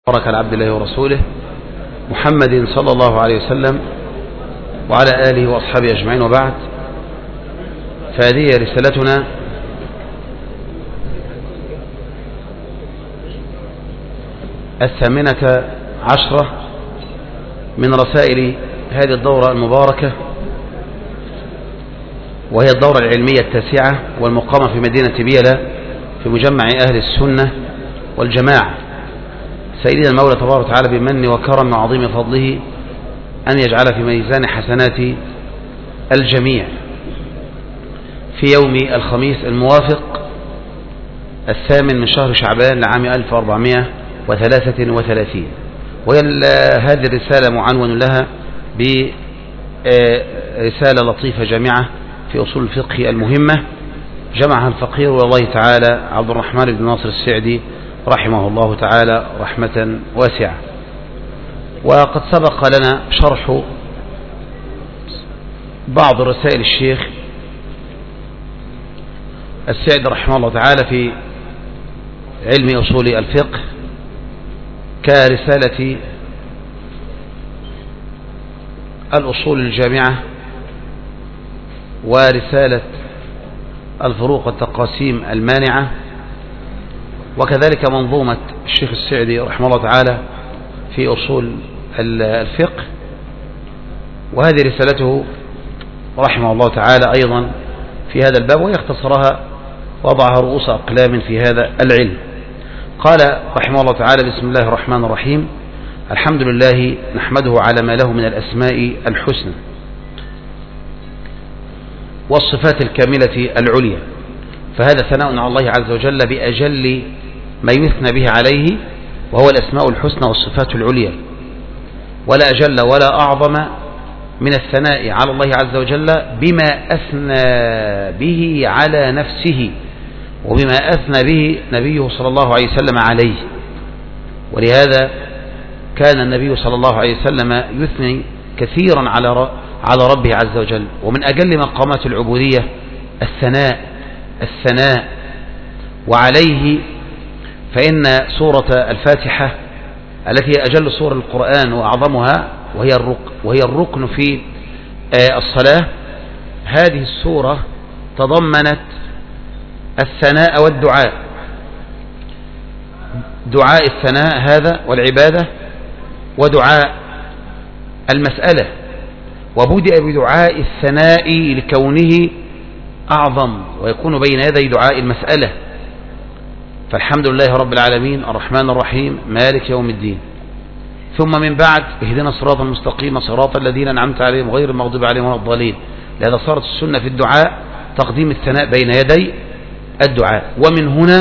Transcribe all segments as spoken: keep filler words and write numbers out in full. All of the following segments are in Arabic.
بارك على عبد الله ورسوله محمد صلى الله عليه وسلم وعلى آله وأصحابه أجمعين، وبعد، فهذه رسالتنا الثامنة عشرة من رسائل هذه الدورة المباركة، وهي الدورة العلمية التاسعة والمقامة في مدينة بيلا في مجمع أهل السنة والجماعة. سيدنا المولى تبارك وتعالى بمن وكرم وعظيم فضله أن يجعل في ميزان حسنات الجميع في يوم الخميس الموافق الثامن من شهر شعبان لعام ألف وأربعمائة وثلاثة وثلاثين. وهذه الرسالة معنون لها برسالة لطيفة جامعة في أصول الفقه المهمة، جمعها الفقير والله تعالى عبد الرحمن بن ناصر السعدي رحمه الله تعالى رحمة واسعة. وقد سبق لنا شرح بعض رسائل الشيخ السعدي رحمه الله تعالى في علم أصول الفقه، كرسالة الأصول الجامعة ورسالة الفروق والتقاسيم المانعة، وكذلك منظومة الشيخ السعدي رحمه الله تعالى في أصول الفقه. وهذه رسالته رحمه الله تعالى أيضا في هذا الباب، ويختصرها وضعها رؤوس أقلام في هذا العلم. قال رحمه الله تعالى: بسم الله الرحمن الرحيم، الحمد لله نحمده على ما له من الأسماء الحسنى والصفات الكاملة العليا، فهذا ثناء على الله عز وجل بأجل ما يثنى به عليه، وهو الأسماء الحسنى والصفات العليا. ولا أجل ولا أعظم من الثناء على الله عز وجل بما أثنى به على نفسه، وبما أثنى به نبيه صلى الله عليه وسلم عليه. ولهذا كان النبي صلى الله عليه وسلم يثني كثيرا على على ربه عز وجل. ومن أجل مقامات العبودية الثناء الثناء وعليه، فإن سورة الفاتحة التي هي أجل سور القرآن وأعظمها، وهي الركن, وهي الركن في الصلاة، هذه السورة تضمنت الثناء والدعاء، دعاء الثناء هذا والعبادة، ودعاء المسألة. وبدأ بدعاء الثناء لكونه أعظم ويكون بين يدي دعاء المسألة، فالحمد لله رب العالمين الرحمن الرحيم مالك يوم الدين، ثم من بعد اهدنا الصراط المستقيم صراط الذين أنعمت عليهم غير المغضوب عليهم ولا الضالين. لهذا صارت السنة في الدعاء تقديم الثناء بين يدي الدعاء. ومن هنا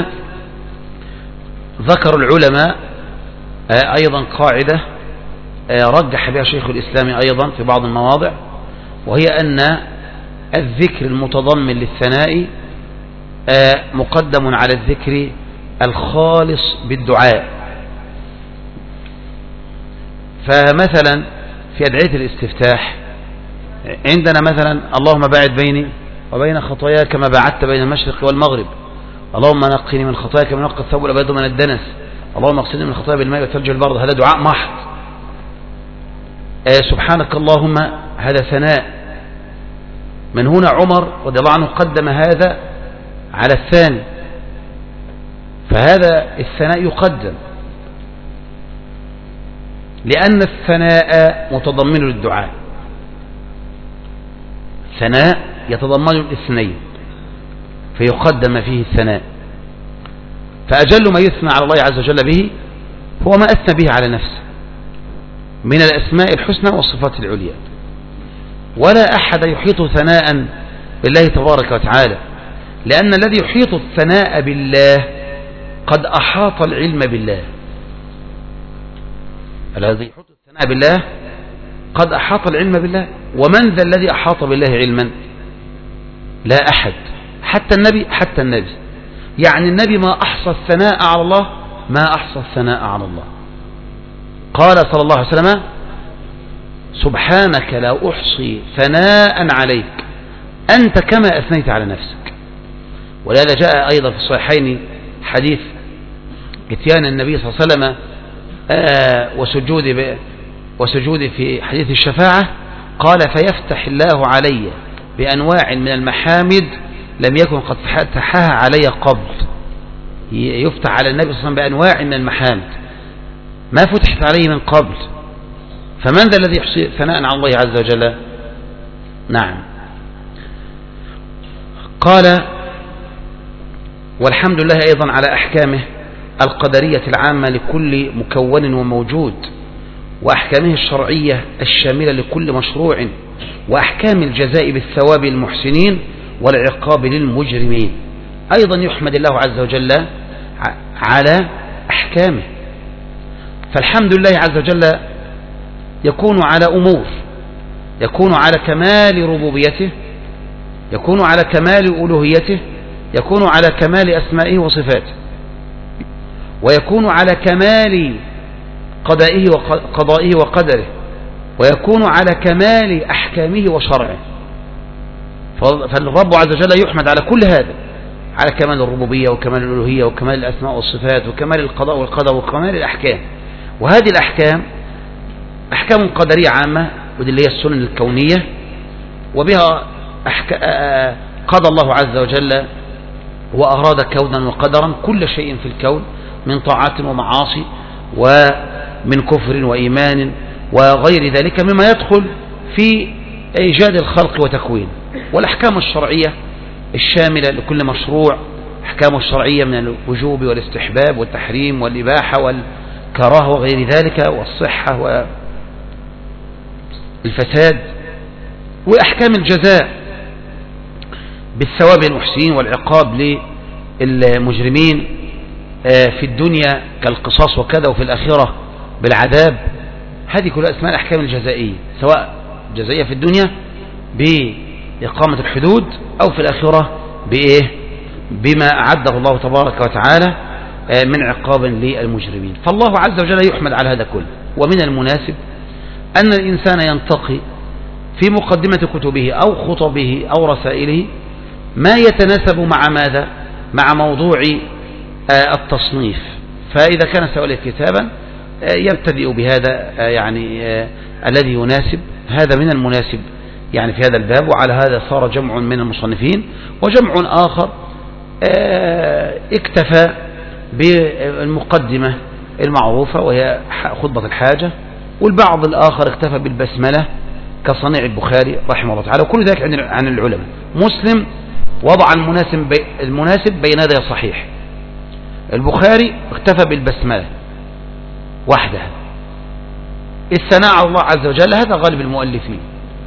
ذكر العلماء أيضا قاعدة رجح بها شيخ الإسلام أيضا في بعض المواضع، وهي أن الذكر المتضمن للثناء مقدم على الذكر الخالص بالدعاء. فمثلا في أدعية الاستفتاح عندنا مثلا: اللهم باعد بيني وبين خطاياي كما باعدت بين المشرق والمغرب، اللهم نقني من خطاياي كما ينقى الثوب الأبيض من الدنس، اللهم اغسلني من خطاياي بالماء والثلج والبرد. هذا دعاء محض. آه سبحانك اللهم، هذا ثناء. من هنا عمر رضي الله عنه قدم هذا على الثاني، فهذا الثناء يقدم لأن الثناء متضمن للدعاء، ثناء يتضمن الاثنين فيقدم فيه الثناء. فأجل ما يثنى على الله عز وجل به هو ما أثنى به على نفسه من الأسماء الحسنى والصفات العليا. ولا أحد يحيط ثناء بالله تبارك وتعالى، لأن الذي يحيط الثناء بالله قد أحاط العلم بالله. الذي يحيط الثناء بالله قد أحاط العلم بالله. ومن ذا الذي أحاط بالله علما؟ لا أحد، حتى النبي حتى النبي يعني النبي ما أحصى الثناء على الله، ما أحصى الثناء على الله. قال صلى الله عليه وسلم: سبحانك لا أحصي ثناء عليك أنت كما أثنيت على نفسك. ولهذا جاء أيضا في الصحيحين حديث اتيان النبي صلى الله عليه وسلم آه وسجودي وسجودي في حديث الشفاعة، قال فيفتح الله علي بأنواع من المحامد لم يكن قد فتحها علي قبل. يفتح على النبي صلى الله عليه وسلم بأنواع من المحامد ما فتحت عليه من قبل، فمن ذا الذي يحصي ثناء على الله عز وجل؟ نعم. قال والحمد لله أيضا على أحكامه القدرية العامة لكل مكون وموجود، وأحكامه الشرعية الشاملة لكل مشروع، وأحكام الجزاء بالثواب للمحسنين والعقاب للمجرمين. أيضا يحمد الله عز وجل على أحكامه، فالحمد لله عز وجل يكون على أمور، يكون على كمال ربوبيته، يكون على كمال ألوهيته، يكون على كمال أسمائه وصفاته، ويكون على كمال قضائه وقضائه وقدره، ويكون على كمال أحكامه وشرعه. فالرب عز وجل يحمد على كل هذا، على كمال الربوبية وكمال الألوهية وكمال الأسماء والصفات وكمال القضاء والقدر وكمال الأحكام. وهذه الأحكام أحكام قدرية عامة، ودي اللي هي السنن الكونية، وبها قضى الله عز وجل وأراد كونا وقدرا كل شيء في الكون من طاعات ومعاصي ومن كفر وإيمان وغير ذلك مما يدخل في إيجاد الخلق وتكوين. والأحكام الشرعية الشاملة لكل مشروع، أحكام الشرعية من الوجوب والاستحباب والتحريم والإباحة والكراهة وغير ذلك، والصحة والفساد، وأحكام الجزاء بالثواب للمحسنين والعقاب للمجرمين في الدنيا كالقصاص وكذا، وفي الآخرة بالعذاب. هذه كلها اسمها الأحكام الجزائية، سواء جزائية في الدنيا بإقامة الحدود، أو في الآخرة بإيه؟ بما أعده الله تبارك وتعالى من عقاب للمجرمين. فالله عز وجل يحمد على هذا كله. ومن المناسب أن الإنسان ينتقي في مقدمة كتبه أو خطبه أو رسائله ما يتناسب مع ماذا؟ مع موضوع التصنيف. فإذا كان سؤال كتابا يبتدئ بهذا يعني الذي يناسب، هذا من المناسب يعني في هذا الباب. وعلى هذا صار جمع من المصنفين، وجمع آخر اكتفى بالمقدمة المعروفة وهي خطبة الحاجة، والبعض الآخر اكتفى بالبسملة كصنيع البخاري رحمه الله تعالى. وكل ذلك عن العلماء. مسلم وضع المناسب المناسب بين يدي صحيح. البخاري اكتفى بالبسملة وحدها. الثناء على الله عز وجل هذا غالب المؤلفين.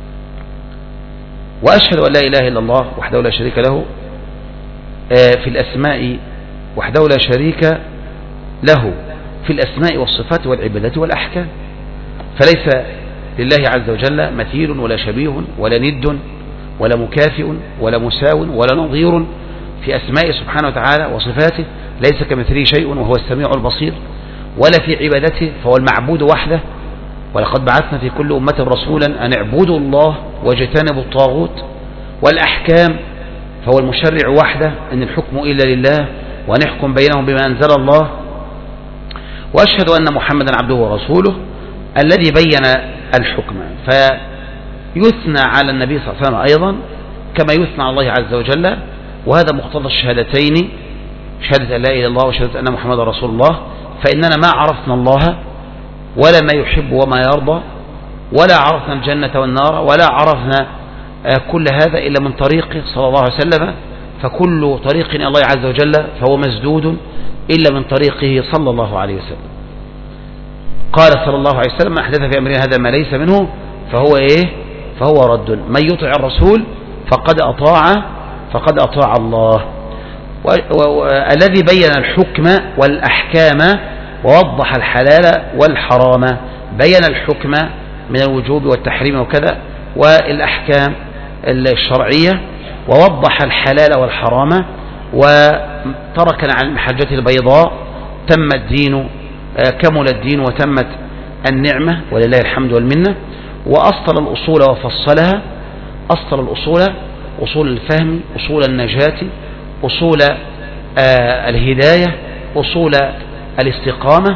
وأشهد أن لا إله إلا الله وحده لا شريك له في الأسماء، وحده لا شريك له في الأسماء والصفات والعبادات والأحكام. فليس لله عز وجل مثيل ولا شبيه ولا ند ولا مكافئ ولا مساو ولا نظير في أسماء سبحانه وتعالى وصفاته. ليس كمثله شيء وهو السميع البصير. ولا في عبادته فهو المعبود وحده. ولقد بعثنا في كل أمة رسولا أن اعبدوا الله واجتنبوا الطاغوت. والأحكام فهو المشرع وحده، أن الحكم إلا لله ونحكم بينهم بما أنزل الله. وأشهد أن محمدا عبده ورسوله الذي بين الحكم. فيثنى على النبي صلى الله عليه وسلم أيضا كما يثنى على الله عز وجل. وهذا مقتضى الشهادتين، شهادة أن لا إله إلا الله وشهادة أن محمدا رسول الله. فإننا ما عرفنا الله ولا ما يحب وما يرضى، ولا عرفنا الجنة والنار، ولا عرفنا كل هذا إلا من طريقه صلى الله عليه وسلم. فكل طريق إلى الله عز وجل فهو مسدود إلا من طريقه صلى الله عليه وسلم. قال صلى الله عليه وسلم: من أحدث في أمرنا هذا ما ليس منه فهو إيه؟ فهو رد. من يطع الرسول فقد أطاع فقد أطاع الله. الذي بين الحكم والأحكام ووضح الحلال والحرام، بين الحكم من الوجوب والتحريم وكذا والأحكام الشرعية، ووضح الحلال والحرام، وتركنا عن المحجة البيضاء. تم الدين، كمل الدين وتمت النعمة ولله الحمد والمنة. وأصل الأصول وفصلها. أصل الأصول أصول الفهم، أصول النجاة، أصول الهداية، أصول الاستقامة.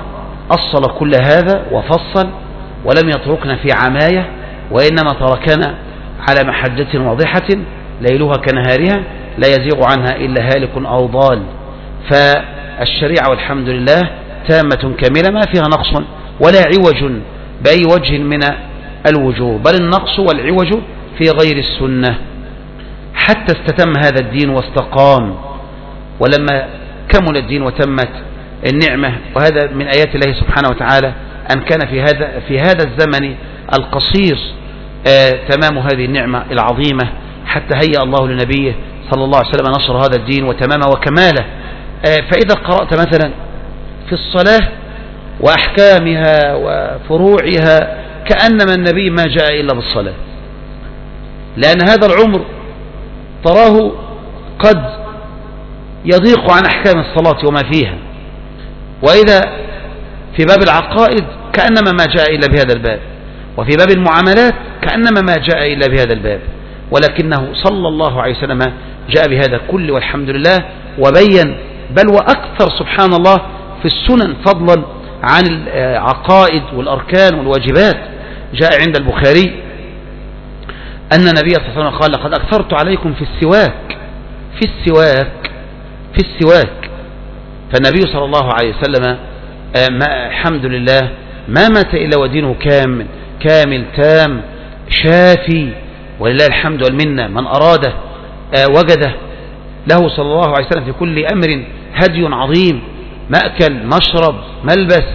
أصل كل هذا وفصل ولم يتركنا في عماية، وإنما تركنا على محجة واضحة ليلها كنهارها لا يزيغ عنها إلا هالك أو ضال. فالشريعة والحمد لله تامة كاملة ما فيها نقص ولا عوج بأي وجه من الوجوه، بل النقص والعوج في غير السنة، حتى استتم هذا الدين واستقام. ولما كمل الدين وتمت النعمة، وهذا من آيات الله سبحانه وتعالى أن كان في هذا في هذا الزمن القصير آه تمام هذه النعمة العظيمة، حتى هيأ الله لنبيه صلى الله عليه وسلم نشر هذا الدين وتمامه وكماله. آه فإذا قرأت مثلا في الصلاة وأحكامها وفروعها كأنما النبي ما جاء إلا بالصلاة، لأن هذا العمر تراه قد يضيق عن أحكام الصلاة وما فيها. وإذا في باب العقائد كأنما ما جاء إلا بهذا الباب، وفي باب المعاملات كأنما ما جاء إلا بهذا الباب، ولكنه صلى الله عليه وسلم جاء بهذا كل والحمد لله، وبين بل وأكثر سبحان الله في السنن فضلا عن العقائد والأركان والواجبات. جاء عند البخاري أن النبي صلى الله عليه وسلم قال: لقد أكثرت عليكم في السواك في السواك في السواك فالنبي صلى الله عليه وسلم الحمد لله ما مات إلا ودينه كامل كامل تام شافي، ولله الحمد والمنة. من أراده وجده له صلى الله عليه وسلم في كل أمر هدي عظيم، مأكل مشرب ملبس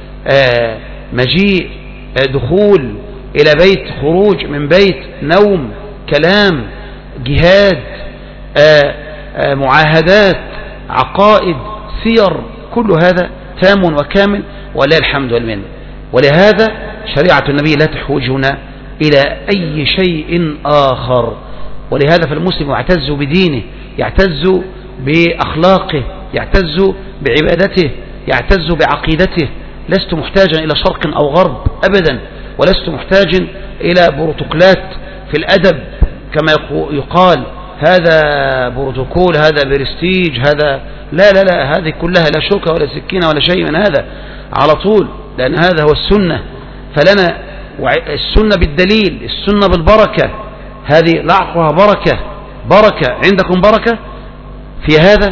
مجيء دخول إلى بيت خروج من بيت نوم كلام جهاد معاهدات عقائد سير، كل هذا تام وكامل ولله الحمد والمنة. ولهذا شريعة النبي لا تحوجنا إلى أي شيء آخر. ولهذا فالمسلم يعتز بدينه، يعتز بأخلاقه، يعتز بعبادته، يعتز بعقيدته. لست محتاجا إلى شرق أو غرب أبدا، ولست محتاجا إلى بروتوكولات في الأدب كما يقال هذا بروتوكول هذا برستيج هذا لا لا لا، هذه كلها لا شوكة ولا سكينة ولا شيء من هذا، على طول، لأن هذا هو السنة. فلنا السنة بالدليل، السنة بالبركة، هذه لعقها بركة بركة عندكم بركة في هذا،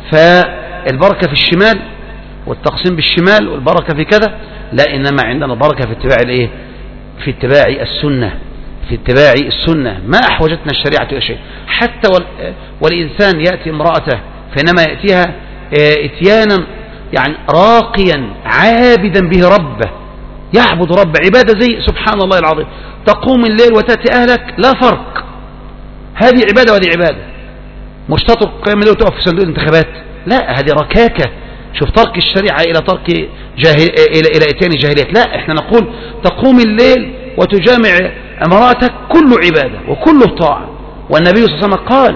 فالبركة في الشمال والتقسيم بالشمال والبركة في كذا، لا، إنما عندنا البركة في اتباع الايه في اتباع السنة في اتباع السنة. ما أحوجتنا الشريعة إلى شيء. حتى والإنسان يأتي امرأته فإنما يأتيها اتيانا يعني راقيا عابدا به ربه، يعبد ربه عبادة زي سبحان الله العظيم. تقوم الليل وتأتي أهلك لا فرق، هذه عبادة وهذه عبادة. مش تترك قيام الليل وتقف في صندوق الانتخابات، لا، هذه ركاكة. شوف ترك الشريعة إلى ترك جاهل إلى إلى إتيان جاهلية. لا، إحنا نقول تقوم الليل وتجامع امرأتك كله عبادة وكله طاعة. والنبي صلى الله عليه وسلم قال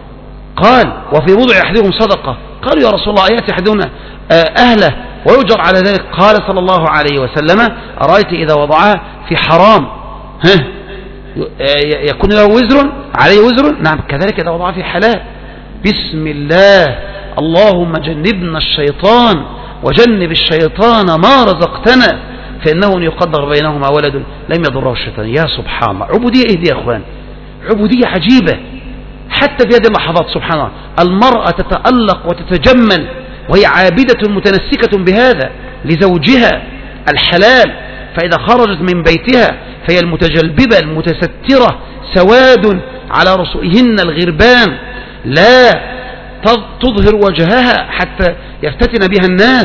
قال وفي وضع أحدهم صدقة. قالوا يا رسول الله أيأتي أحدنا أهله ويؤجر على ذلك؟ قال صلى الله عليه وسلم أرأيت إذا وضعها في حرام ها يكون له وزر عليه وزر؟ نعم، كذلك إذا وضعها في حلال. بسم الله، اللهم جنبنا الشيطان وجنب الشيطان ما رزقتنا فإنه يقدر بينهما ولد لم يضره الشيطان. يا سبحان الله، عبودية إيه دي يا أخوان؟ عبودية عجيبة. حتى في هذه اللحظات سبحان الله المرأة تتألق وتتجمل وهي عابدة متنسكة بهذا لزوجها الحلال، فإذا خرجت من بيتها فهي المتجلببة المتسترة سواد على رؤوسهن الغربان لا تظهر وجهها حتى يفتتن بها الناس،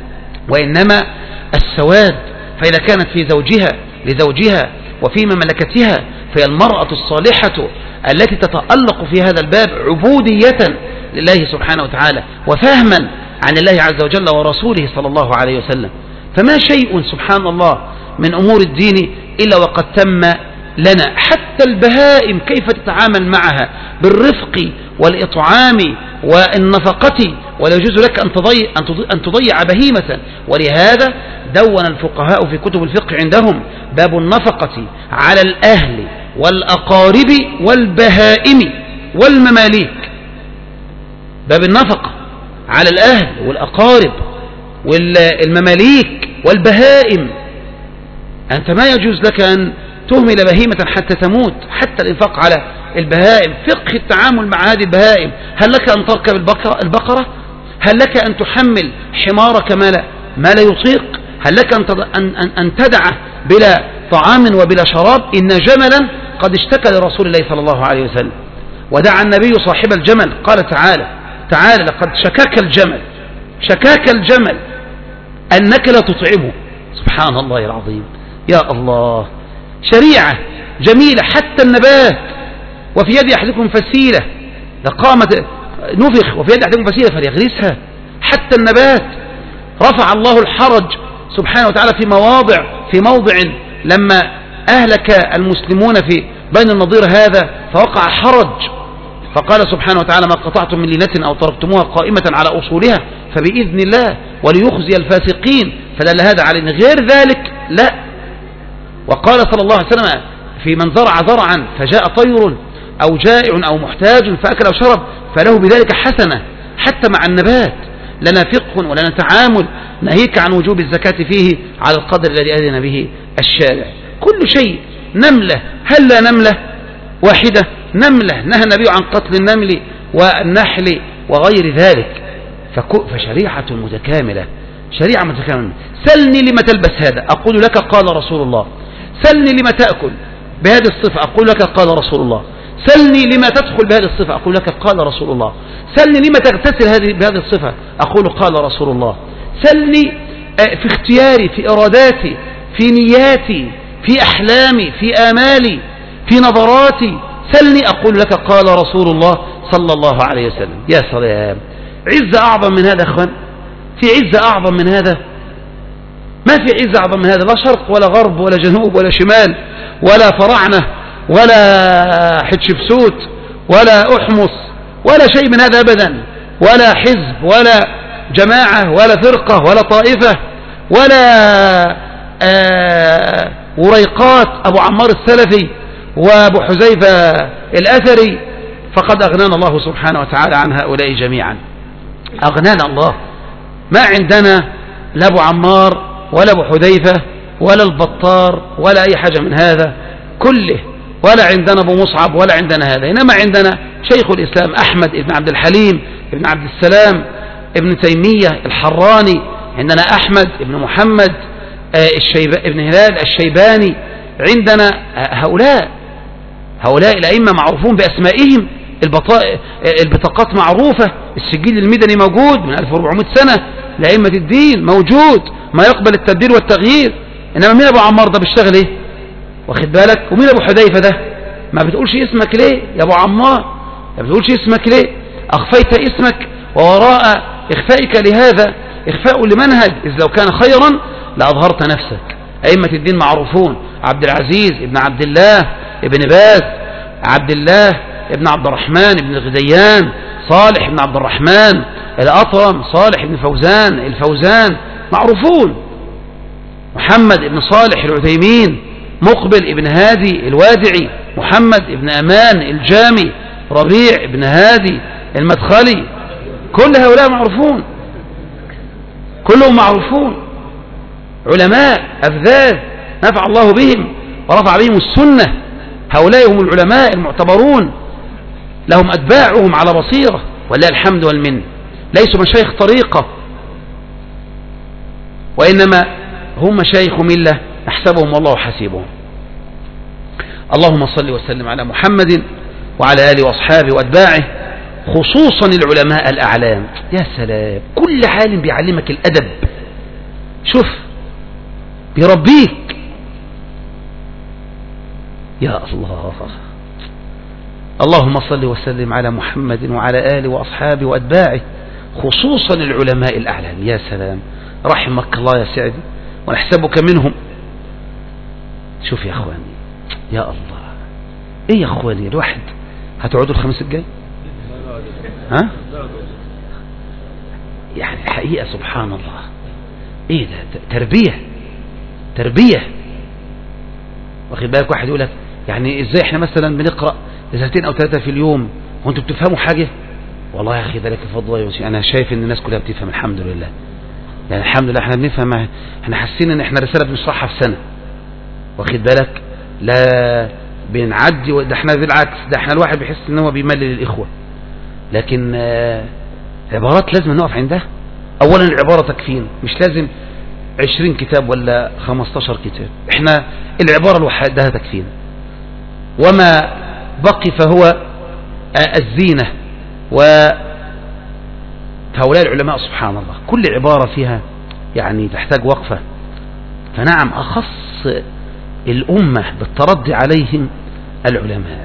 وإنما السواد. فإذا كانت في زوجها لزوجها وفي مملكتها فهي المرأة الصالحة التي تتألق في هذا الباب عبودية لله سبحانه وتعالى وفهما عن الله عز وجل ورسوله صلى الله عليه وسلم. فما شيء سبحان الله من أمور الدين إلا وقد تم لنا. حتى البهائم كيف تتعامل معها بالرفق والإطعام والنفقة، ولا يجوز لك أن تضيع, أن تضيع بهيمة. ولهذا دون الفقهاء في كتب الفقه عندهم باب النفقة على الأهل والأقارب والبهائم والمماليك. باب النفقة على الأهل والأقارب والمماليك والبهائم. أنت ما يجوز لك أن تهمل بهيمة حتى تموت، حتى الإنفاق على البهائم. فقه التعامل مع هذه البهائم. هل لك أن تركب البقرة؟ هل لك أن تحمل حمارك ما لا, ما لا يطيق؟ هل لك أن, أن, أن تدع بلا طعام وبلا شراب؟ إن جملا قد اشتكى لرسول الله صلى الله عليه وسلم، ودعا النبي صاحب الجمل قال تعالى تعالى لقد شكاك الجمل شكاك الجمل أنك لا تطعمه. سبحان الله العظيم، يا الله. شريعة جميلة. حتى النبات، وفي يد أحدكم فسيلة لقامت نفخ وفي يد أحدكم فسيلة فليغرسها. حتى النبات رفع الله الحرج سبحانه وتعالى في مواضع في موضع لما أهلك المسلمون في بين النضير هذا فوقع حرج، فقال سبحانه وتعالى ما قطعتم من لينة أو تركتموها قائمة على أصولها فبإذن الله وليخزي الفاسقين. فدل هذا على إن غير ذلك لا. وقال صلى الله عليه وسلم في من زرع زرعا فجاء طير أو جائع أو محتاج فأكل أو شرب فله بذلك حسنة. حتى مع النبات لنا فقه ولنا تعامل، ناهيك عن وجوب الزكاة فيه على القدر الذي أذن به الشارع. كل شيء. نملة، هل لا نملة واحدة؟ نملة نهى النبي عن قتل النمل والنحل وغير ذلك. فشريعة متكاملة، شريعة متكاملة. سلني لما تلبس هذا أقول لك قال رسول الله. سلني لما تأكل بهذه الصفة أقول لك قال رسول الله. سلني لما تدخل بهذه الصفة أقول لك قال رسول الله. سلني لما تغتسل هذه بهذه الصفة أقول قال رسول الله. سلني في اختياري، في إراداتي، في نياتي، في أحلامي، في آمالي، في نظراتي. سلني أقول لك قال رسول الله صلى الله عليه وسلم. يا سلام، عزة أعظم من هذا أخوان؟ في عزة أعظم من هذا؟ ما في عزة أعظم من هذا. لا شرق ولا غرب ولا جنوب ولا شمال ولا فراعنة ولا حتشبسوت ولا أحمص ولا شيء من هذا أبدا، ولا حزب ولا جماعة ولا فرقة ولا طائفة ولا آه وريقات أبو عمار السلفي وأبو حذيفة الأثري. فقد أغنانا الله سبحانه وتعالى عن هؤلاء جميعا. أغنانا الله. ما عندنا لا أبو عمار ولا أبو حذيفة ولا البطار ولا أي حاجة من هذا كله، ولا عندنا أبو مصعب ولا عندنا هذا. إنما عندنا شيخ الإسلام أحمد بن عبد الحليم بن عبد السلام ابن تيمية الحراني. عندنا أحمد بن محمد الشيب... ابن هلال الشيباني. عندنا هؤلاء هؤلاء الأئمة معروفون بأسمائهم، البطاقات معروفة، السجل المدني موجود من ألف وأربعمائة سنة لأئمة الدين موجود، ما يقبل التبديل والتغيير. إنما مين أبو عمار ده بيشتغل إيه؟ واخد بالك؟ ومين أبو حذيفة ده؟ ما بتقولش اسمك ليه يا أبو عمار؟ ما بتقولش اسمك ليه؟ أخفيت اسمك، ووراء إخفائك لهذا إخفاء لمنهج، إذ لو كان خيرا لأظهرت نفسك. أئمة الدين معروفون: عبد العزيز ابن عبد الله ابن باز، عبد الله ابن عبد الرحمن ابن الغديان، صالح ابن عبد الرحمن الأطرم، صالح ابن فوزان الفوزان، معروفون. محمد ابن صالح العثيمين، مقبل ابن هادي الوادعي، محمد ابن أمان الجامي، ربيع ابن هادي المدخلي. كل هؤلاء معروفون، كلهم معروفون، علماء أفذاذ نفع الله بهم ورفع بهم السنة. هؤلاء هم العلماء المعتبرون، لهم أتباعهم على بصيرة ولله الحمد والمن. ليسوا مشايخ طريقة، وإنما هم مشايخ ملة نحسبهم والله حسيبهم. اللهم صل وسلم على محمد وعلى آله وأصحابه وأتباعه، خصوصا العلماء الأعلام. يا سلام، كل عالم بيعلمك الأدب. شوف، بيربيك. يا الله، اللهم صل وسلم على محمد وعلى آله وأصحابه وأتباعه، خصوصا العلماء الأعلام. يا سلام، رحمك الله يا سعدي ونحسبك منهم. شوف يا أخواني، يا الله، إيه يا أخواني، الواحد هتقعدوا الخميس الجاي؟ ها؟ يعني الحقيقة سبحان الله، إيه ده؟ تربية تربية واخد بالك؟ واحد يقول لك يعني إزاي إحنا مثلا بنقرأ رسالتين أو ثلاثة في اليوم وأنتوا بتفهموا حاجة؟ والله يا أخي ذلك فضل الله. أنا شايف إن الناس كلها بتفهم الحمد لله. يعني الحمد لله احنا بنفهم، احنا حاسين ان احنا رسالة بنشرحها في سنة، واخد بالك؟ لا بنعدي، ده احنا بالعكس، ده احنا الواحد بيحس ان هو بيملل الاخوة. لكن آه عبارات لازم نقف عندها. اولا العبارة تكفين، مش لازم عشرين كتاب ولا خمستاشر كتاب، احنا العبارة الوحيدة تكفين، وما بقي فهو آه الزينة. وهؤلاء العلماء سبحان الله كل عبارة فيها يعني تحتاج وقفة. فنعم أخص الأمة بالتردي عليهم العلماء،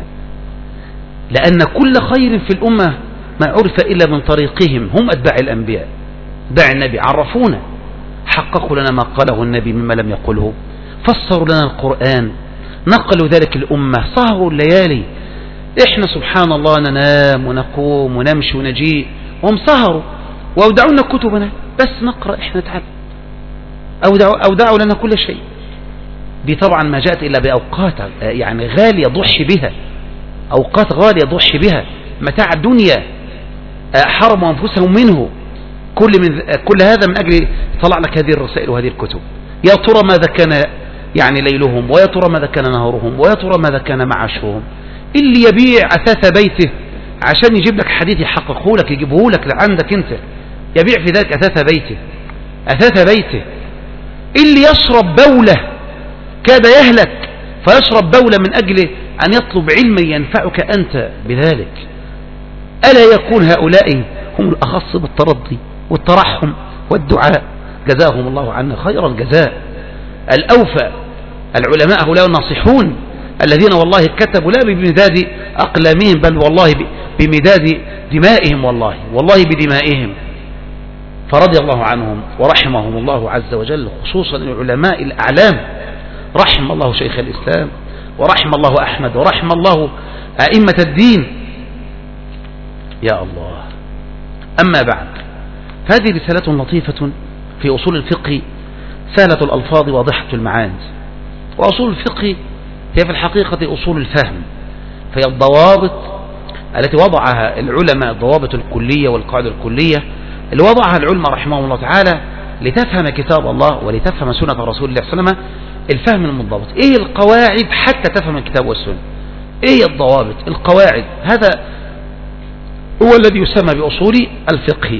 لأن كل خير في الأمة ما عرف إلا من طريقهم، هم أتباع الأنبياء، أتباع النبي، عرفونا، حققوا لنا ما قاله النبي مما لم يقله، فسروا لنا القرآن، نقلوا ذلك الأمة، سهروا الليالي. إحنا سبحان الله ننام ونقوم ونمشي ونجيء، وهم سهروا وأودعونا كتبنا بس نقرأ، إحنا نتعلم، أودعوا, أودعوا لنا كل شيء. دي طبعا ما جاءت إلا بأوقات يعني غالية ضحي بها، أوقات غالية ضحي بها، متاع الدنيا حرموا أنفسهم منه، كل, من كل هذا من أجل طلع لك هذه الرسائل وهذه الكتب. يا ترى ماذا كان يعني ليلهم، ويا ترى ماذا كان نهارهم، ويا ترى ماذا كان معاشهم. اللي يبيع أثاث بيته عشان يجيب لك حديث يحققه لك يجيبه لك لعندك انت، يبيع في ذلك أثاث بيته، أثاث بيته. اللي يشرب بولة كاد يهلك فيشرب بولة من أجل أن يطلب علما ينفعك أنت بذلك. ألا يكون هؤلاء هم الأخص بالترضي والترحم والدعاء؟ جزاهم الله عنا خير الجزاء. الأوفى العلماء هؤلاء الناصحون الذين والله كتبوا لا بمداد أقلامهم بل والله بمداد دمائهم، والله والله بدمائهم، فرضي الله عنهم ورحمهم الله عز وجل، خصوصا العلماء الأعلام. رحم الله شيخ الإسلام ورحم الله أحمد ورحم الله أئمة الدين. يا الله. أما بعد، هذه رسالة لطيفة في أصول الفقه، سهلة الألفاظ واضحة المعاني. وأصول الفقه هي في الحقيقة أصول الفهم، فهي الضوابط التي وضعها العلماء، الضوابط الكلية والقاعدة الكلية اللي وضعها العلماء رحمه الله تعالى لتفهم كتاب الله ولتفهم سنة رسول الله صلى الله عليه وسلم الفهم المنضبط. ايه القواعد حتى تفهم الكتاب والسنة؟ ايه الضوابط؟ القواعد، هذا هو الذي يسمى بأصول الفقه،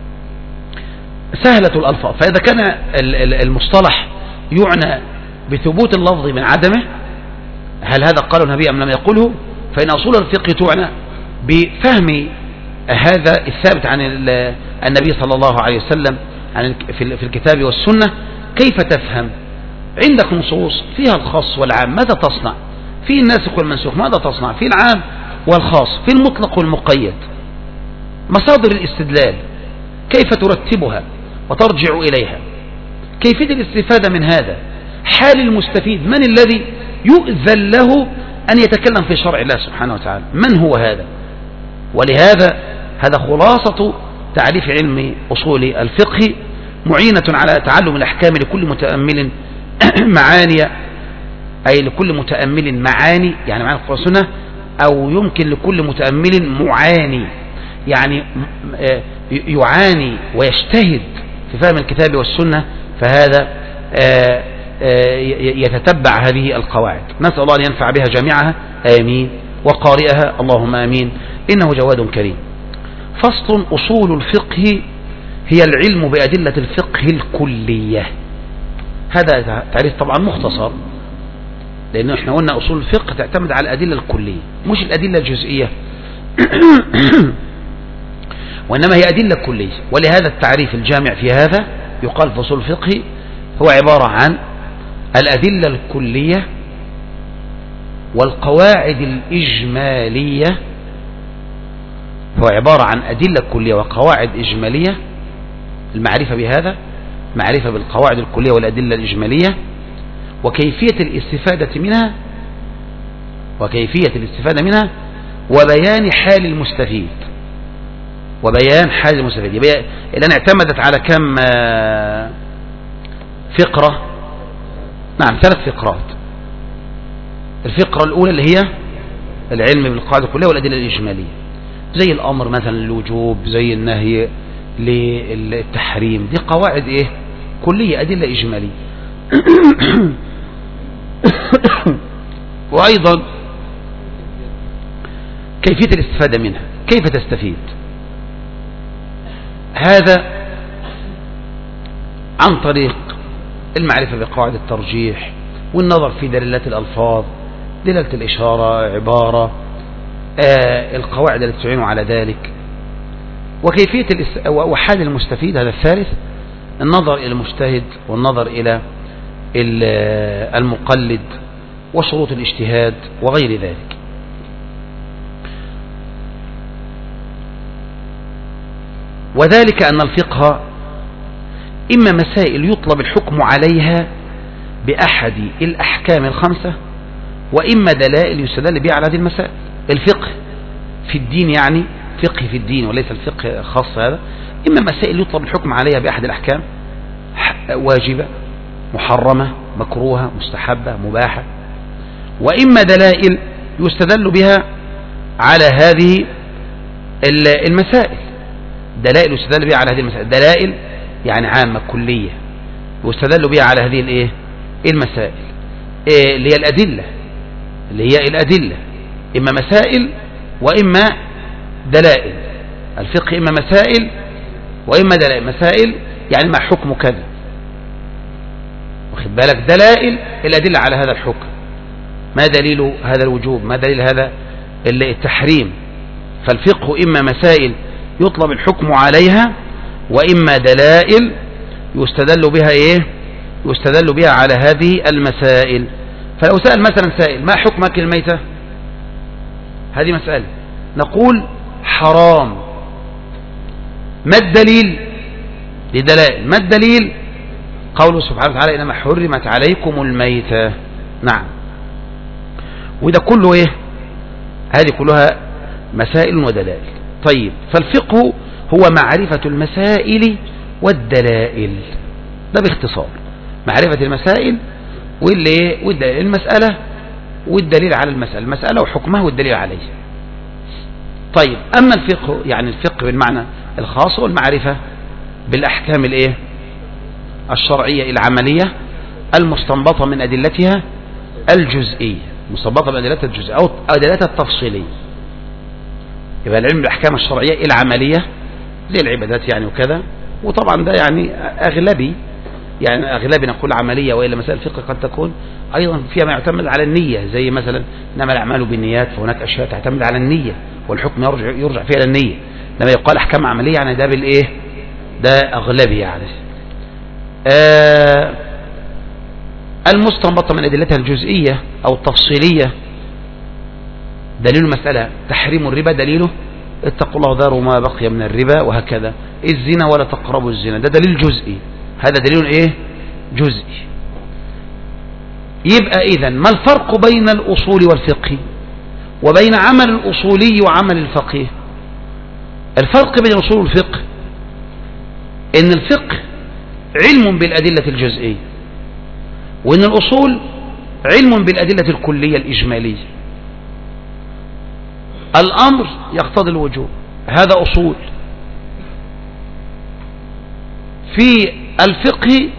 سهلة الألفاظ. فإذا كان المصطلح يعنى بثبوت اللفظ من عدمه، هل هذا قاله النبي أم لم يقله؟ فإن أصول الفقه تعنى بفهم هذا الثابت عن النبي صلى الله عليه وسلم في الكتاب والسنة. كيف تفهم؟ عندك نصوص فيها الخاص والعام، ماذا تصنع؟ في الناسخ والمنسوخ، ماذا تصنع؟ في العام والخاص، في المطلق والمقيد. مصادر الاستدلال كيف ترتبها وترجع إليها؟ كيفية الاستفادة من هذا؟ حال المستفيد، من الذي يؤذن له أن يتكلم في شرع الله سبحانه وتعالى؟ من هو هذا؟ ولهذا هذا خلاصة تعريف علم أصول الفقه، معينة على تعلم الأحكام لكل متأمل معاني، أي لكل متأمل معاني، يعني معاني القرآن والسنة، أو يمكن لكل متأمل معاني، يعني يعاني ويجتهد في فهم الكتاب والسنة، فهذا يتتبع هذه القواعد. نسأل الله أن ينفع بها جميعها، آمين، وقارئها اللهم آمين، إنه جواد كريم. فصل: أصول الفقه هي العلم بأدلة الفقه الكلية. هذا تعريف طبعا مختصر، لأنه احنا قلنا أصول الفقه تعتمد على الأدلة الكلية مش الأدلة الجزئية وإنما هي أدلة كلية. ولهذا التعريف الجامع في هذا يقال في أصول الفقه هو عبارة عن الأدلة الكلية والقواعد الإجمالية. هو عبارة عن أدلة كلية وقواعد إجمالية، المعرفة بهذا، معرفة بالقواعد الكلية والأدلة الإجمالية، وكيفية الاستفادة منها وكيفية الاستفادة منها وبيان حال المستفيد وبيان حال المستفيد. الآن اعتمدت على كم فقرة؟ نعم، ثلاث فقرات. الفقرة الأولى اللي هي العلم بالقواعد الكلية والأدلة الإجمالية، زي الأمر مثلا الوجوب، زي النهي للتحريم. دي قواعد ايه كلية، أدلة إجمالية. وأيضا كيفية الاستفادة منها، كيف تستفيد؟ هذا عن طريق المعرفة بقواعد الترجيح والنظر في دلالات الألفاظ، دلالة الإشارة، عبارة، آه القواعد التي تعين على ذلك، وكيفية الاست... وحال المستفيد. هذا الثالث النظر إلى المجتهد والنظر إلى المقلد وشروط الاجتهاد وغير ذلك. وذلك أن الفقه إما مسائل يطلب الحكم عليها بأحد الأحكام الخمسة، وإما دلائل يستدل بها على هذه المسائل. الفقه في الدين يعني فقه في الدين وليس الفقه خاص، هذا إما مسائل يطلب الحكم عليها بأحد الأحكام، واجبة، محرمة، مكروهة، مستحبة، مباحة، وإما دلائل يستدل بها على هذه المسائل. دلائل يستدل بها على هذه المسائل، دلائل يعني عامة كلية يستدل بها على هذه الايه المسائل، إيه اللي هي الأدلة، اللي هي الأدلة إما مسائل وإما دلائل. الفقه إما مسائل وإما دلائل. مسائل يعني ما حكم كذا، واخد بالك؟ دلائل الأدلة على هذا الحكم، ما دليل هذا الوجوب، ما دليل هذا التحريم. فالفقه إما مسائل يطلب الحكم عليها، وإما دلائل يستدل بها إيه يستدل بها على هذه المسائل. فلو سأل مثلا سائل ما حكم أكل الميتة، هذه مسألة، نقول حرام. ما الدليل؟ لدلائل. ما الدليل؟ قوله سبحانه وتعالى إنما حرمت عليكم الميتة. نعم. وده كله إيه؟ هذه كلها مسائل ودلائل. طيب، فالفقه هو معرفة المسائل والدلائل، ده باختصار. معرفة المسائل والدليل، المسألة والدليل على المسألة، المسألة وحكمها والدليل عليه. طيب، أما الفقه يعني الفقه بالمعنى الخاص والمعرفة بالأحكام الإيه الشرعية العملية المستنبطة من أدلتها الجزئية، مستنبطة من أدلتها الجزئية أو أدلتها التفصيلية. يبقى العلم بالأحكام الشرعية العملية زي العبادات يعني وكذا، وطبعا ده يعني أغلبي، يعني أغلبي نقول عملية، وإلا مسائل الفقه قد تكون أيضا فيها ما يعتمد على النية، زي مثلا إنما الأعمال بالنيات، فهناك أشياء تعتمد على النية والحكم يرجع يرجع فيها للنية. لما يقال أحكام عملية يعني ده بالإيه ده أغلبي يعني. آه المستنبطة من أدلتها الجزئية أو التفصيلية، دليل المسألة تحريم الربا، دليله اتقوا الله ذروا ما بقي من الربا، وهكذا الزنا ولا تقربوا الزنا، ده دليل جزئي، هذا دليل ايه جزئي. يبقى إذن ما الفرق بين الأصول والفقه وبين عمل الأصولي وعمل الفقيه؟ الفرق بين الأصول والفقه إن الفقه علم بالأدلة الجزئية، وإن الأصول علم بالأدلة الكلية الإجمالية. الأمر يقتضي الوجوب، هذا أصول. في الفقه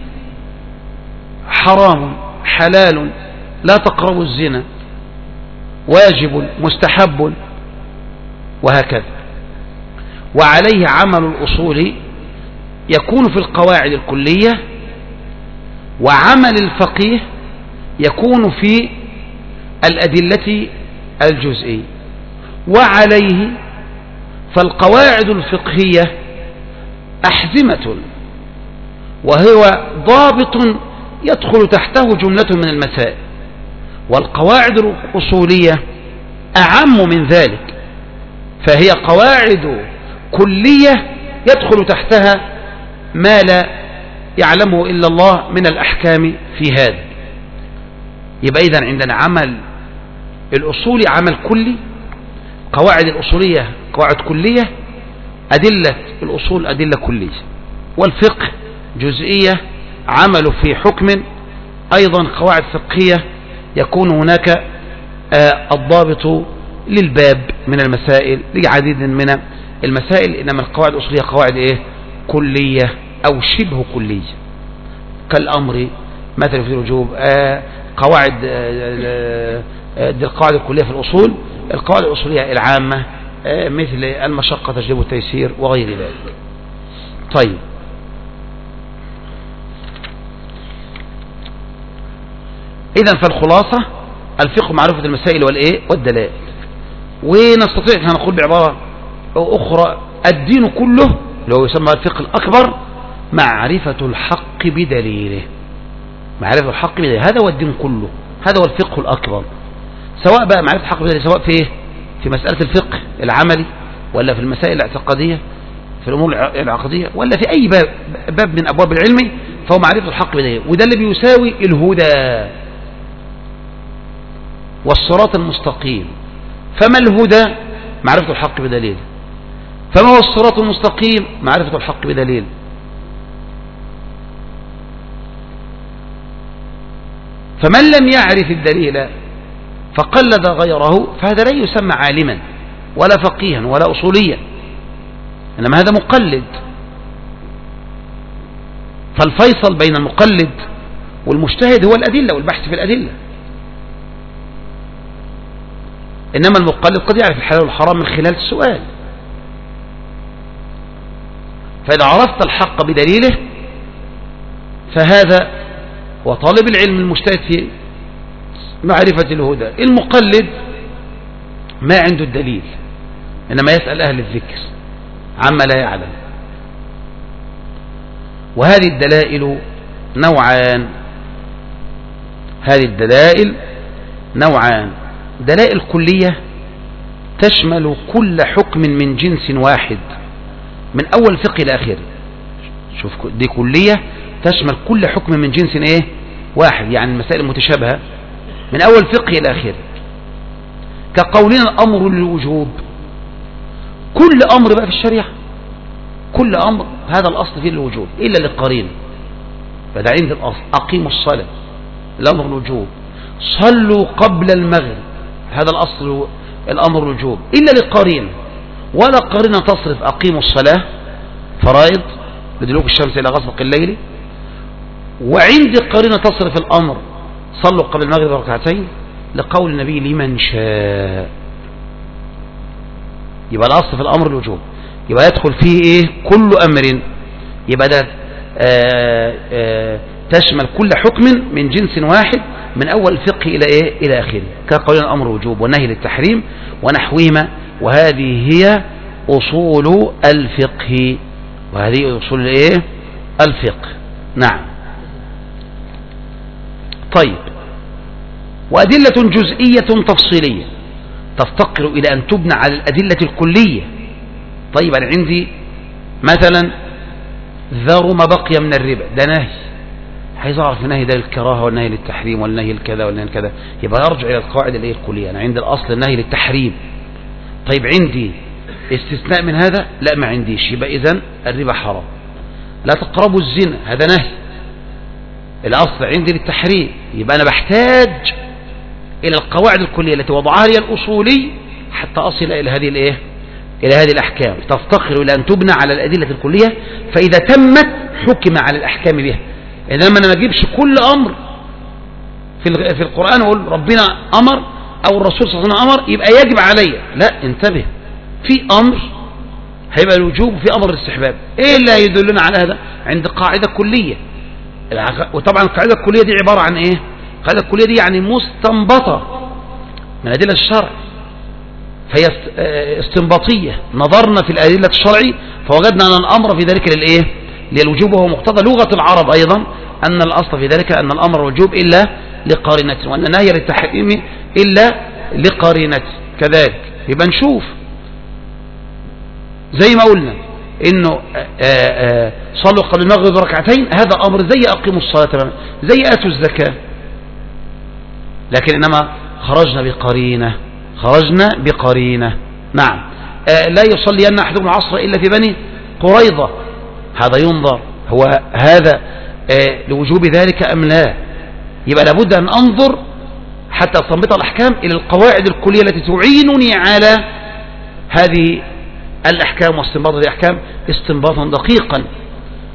حرام، حلال، لا تقربوا الزنا، واجب، مستحب، وهكذا. وعليه عمل الأصول يكون في القواعد الكلية، وعمل الفقيه يكون في الأدلة الجزئية. وعليه فالقواعد الفقهية أحزمة، وهو ضابط يدخل تحته جملة من المسائل، والقواعد الأصولية أعم من ذلك، فهي قواعد كلية يدخل تحتها ما لا يعلمه إلا الله من الأحكام في هذا. يبقى إذن عندنا عمل الأصول عمل كلي، قواعد الأصولية قواعد كلية، أدلة الأصول أدلة كلية، والفقه جزئية عمل في حكم، أيضا قواعد فقهية يكون هناك الضابط للباب من المسائل، لعديد من المسائل. إنما القواعد الأصولية قواعد إيه كلية أو شبه كلية كالأمر مثلا في الوجوب، آه قواعد آه آه دي القواعد الكلية في الأصول، القواعد الأصولية العامة آه مثل المشقة تجلب التيسير وغير ذلك. طيب إذن فالخلاصة الفقه معرفة المسائل والإيه والدلائل. ونستطيع أن نقول بعبارة أخرى الدين كله لو يسمى الفقه الأكبر معرفة الحق بدليله، معرفة الحق بدليله، هذا هو الدين كله، هذا هو الفقه الأكبر. سواء بقى معرفة الحق بدليله سواء في في مسألة الفقه العملي ولا في المسائل الاعتقادية في الأمور العقدية ولا في أي باب باب من أبواب العلم، فهو معرفة الحق بدليله، وده اللي بيساوي الهدى والصراط المستقيم. فما الهدى؟ معرفة الحق بدليل. فما هو الصراط المستقيم؟ معرفة الحق بدليل. فمن لم يعرف الدليل فقلد غيره فهذا لا يسمى عالما ولا فقيها ولا أصوليا، إنما هذا مقلد. فالفيصل بين المقلد والمجتهد هو الأدلة والبحث في الأدلة، إنما المقلد قد يعرف الحلال والحرام من خلال السؤال. فإذا عرفت الحق بدليله فهذا هو طالب العلم المجتهد في معرفة الهدى. المقلد ما عنده الدليل، إنما يسأل أهل الذكر عما لا يعلم. وهذه الدلائل نوعان، هذه الدلائل نوعان: دلائل كلية تشمل كل حكم من جنس واحد من أول فقه إلى آخره. شوف دي كلية تشمل كل حكم من جنس إيه واحد، يعني المسائل المتشابهة من أول فقه إلى آخره. كقولنا الأمر للوجوب، كل أمر بقى في الشريعة كل أمر هذا الأصل فيه الوجوب إلا للقرينة. فده عند الأصل أقيموا الصلاة الأمر الوجوب، صلوا قبل المغرب هذا الأصل الأمر الوجوب إلا للقرينة، ولا قرينة تصرف أقيموا الصلاة فرائض لدلوك الشمس إلى غسق الليل، وعند قرينة تصرف الأمر صلوا قبل المغرب ركعتين لقول النبي لمن شاء. يبقى الأصل في الأمر الوجوب، يبقى يدخل فيه إيه كل أمر، يبقى ده آآ آآ تشمل كل حكم من جنس واحد من أول فقه إلى إيه إلى آخره، كقولنا الأمر وجوب والنهي للتحريم ونحوهما. وهذه هي أصول الفقه، وهذه أصول الإيه الفقه. نعم. طيب، وأدلة جزئية تفصيلية تفتقر إلى أن تبنى على الأدلة الكلية. طيب أنا عندي مثلا ذر ما بقي من الربا، ده نهي، عايز أعرف النهي ده للكراهة والنهي للتحريم والنهي للكذا والنهي للكذا، يبقى أرجع إلى القواعد الإيه الكلية. أنا عندي الأصل النهي للتحريم، طيب عندي استثناء من هذا؟ لا ما عنديش، يبقى إذن الربا حرام. لا تقربوا الزنا، هذا نهي، الأصل عندي للتحريم، يبقى أنا بحتاج إلى القواعد الكلية التي وضعها لي الأصولي حتى أصل إلى هذه الإيه إلى هذه الأحكام. تفتقر إلى أن تبنى على الأدلة الكلية، فإذا تمت حكم على الأحكام بها. إنما أنا ما أجيبش كل أمر في في القرآن وأقول ربنا أمر أو الرسول صلى الله عليه وسلم أمر يبقى يجب علي، لا، انتبه، في أمر هيبقى الوجوب وفي أمر الاستحباب. إيه اللي يدلنا على هذا؟ عند قاعدة كلية، وطبعا القاعدة الكلية دي عبارة عن إيه؟ القاعدة الكلية دي يعني مستنبطة من أدلة الشرع، فهي استنباطية. نظرنا في الأدلة الشرعي فوجدنا أن الأمر في ذلك للإيه؟ للوجوب، وهو مقتضى لغة العرب أيضا، أن الأصل في ذلك أن الأمر وجوب إلا لقارنته، وأن النهي للتحريم إلا لقارنته كذلك. يبقى نشوف زي ما قلنا إنه آآ آآ صلوا قبل المغرب ركعتين، هذا أمر زي أقيموا الصلاة، زي آتوا الزكاة، لكن إنما خرجنا بقرينة خرجنا بقرينة نعم. لا يصلين أحدكم العصر إلا في بني قريظة، هذا ينظر هو هذا لوجوب ذلك أم لا. يبقى لابد أن أنظر حتى أستنبط الأحكام إلى القواعد الكلية التي تعينني على هذه الأحكام واستنباط الأحكام استنباطا دقيقا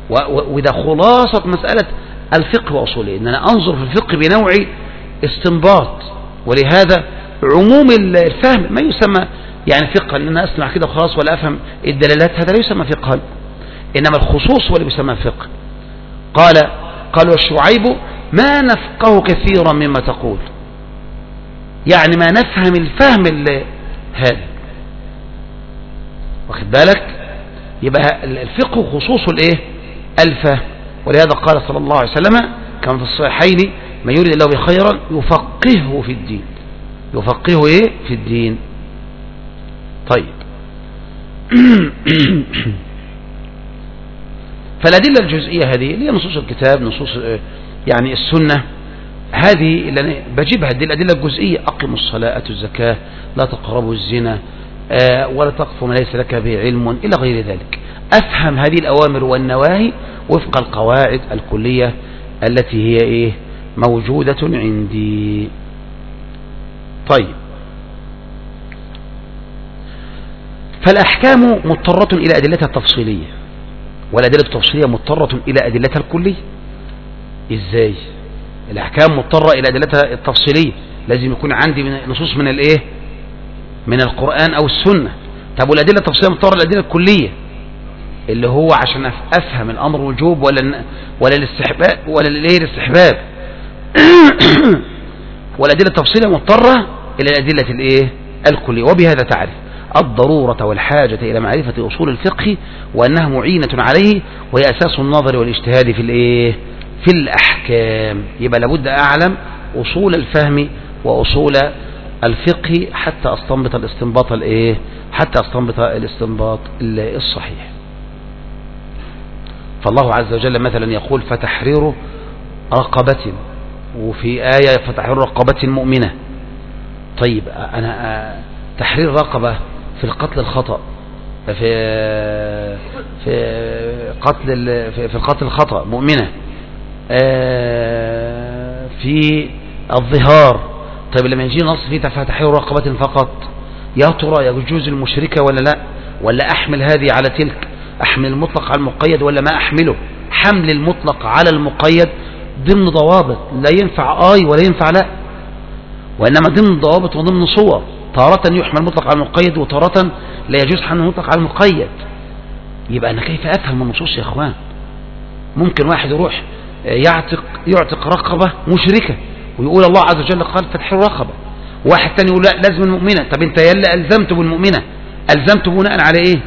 وده خلاصة مسألة الفقه وأصوله، إن أنا أنظر في الفقه بنوع استنباط. ولهذا عموم الفهم ما يسمى يعني فقها، لأن أنا أسمع كده خلاص ولا أفهم الدلالات، هذا لا يسمى فقها، إنما الخصوص هو اللي يسمى فقه. قال قالوا الشعيب ما نفقه كثيرا مما تقول، يعني ما نفهم الفهم هذا، واخد بالك؟ يبقى الفقه خصوص الايه؟ الفهم. ولهذا قال صلى الله عليه وسلم كما في الصحيحين من يريد الله به خيرا يفقهه في الدين. يفقهه ايه؟ في الدين. طيب فالأدلة الجزئية هذه اللي هي نصوص الكتاب، نصوص يعني السنة، هذه اللي أنا بجيبها دي الأدلة الجزئية: أقيموا الصلاة، آتوا الزكاة، لا تقربوا الزنا، آه ولا تقف ما ليس لك به علم، إلى غير ذلك. أفهم هذه الأوامر والنواهي وفق القواعد الكلية التي هي إيه؟ موجودة عندي. طيب، فالأحكام مضطرة إلى أدلتها التفصيلية، والأدلة التفصيلية مضطرة إلى أدلتها الكلية. إزاي؟ الأحكام مضطرة إلى أدلتها التفصيلية، لازم يكون عندي من نصوص من الإيه؟ من القرآن أو السنة. طب والأدلة التفصيلية مضطرة إلى الأدلة الكلية، اللي هو عشان أفهم الأمر وجوب ولا ولا الاستحباب ولا الإيه؟ الاستحباب. والأدلة التفصيلية مضطرة إلى الأدلة الإيه؟ الكلية. وبهذا تعرف الضرورة والحاجة إلى معرفة أصول الفقه، وأنها معينة عليه، وهي أساس النظر والاجتهاد في الإيه؟ في الأحكام. يبقى لابد أعلم أصول الفهم وأصول الفقه حتى أستنبط الاستنباط الإيه؟ حتى أستنبط الاستنباط الصحيح. فالله عز وجل مثلا يقول فتحرير رقبة، وفي آية فتحرير رقبة مؤمنة. طيب أنا تحرير رقبة في القتل الخطأ، في في قتل في القتل الخطأ مؤمنة، في الظهار. طيب لما يجي نص فيه تحرير رقبة فقط، يا ترى يجوز المشركة ولا لا؟ ولا أحمل هذه على تلك؟ أحمل المطلق على المقيد ولا ما أحمله؟ حمل المطلق على المقيد ضمن ضوابط، لا ينفع آي ولا ينفع لا، وإنما ضمن ضوابط وضمن صور. تارة يحمل المطلق على المقيد، وتارة لا يجوز حمل المطلق على المقيد. يبقى أنا كيف أفهم النصوص يا أخوان؟ ممكن واحد يروح يعتق يعتق رقبة مشركة ويقول الله عز وجل قال فتحرير رقبة، واحد تاني يقول لا لازم المؤمنة. طب انت يلا ألزمت بالمؤمنة، ألزمت بناء على ايه؟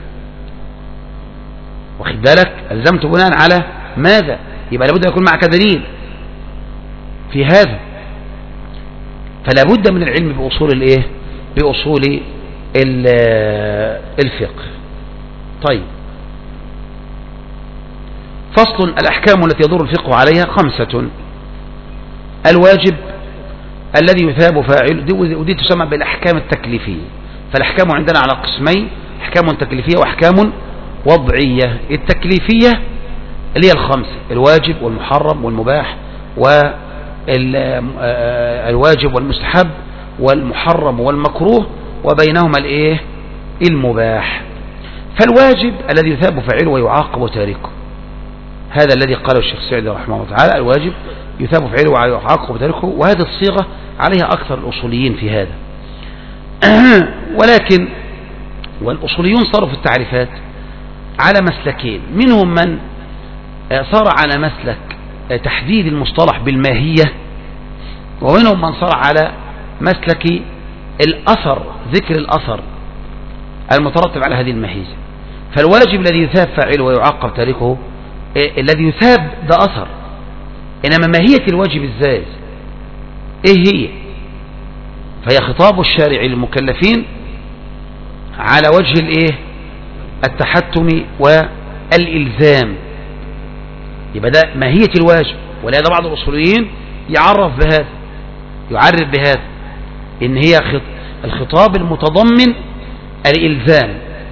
واخد بالك؟ ألزمت بناء على ماذا؟ يبقى لابد يكون معك دليل في هذا. فلا بد من العلم بأصول الايه؟ بأصول الفقه. طيب، فصل: الأحكام التي يدور الفقه عليها خمسة. الواجب الذي يثاب فاعله، ودي تسمى بالأحكام التكليفية. فالأحكام عندنا على قسمين: أحكام تكليفية وأحكام وضعية. التكليفية اللي هي الخمسة: الواجب والمحرم والمباح والواجب والمستحب والمحرم والمكروه، وبينهما الايه؟ المباح. فالواجب الذي يثاب فاعله ويعاقب تاركه، هذا الذي قاله الشيخ سعدي رحمه الله تعالى: الواجب يثاب فاعله ويعاقب تاركه. وهذه الصيغة عليها أكثر الأصوليين في هذا. ولكن والأصوليون صاروا في التعريفات على مسلكين: منهم من صار على مسلك تحديد المصطلح بالماهية، ومنهم من صار على مسلك الأثر، ذكر الأثر المترتب على هذه الماهية. فالواجب الذي يثاب فاعله ويعاقب تاركه، الذي يثاب ده أثر، إنما ماهية الواجب ازاي؟ ايه هي؟ فهي خطاب الشارع للمكلفين على وجه الايه؟ التحتم والإلزام. يبقى ده ماهية الواجب. ولهذا بعض الأصوليين يعرف بهذا، يعرف بهذا إن هي الخطاب المتضمن الإلزام،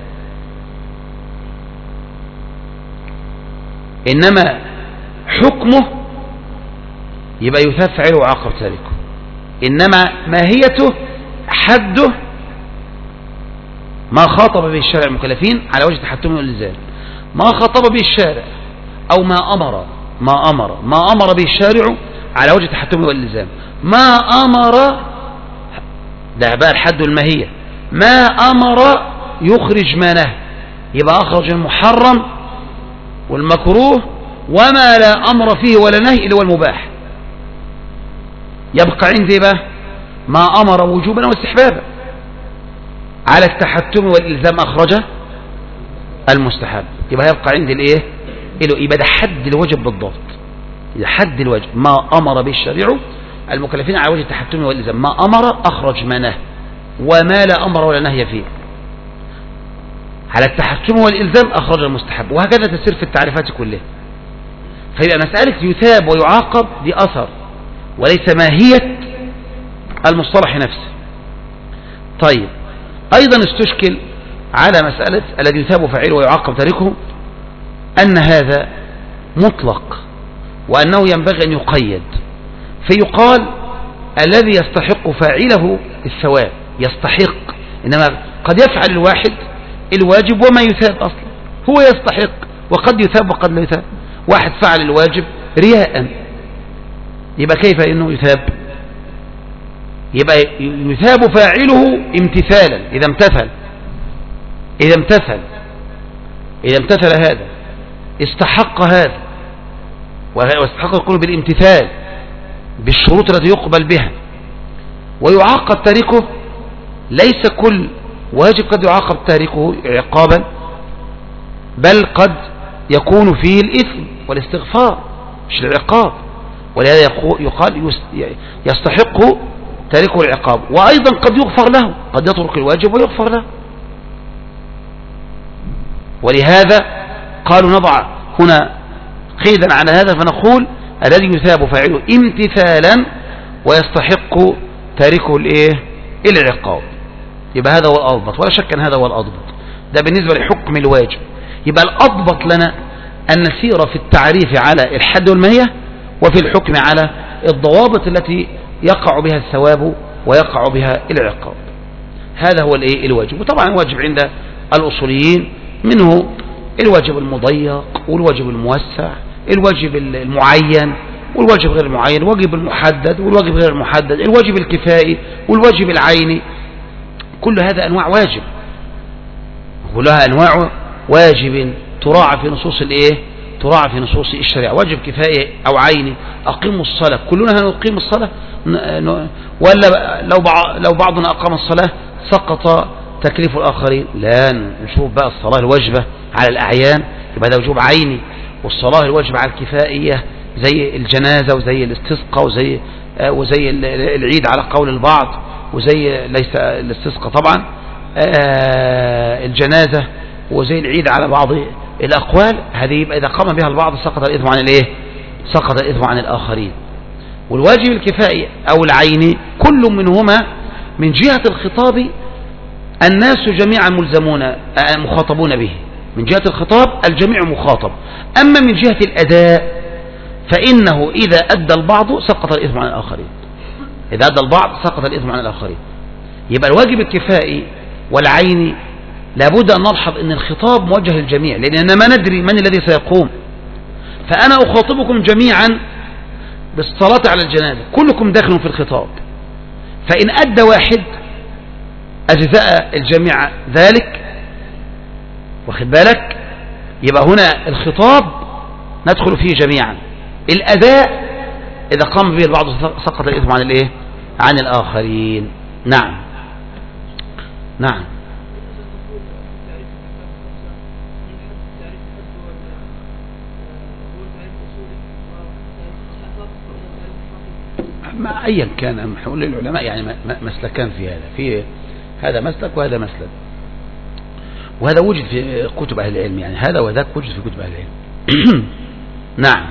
إنما حكمه يبقى يثاب فاعله وعاقب تاركه، إنما ماهيته حده ما خاطب به الشارع المكلفين على وجه تحتمه والإلزام. ما خاطب به الشارع أو ما أمر ما أمر ما أمر به الشارع على وجه التحتم والإلزام. ما أمر ده بقى الحد والماهية. ما أمر يخرج ما نهى، يبقى أخرج المحرم والمكروه، وما لا أمر فيه ولا نهي إلا هو المباح. يبقى عندي بقى ما أمر وجوبا واستحبابا. على التحتم والإلزام أخرج المستحب، يبقى يبقى عندي الإيه؟ يبقى ده حد الواجب بالضبط، ده حد الواجب. ما أمر به الشريع المكلفين على وجه التحتم والإلزام. ما أمر أخرج ما نهى، وما لا أمر ولا نهي فيه. على التحتم والإلزام أخرج المستحب، وهكذا تسير في التعريفات كلها. فيبقى مسألة يثاب ويعاقب دي أثر وليس ماهية المصطلح نفسه. طيب، أيضا استشكل على مسألة الذي يثاب فاعله ويعاقب تاركه أن هذا مطلق، وأنه ينبغي أن يقيد، فيقال الذي يستحق فاعله الثواب يستحق، إنما قد يفعل الواحد الواجب وما يثاب أصلا، هو يستحق وقد يثاب وقد لا يثاب. واحد فعل الواجب رياء، يبقى كيف إنه يثاب؟ يبقى يثاب فاعله امتثالا إذا امتثل إذا امتثل إذا امتثل هذا استحق هذا، واستحق يكون بالامتثال بالشروط التي يقبل بها. ويعاقب تاركه، ليس كل واجب قد يعاقب تاركه عقابا، بل قد يكون فيه الإثم والاستغفار مش العقاب، ولهذا يقال يستحق تاركه العقاب، وأيضا قد يغفر له، قد يترك الواجب ويغفر له. ولهذا قالوا نضع هنا قيدا على هذا فنقول الذي يثاب فاعله امتثالا ويستحق تاركه الايه العقاب. يبقى هذا هو الأضبط، ولا شك ان هذا هو الأضبط. ده بالنسبة لحكم الواجب. يبقى الأضبط لنا أن نسير في التعريف على الحد والماهية، وفي الحكم على الضوابط التي يقع بها الثواب ويقع بها العقاب. هذا هو الايه الواجب. وطبعا الواجب عند الأصوليين منه الواجب المضيق والواجب الموسع، الواجب المعين والواجب غير المعين، الواجب المحدد والواجب غير المحدد، الواجب الكفائي والواجب العيني. كل هذا أنواع واجب، كلها أنواع واجب تراعى في نصوص الايه تراعى في نصوص الشريعة. واجب كفائي أو عيني، أقيموا الصلاة، كلنا نقيم الصلاة، ولا لو لو بعضنا أقام الصلاة سقط تكليف الآخرين؟ لا، نشوف بقى الصلاة الواجبة على الأعيان يبقى ده وجوب عيني، والصلاة الواجبة على الكفائية زي الجنازة وزي الاستسقاء وزي وزي العيد على قول البعض، وزي ليس الاستسقاء طبعا الجنازة، وزي العيد على بعض الأقوال. هذه يبقى إذا قام بها البعض سقط الإثم عن الإيه سقط الإثم عن الآخرين. والواجب الكفائي أو العيني كل منهما من جهة الخطاب الناس جميعا ملزمون مخاطبون به، من جهة الخطاب الجميع مخاطب. أما من جهة الأداء فإنه إذا أدى البعض سقط الإثم عن الآخرين، إذا أدى البعض سقط الإثم عن الآخرين. يبقى الواجب الكفائي والعيني لابد أن نلحظ أن الخطاب موجه للجميع، لأننا ما ندري من الذي سيقوم. فأنا أخاطبكم جميعا بالصلاة على الجنازة، كلكم داخل في الخطاب، فإن أدى واحد أجزاء الجميع ذلك، واخد بالك؟ يبقى هنا الخطاب ندخل فيه جميعا. الأداء إذا قام به البعض سقط الإثم عن الإيه عن الآخرين. نعم نعم. ما أيا كان حول العلماء يعني مسلكان في هذا، في هذا مسلك وهذا مسلك، وهذا وجد في كتب أهل العلم، يعني هذا وذاك وجد في كتب أهل العلم. نعم.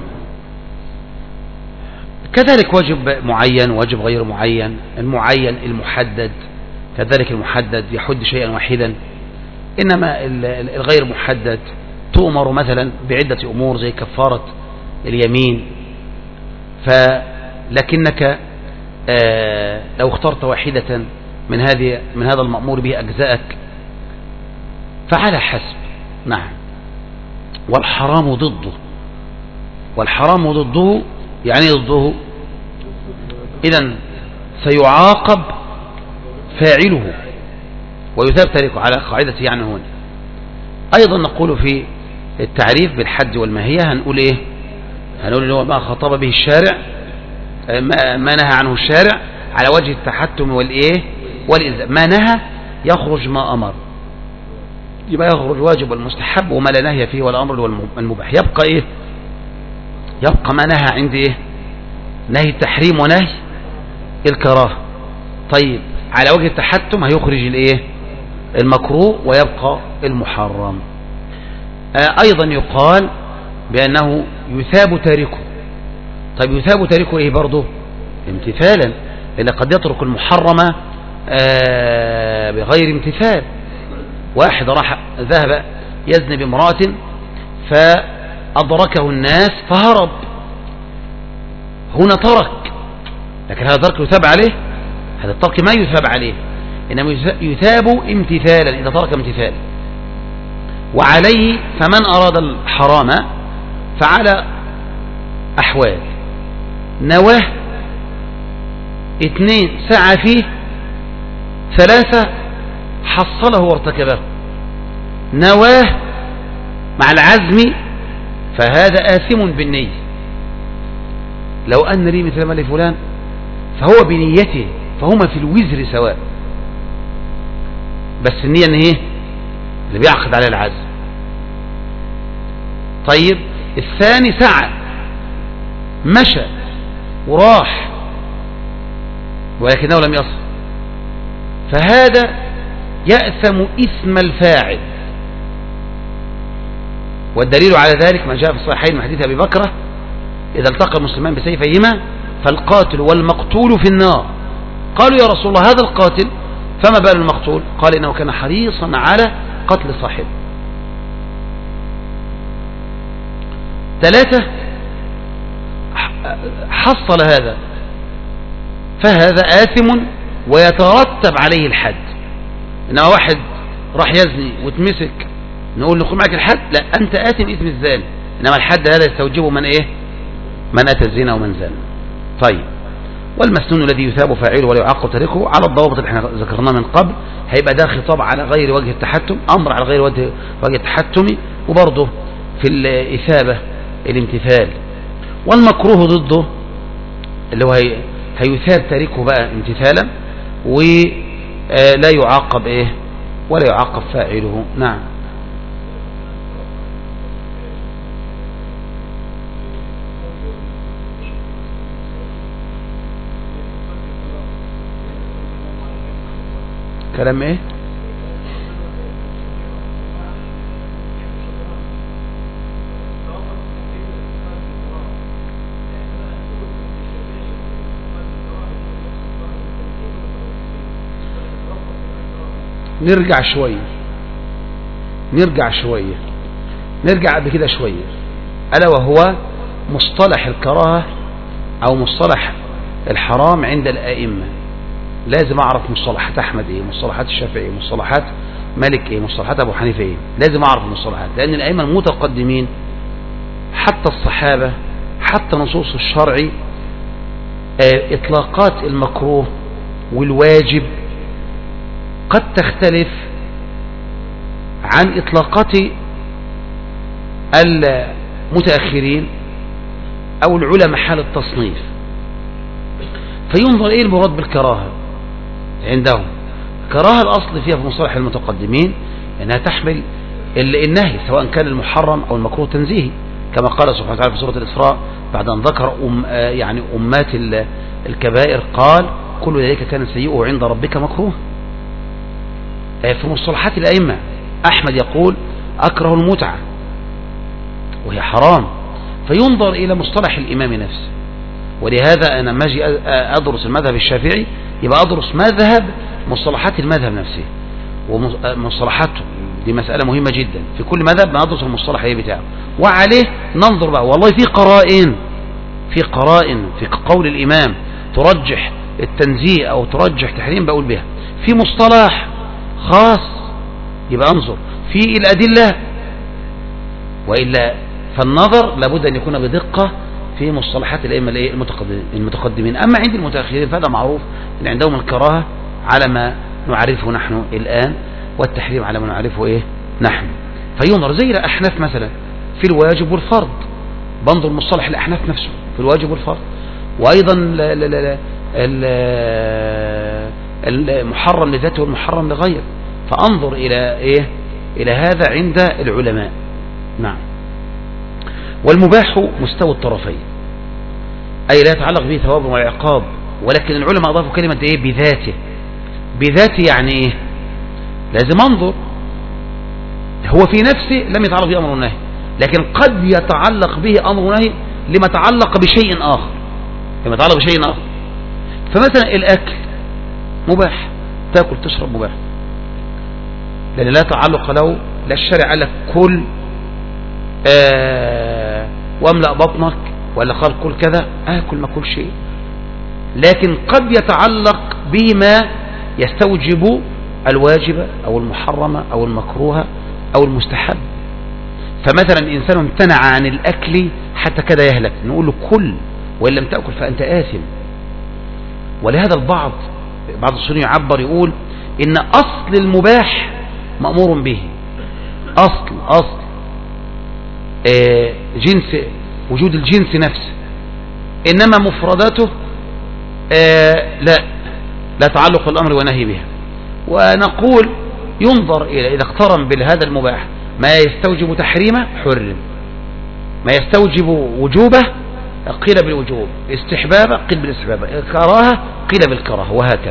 كذلك واجب معين واجب غير معين، المعين المحدد كذلك المحدد يحد شيئا واحدا، إنما الغير محدد تؤمر مثلا بعدة أمور زي كفارة اليمين، فلكنك آه لو اخترت واحدة من هذه من هذا المأمور به أجزاءك، فعلى حسب. نعم. والحرام ضده. والحرام ضده يعني ضده، إذن سيعاقب فاعله ويثاب تاركه على قاعدة يعني هنا. أيضا نقول في التعريف بالحد والماهية هنقول إيه؟ هنقول اللي هو ما خطب به الشارع، ما نهى عنه الشارع على وجه التحتم والإيه والإلزام. ما نهى يخرج ما أمر، يبقى يخرج واجب والمستحب، وما لا نهي فيه ولا أمر والمباح. يبقى إيه؟ يبقى ما نهى عند إيه؟ نهي التحريم ونهي الكراهة. طيب على وجه التحتم هيخرج الإيه؟ المكروه ويبقى المحرم. أيضا يقال بأنه يثاب تاركه. طيب يثاب تاركه إيه برضه؟ امتثالا، إلا قد يترك المحرمة بغير امتثال. واحد راح ذهب يزني بامرأة فأدركه الناس فهرب، هنا ترك، لكن هذا ترك يثاب عليه؟ هذا الترك ما يثاب عليه، إنما يثاب امتثالا إذا ترك امتثالا. وعليه فمن أراد الحرام فعلى أحوال: نواه، اثنين سعى فيه، ثلاثة حصله وارتكبه. نواه مع العزم فهذا آثم بالنية، لو أن لي مثل ما لفلان فهو بنيته، فهما في الوزر سواء، بس النية ان ايه اللي بيعقد على العزم. طيب الثاني سعى مشى وراح ولكنه لم يصل، فهذا يأثم إثم الفاعل. والدليل على ذلك ما جاء في الصحيحين من حديث أبي بكرة: إذا التقى المسلمان بسيفيهما فالقاتل والمقتول في النار. قالوا يا رسول الله هذا القاتل فما بال المقتول؟ قال إنه كان حريصا على قتل صاحبه. ثلاثة حصل هذا فهذا آثم ويترتب عليه الحد. إنما واحد راح يزني وتمسك نقول نقول معك الحد؟ لا، أنت آثم إثم الزاني، إنما الحد هذا يستوجبه من إيه؟ من أتى الزنا ومن زان. طيب والمسنون الذي يثاب فاعله ولا يعاقب تاركه على الضوابط اللي احنا ذكرناها من قبل، هيبقى ده خطاب على غير وجه التحتم، أمر على غير وجه التحتم، وبرضه في الإثابة الامتثال. والمكروه ضده اللي هو هي هيثاب تاركه بقى امتثالا ولا يعاقب ايه ولا يعاقب فاعله. نعم. كلام ايه؟ نرجع شوية نرجع شوية نرجع بكده شوية ألا وهو مصطلح الكراهة أو مصطلح الحرام عند الآئمة. لازم أعرف مصطلحات أحمد إيه، مصطلحات الشافعي إيه، مصطلحات مالك إيه، مصطلحات أبو حنيفة إيه. لازم أعرف المصطلحات، لأن الآئمة المتقدمين حتى الصحابة حتى نصوص الشرع إطلاقات المكروه والواجب قد تختلف عن إطلاقات المتأخرين أو العلماء حال التصنيف. فينظر إيه المراد بالكراهة عندهم. كراهة الأصل فيها في مصطلح المتقدمين أنها تحمل النهي، سواء كان المحرم أو المكروه تنزيهي، كما قال سبحانه وتعالى في سورة الإسراء بعد أن ذكر أم يعني أمات الكبائر قال كل ذلك كان سيئه عند ربك مكروه. في مصطلحات الأئمة أحمد يقول أكره المتعة وهي حرام، فينظر إلى مصطلح الإمام نفسه. ولهذا أنا ما أجي أدرس المذهب الشافعي يبقى أدرس مذهب مصطلحات المذهب نفسه ومصطلحاته، دي مسألة مهمة جدا. في كل مذهب ندرس المصطلح ايه بتاعه وعليه ننظر بقى. والله في قرائن في قرائن في قول الإمام ترجح التنزيه أو ترجح تحريم بقول بها. في مصطلح خاص يبقى انظر في الأدلة وإلا فالنظر لابد أن يكون بدقة في مصطلحات الأئمة المتقدمين. أما عند المتأخرين فهذا معروف أن عندهم الكراهة على ما نعرفه نحن الآن، والتحريم على ما نعرفه إيه نحن. فينظر زي الأحناف مثلا في الواجب والفرض، بنظر مصطلح الأحناف نفسه في الواجب والفرض، وأيضا المحرم لذاته والمحرم لغيره، فأنظر إلى إيه إلى هذا عند العلماء. نعم. والمباح مستوى الطرفين، أي لا يتعلق به ثواب وعقاب، ولكن العلماء أضافوا كلمة إيه بذاته. بذاته يعني إيه؟ لازم أنظر، هو في نفسه لم يتعلق به أمر ونهي، لكن قد يتعلق به أمر ونهي لما تعلق بشيء آخر، لما يتعلق بشيء آخر. فمثلا الأكل مباح، تأكل تشرب مباح، لأن لا تعلق له، لا الشرع قال لك كل آه واملأ بطنك، ولا قال كل كذا، آكل ما كل شيء، لكن قد يتعلق بما يستوجب الواجب أو المحرمة أو المكروه أو المستحب. فمثلا إنسان امتنع عن الأكل حتى كذا يهلك، نقول له كل، وإن لم تأكل فأنت آثم. ولهذا البعض بعض السنين يعبر يقول إن أصل المباح مأمور به، أصل أصل آه جنس وجود الجنس نفسه، إنما مفرداته آه لا لا تعلق الأمر ونهي بها. ونقول ينظر إلى إذا اقترن بهذا المباح ما يستوجب تحريمه حرم، ما يستوجب وجوبه قيل بالوجوب، استحبابه قيل بالاستحباب، كراهه قيل بالكراهه، وهكذا.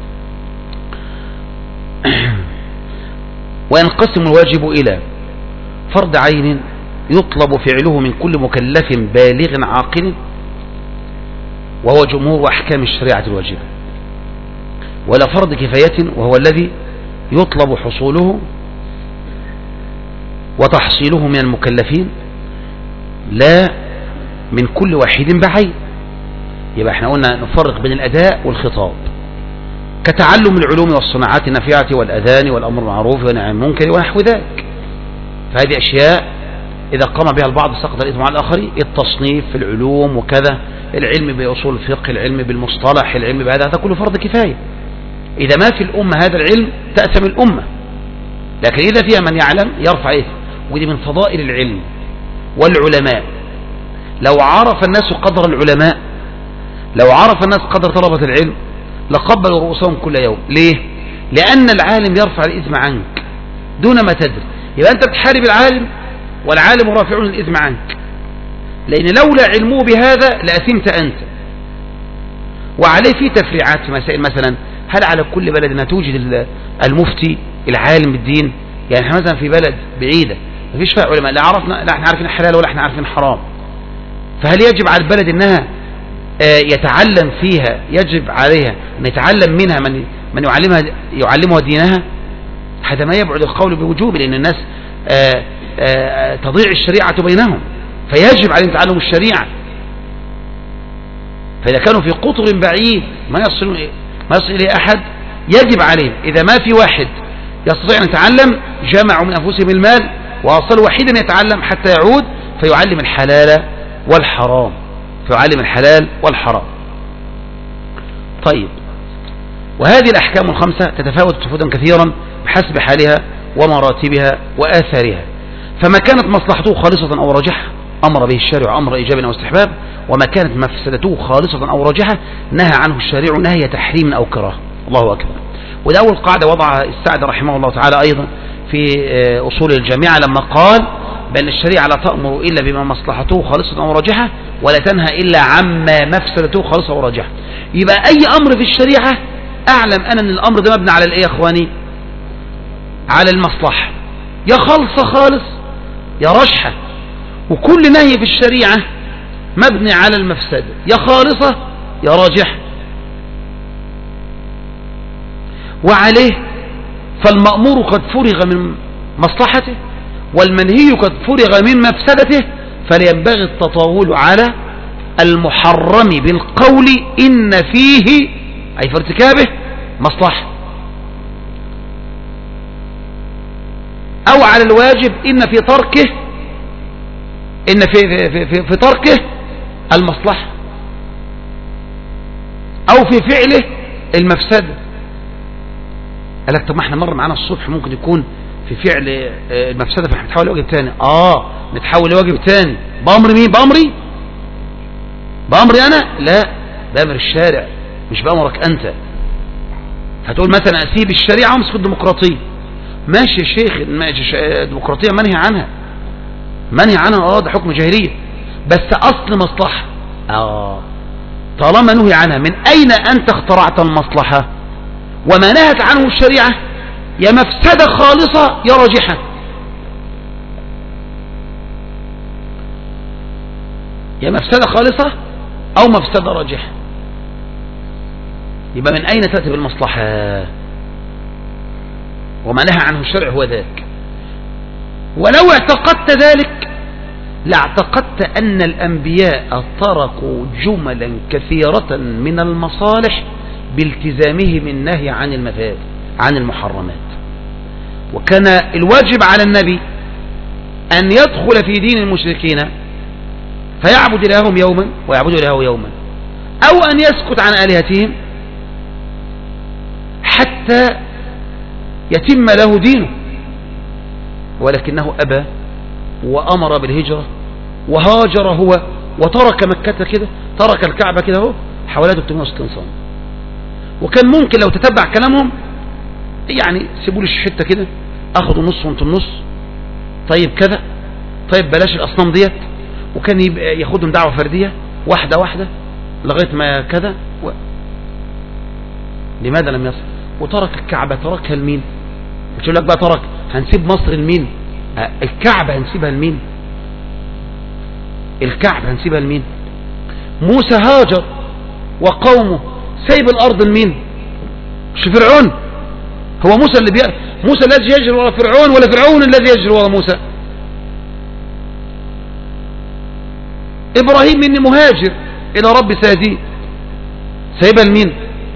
وينقسم الواجب إلى فرض عين يطلب فعله من كل مكلف بالغ عاقل، وهو جمهور أحكام الشريعة الواجبة، ولا فرض كفاية وهو الذي يطلب حصوله وتحصيله من المكلفين لا من كل واحد بعين. يبقى احنا قلنا نفرق بين الأداء والخطاب، كتعلم العلوم والصناعات النافعة والأذان والأمر بالمعروف والنهي عن المنكر ونحو ذلك. فهذه أشياء إذا قام بها البعض سقط الإثم على الآخرين، التصنيف في العلوم وكذا، العلم بأصول الفقه، العلم بالمصطلح، العلم بهذا، هذا كله فرض كفاية. إذا ما في الأمة هذا العلم تأثم الأمة، لكن إذا فيها من يعلم يرفع إثم. ودي من فضائل العلم والعلماء. لو عرف الناس قدر العلماء، لو عرف الناس قدر طلبة العلم لقبلوا رؤوسهم كل يوم. ليه؟ لأن العالم يرفع الإثم عنك دون ما تدري. يبقى أنت بتحارب العالم والعالم رافعون الإثم عنك، لأن لولا علمه بهذا لأثمت أنت. وعليه في تفريعات في مسائل، مثلا هل على كل بلد أنها توجد المفتي العالم بالدين؟ يعني احنا مثلا في بلد بعيدة ما فيش فيها علماء، لا عرفنا لا احنا عارفين حلال ولا احنا عارفين حرام، فهل يجب على البلد انها يتعلم فيها، يجب عليها ان يتعلم منها من من يعلمها يعلمها دينها؟ هذا ما يبعد القول بوجوب، لان الناس آآ آآ تضيع الشريعة بينهم، فيجب عليهم تعلم الشريعة. فإذا كانوا في قطر بعيد ما يصل ما يصل إليه أحد، يجب عليهم إذا ما في واحد يستطيع أن يتعلم جمعوا من أنفسهم المال وأصلوا وحيدا يتعلم حتى يعود فيعلم الحلال والحرام، فيعلم الحلال والحرام. طيب، وهذه الأحكام الخمسة تتفاوت تفاوتا كثيرا بحسب حالها ومراتبها وآثارها، فما كانت مصلحته خالصة أو راجحة أمر به الشارع أمر إيجاب أو استحباب، وما كانت مفسدته خالصة أو راجحة نهى عنه الشارع نهي تحريم أو كراهة. الله أكبر. وده أول قاعدة وضعها السعدي رحمه الله تعالى أيضا في أصول الجامعة لما قال بأن الشريعة لا تأمر إلا بما مصلحته خالصة أو راجحة، ولا تنهى إلا عما مفسدته خالصة أو راجحة. يبقى أي أمر في الشريعة أعلم أنا أن الأمر ده مبني على الإيه يا أخواني؟ على المصلحة، يا خالصة خالص يا رجحة. وكل نهي في الشريعة مبني على المفسدة، يا خالصة يا راجحة. وعليه فالمأمور قد فرغ من مصلحته والمنهي قد فرغ من مفسدته، فلينبغي التطاول على المحرم بالقول إن فيه أي في ارتكابه مصلحة، أو على الواجب إن في تركه إن في, في, في, في تركه المصلحة أو في فعله المفسدة. قال لك طب ما احنا مر معانا الصبح ممكن يكون في فعل المفسدة فاحنا نتحول لواجب تاني. اه نتحول لواجب تاني بأمر مين؟ بأمري بأمري أنا؟ لا، بأمر الشارع مش بأمرك أنت. هتقول مثلا أسيب الشريعة وامسك الديمقراطية. ماشي يا شيخ، الديمقراطية منهي عنها منهي عنها اه ده حكم جاهلية، بس أصل مصلحة. اه طالما نهي عنها، من أين أنت اخترعت المصلحة؟ وما نهت عنه الشريعة يا مفسدة خالصة يا راجحة. يا مفسدة خالصة أو مفسدة راجحة. يبقى من أين تأتي بالمصلحة؟ وما نهى عنه الشرع هو ذاك. ولو اعتقدت ذلك لاعتقدت أن الأنبياء تركوا جملا كثيرة من المصالح بالتزامهم النهي عن المفاسد عن المحرمات. وكان الواجب على النبي أن يدخل في دين المشركين فيعبد إلههم يوما ويعبد إلهه يوما، أو أن يسكت عن آلهتهم حتى يتم له دينه، ولكنه أبى وأمر بالهجرة وهاجر هو وترك مكة كده، ترك الكعبة كده هو حوالي ثلاثمائة وستين صنم. وكان ممكن لو تتبع كلامهم يعني سيبوا لي حته كده، اخدوا نص وانتوا النص، طيب كذا، طيب بلاش الاصنام ديت، وكان يبقى ياخدهم دعوه فرديه واحده واحده لغايه ما كذا و... لماذا لم يصل؟ وترك الكعبه، تركها لمين؟ مش يقول لك بقى ترك هنسيب مصر لمين؟ آه الكعبه هنسيبها لمين؟ الكعبه هنسيبها لمين؟ موسى هاجر وقومه سايب الارض لمين؟ مش فرعون؟ هو موسى اللي بي... موسى الذي يجري وراء فرعون ولا فرعون الذي يجري وراء موسى؟ ابراهيم اني مهاجر الى رب سيهدين، سايبها لمين؟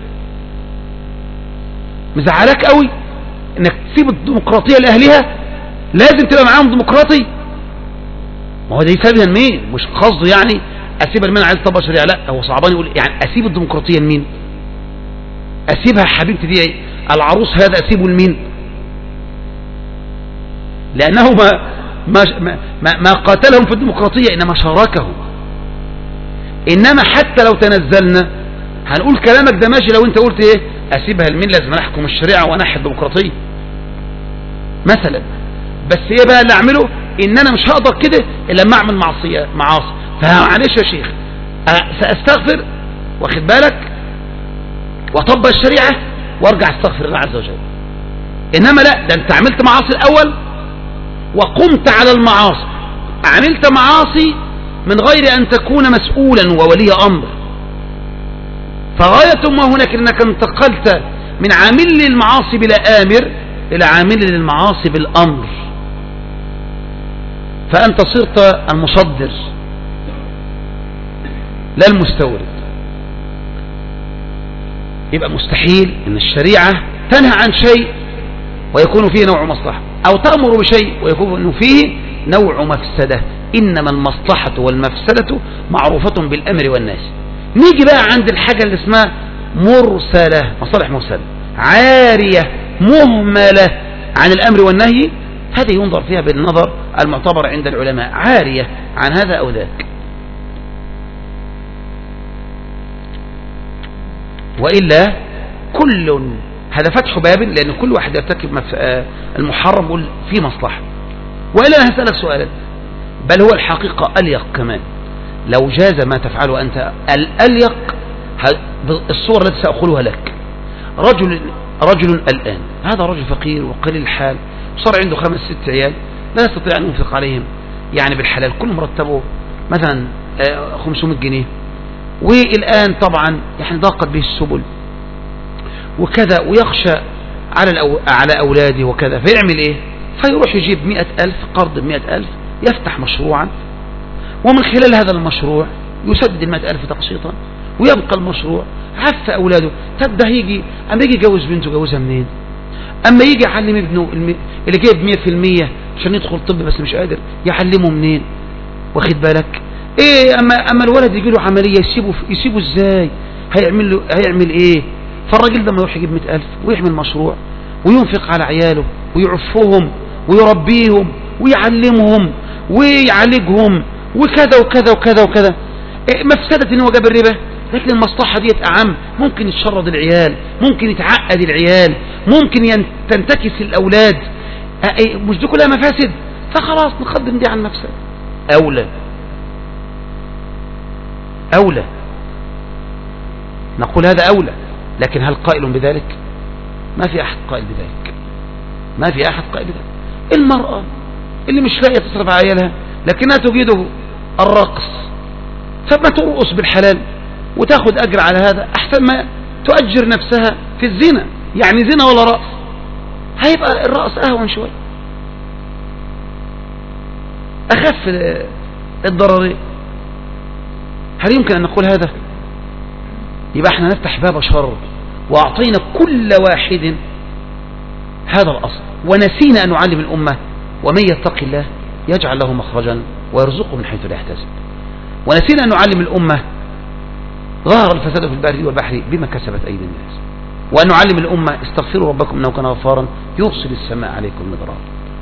مزعلاك قوي انك تسيب الديمقراطيه لاهلها؟ لازم تبقى معاهم ديمقراطي؟ ما هو ده يسيبها لمين؟ مش قصده يعني اسيبها لمين عايز طبق شريعه، لا هو صعبان يقول يعني اسيب الديمقراطيه لمين؟ اسيبها حبيبتي دي العروس هذا اسيبه لمين؟ لانه ما ما ما, ما قاتلهم في الديمقراطيه انما شاركهم. انما حتى لو تنزلنا هنقول كلامك ده ماشي لو انت قلت ايه اسيبها لمين؟ لازم احكم الشريعه وانحي الديمقراطيه مثلا. بس ايه بقى اللي اعمله؟ ان انا مش هقدر كده الا لما اعمل معصيه معاصي، فمعلش يا شيخ ساستغفر واخد بالك واطبق الشريعه وارجع استغفر الله عز وجل. انما لا، ده انت عملت معاصي الاول وقمت على المعاصي، عملت معاصي من غير ان تكون مسؤولا وولي امر، فغاية ما هناك انك انتقلت من عامل للمعاصي بلا امر الى عامل للمعاصي بالامر، فانت صرت المصدر لا المستورد. يبقى مستحيل ان الشريعة تنهى عن شيء ويكون فيه نوع مصلحة، او تأمر بشيء ويكون فيه نوع مفسدة. انما المصلحة والمفسدة معروفة بالامر والنهي. نيجي بقى عند الحاجة اللي اسمها مرسلة، مصالح مرسلة عارية مهملة عن الامر والنهي، هذه ينظر فيها بالنظر المعتبر عند العلماء، عارية عن هذا او ذاك. وإلا كل هذا فتح باب، لأن كل واحد يرتكب المحرم يقول في مصلحة. وإلا أنا هسألك سؤالا، بل هو الحقيقة أليق كمان، لو جاز ما تفعله أنت الأليق الصور التي سأقولها لك. رجل رجل الآن، هذا رجل فقير وقليل الحال، صار عنده خمس ست عيال لا يستطيع أن ينفق عليهم يعني بالحلال، كل مرتبه مثلا خمسمائة جنيه، والآن طبعا يعني ضاقت به السبل وكذا، ويخشى على الأو... على أولاده وكذا، فيعمل إيه؟ فيروح يجيب مئة ألف قرض بمئة ألف، يفتح مشروعا، ومن خلال هذا المشروع يسدد المئة ألف تقسيطا، ويبقى المشروع عف أولاده. طب ده يجي أما يجي يجوز بنته جوزها منين؟ أما يجي يعلم ابنه اللي جايب مئة في المئة عشان يدخل طب بس مش قادر يعلمه منين؟ واخد بالك ايه؟ اما اما الولد يجي له عمليه يسيبه يسيبه ازاي؟ هيعمل له هيعمل ايه؟ فالراجل ده ما يروح يجيب مئة ألف ويعمل مشروع وينفق على عياله ويعفهم ويربيهم ويعلمهم ويعالجهم وكذا وكذا وكذا وكذا. إيه مفسدة ان هو جاب الربا، لكن المصلحة ديت اعم. ممكن يتشرد العيال، ممكن يتعقد العيال، ممكن تنتكس الاولاد، إيه مش دي كلها مفاسد؟ فخلاص نقدم دي عن مفسد. اولى اولى نقول هذا اولى. لكن هل قائل بذلك؟ ما في احد قائل بذلك، ما في احد قائل بذلك. المرأة اللي مش لاقيه تصرف على عيالها لكنها تجيده الرقص، فما ترقص بالحلال وتاخد اجر على هذا احسن ما تؤجر نفسها في الزنا. يعني زنا ولا رقص؟ هيبقى الرقص اهون شويه، اخف الضررين. هل يمكن ان نقول هذا؟ يبقى احنا نفتح باب شر واعطينا كل واحد هذا الاصل، ونسينا ان نعلم الامه ومن يتق الله يجعل له مخرجا ويرزقه من حيث لا يحتسب. ونسينا ان نعلم الامه ظهر الفساد في البر والبحر بما كسبت ايدي الناس، وان نعلم الامه استغفروا ربكم انه كان غفارا يرسل السماء عليكم مدرارا.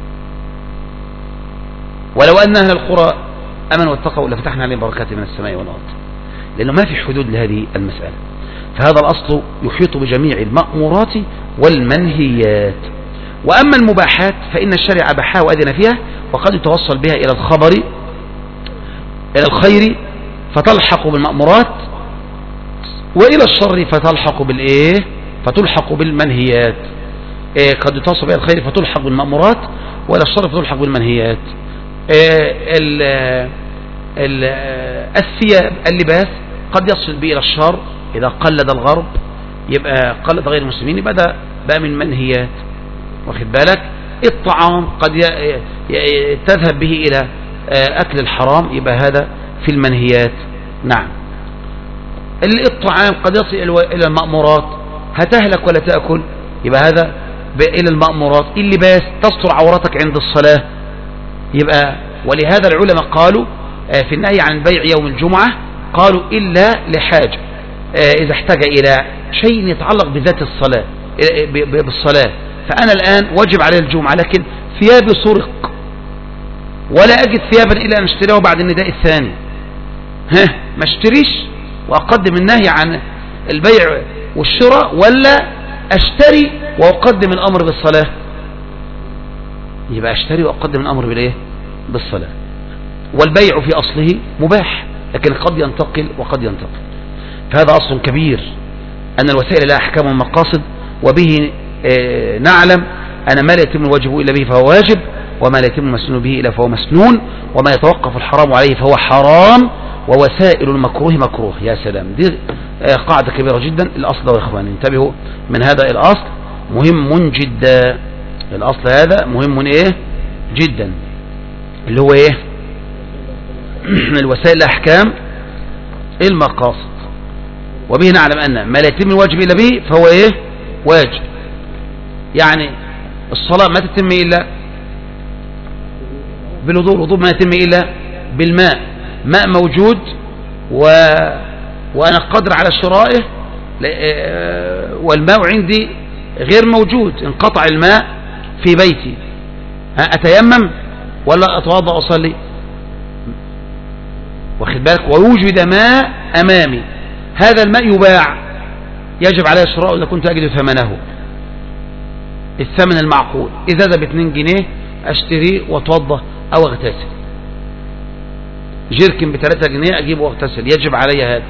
ولو ان اهل القرى امنوا واتقوا لفتحنا عليهم بركات من السماء والارض، لانه ما في حدود لهذه المساله. فهذا الاصل يحيط بجميع المأمورات والمنهيات. واما المباحات فان الشرع اباحها واذن فيها، وقد يتوصل بها الى الخبر الى الخير فتلحق بالمأمورات، والى الشر فتلحق بالايه فتلحق بالمنهيات. إيه قد يتوصل بها الخير فتلحق بالمأمورات، والى الشر فتلحق بالمنهيات. إيه ال ال الثياب اللباس قد يصل به الى الشر اذا قلد الغرب، يبقى قلد غير المسلمين، يبقى ده بقى من منهيات، واخد بالك. الطعام قد تذهب به الى اكل الحرام، يبقى هذا في المنهيات. نعم. الطعام قد يصل الى المأمورات، هتهلك ولا تأكل، يبقى هذا الى المأمورات. اللباس تستر عورتك عند الصلاة، يبقى ولهذا العلماء قالوا في النهي عن البيع يوم الجمعة قالوا إلا لحاجة، إذا احتاج إلى شيء يتعلق بذات الصلاة بالصلاة. فأنا الآن واجب علي الجمعة، لكن ثيابي سرق ولا أجد ثيابا إلا أن اشتريه بعد النداء الثاني، ها ما اشتريش وأقدم النهي عن البيع والشراء، ولا أشتري وأقدم الأمر بالصلاة؟ يبقى أشتري وأقدم الأمر بالإيه؟ بالصلاة. والبيع في أصله مباح، لكن قد ينتقل وقد ينتقل. فهذا أصل كبير، أن الوسائل لها أحكام ومقاصد، وبه آه نعلم أن ما لا يتم الواجب إلا به فهو واجب، وما لا يتم المسنون به إلا فهو مسنون، وما يتوقف الحرام عليه فهو حرام، ووسائل المكروه مكروه. يا سلام، دي آه قاعدة كبيرة جدا. الأصل ده يا إخواني انتبهوا من هذا الأصل، مهم جدا. الأصل هذا مهم إيه جدا، اللي هو إيه؟ الوسائل الأحكام المقاصد، وبه نعلم أن ما لا يتم الواجب إلا به فهو إيه؟ واجب. يعني الصلاة ما تتم إلا بالوضوء، الوضوء ما يتم إلا بالماء، ماء موجود و... وأنا قادر على شرائه، والماء عندي غير موجود، انقطع الماء في بيتي، أتيمم ولا أتوضأ أصلي؟ واخد بالك. ويوجد ماء أمامي، هذا الماء يباع، يجب عليه شراءه إذا كنت أجد ثمنه، الثمن المعقول. إذا ذا باثنين جنيه أشتريه وأتوضأ أو أغتسل. جيركن بثلاثة جنيه أجيبه وأغتسل، يجب علي هذا.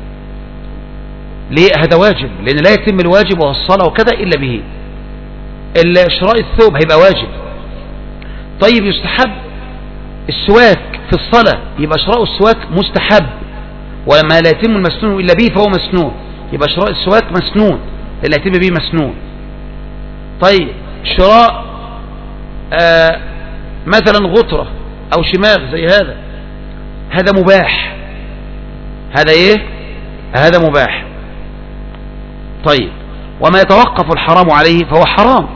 ليه؟ هذا واجب، لأن لا يتم الواجب والصلاة وكذا إلا به. شراء الثوب هيبقى واجب. طيب يستحب السواك في الصلاة، يبقى شراء السواك مستحب، وما لا يتم المسنون إلا به فهو مسنون، يبقى شراء السواك مسنون، لا يتم به مسنون. طيب شراء آه مثلا غطرة أو شماغ زي هذا، هذا مباح، هذا إيه؟ هذا مباح. طيب وما يتوقف الحرام عليه فهو حرام،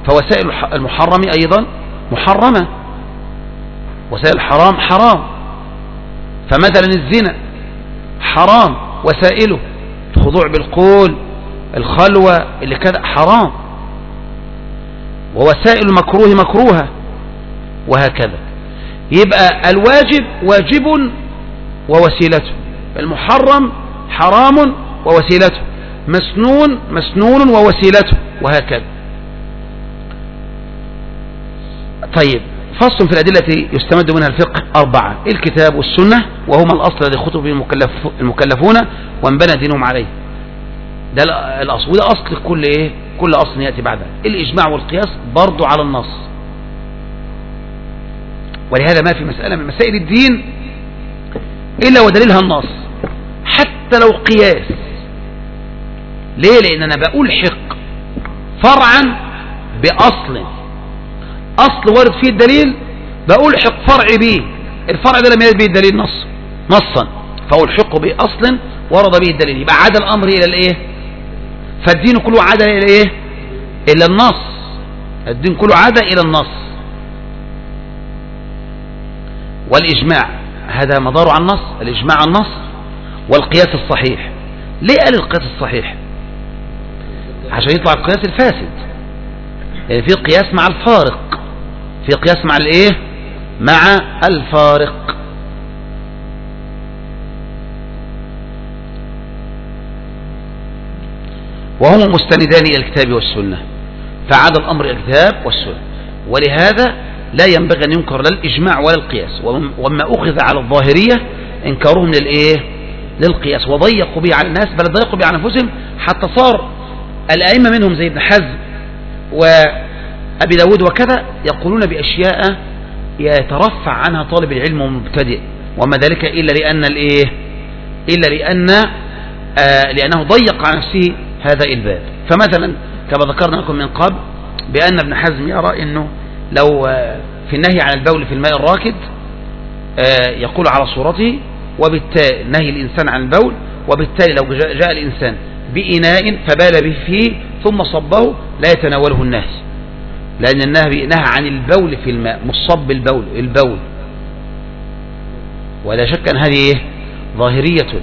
فوسائل المحرم أيضا محرمة، وسائل الحرام حرام. فمثلا الزنا حرام، وسائله الخضوع بالقول، الخلوة اللي كذا حرام، ووسائل المكروه مكروهة، وهكذا. يبقى الواجب واجب ووسيلته، المحرم حرام ووسيلته، مسنون مسنون ووسيلته، وهكذا. طيب، فصل في الأدلة يستمد منها الفقه أربعة: الكتاب والسنة، وهما الأصل الذي خطب به المكلف المكلفون وانبنى دينهم عليه. ده الأصل، وده أصل كل إيه؟ كل أصل يأتي بعدها. الإجماع والقياس برضو على النص، ولهذا ما في مسألة من مسائل الدين إلا ودليلها النص، حتى لو قياس. ليه؟ لأن أنا بألحق فرعا بأصل، أصل وارد فيه الدليل بألحق فرع به، الفرع ده لم يرد به الدليل نص نصا، فألحقه بأصل ورد به الدليل، يبقى عاد الأمر إلى الإيه؟ فالدين كله عاد إلى إيه؟ إلى النص. الدين كله عاد إلى النص. والإجماع هذا مدار عن النص، الإجماع عن النص. والقياس الصحيح، ليه قال القياس الصحيح؟ عشان يطلع القياس الفاسد، يعني في قياس مع الفارق، في قياس مع الايه؟ مع الفارق. وهما مستندان الى الكتاب والسنة، فعاد الامر الى الكتاب والسنة. ولهذا لا ينبغي ان ينكر لا الاجماع ولا القياس، وما اخذ على الظاهرية انكارهم للايه؟ للقياس، وضيقوا به على الناس، بل ضيقوا به على انفسهم، حتى صار الائمة منهم زي ابن حزم وأبي داود وكذا يقولون بأشياء يترفع عنها طالب العلم ومبتدئ، وما ذلك إلا لأن الإيه؟ إلا لأن آه لأنه ضيق على نفسه هذا الباب. فمثلا كما ذكرنا لكم من قبل بأن ابن حزم يرى أنه لو آه في النهي عن البول في الماء الراكد آه يقول على صورته، وبالتالي نهي الإنسان عن البول، وبالتالي لو جاء الإنسان بإناء فبال به فيه ثم صبه لا يتناوله الناس، لأن النهي نهى عن البول في الماء، مش صب البول البول. ولا شك أن هذه إيه؟ ظاهرية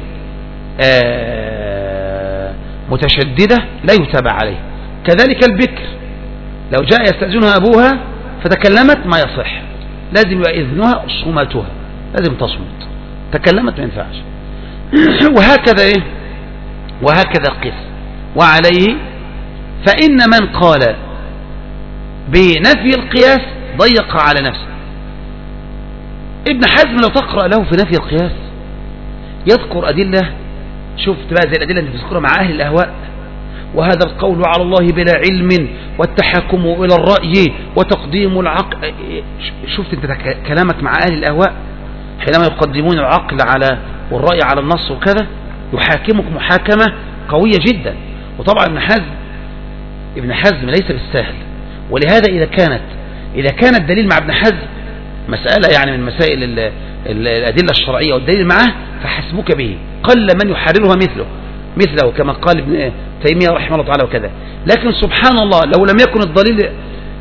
آه متشددة لا يتابع عليه. كذلك البكر لو جاء يستأذنها أبوها فتكلمت ما يصح، لازم يبقى إذنها صمتها، لازم تصمت، تكلمت ما ينفعش. وهكذا إيه؟ وهكذا القياس. وعليه فإن من قال بنفي القياس ضيق على نفسه. ابن حزم لو تقرأ له في نفي القياس يذكر أدلة، شفت بقى زي الأدلة اللي تذكرها مع أهل الأهواء، وهذا القول على الله بلا علم، والتحكم إلى الرأي، وتقديم العقل. شفت انت كلامك مع أهل الأهواء حينما يقدمون العقل على والرأي على النص وكذا، يحاكمك محاكمة قوية جدا. وطبعا ابن حزم ابن حزم ليس بالسهل، ولهذا إذا كانت إذا كان الدليل مع ابن حزم مسألة يعني من مسائل ال ال الأدلة الشرعية والدليل معه فحسبك به، قل من يحررها مثله مثله كما قال ابن تيمية رحمه الله تعالى وكذا. لكن سبحان الله لو لم يكن الدليل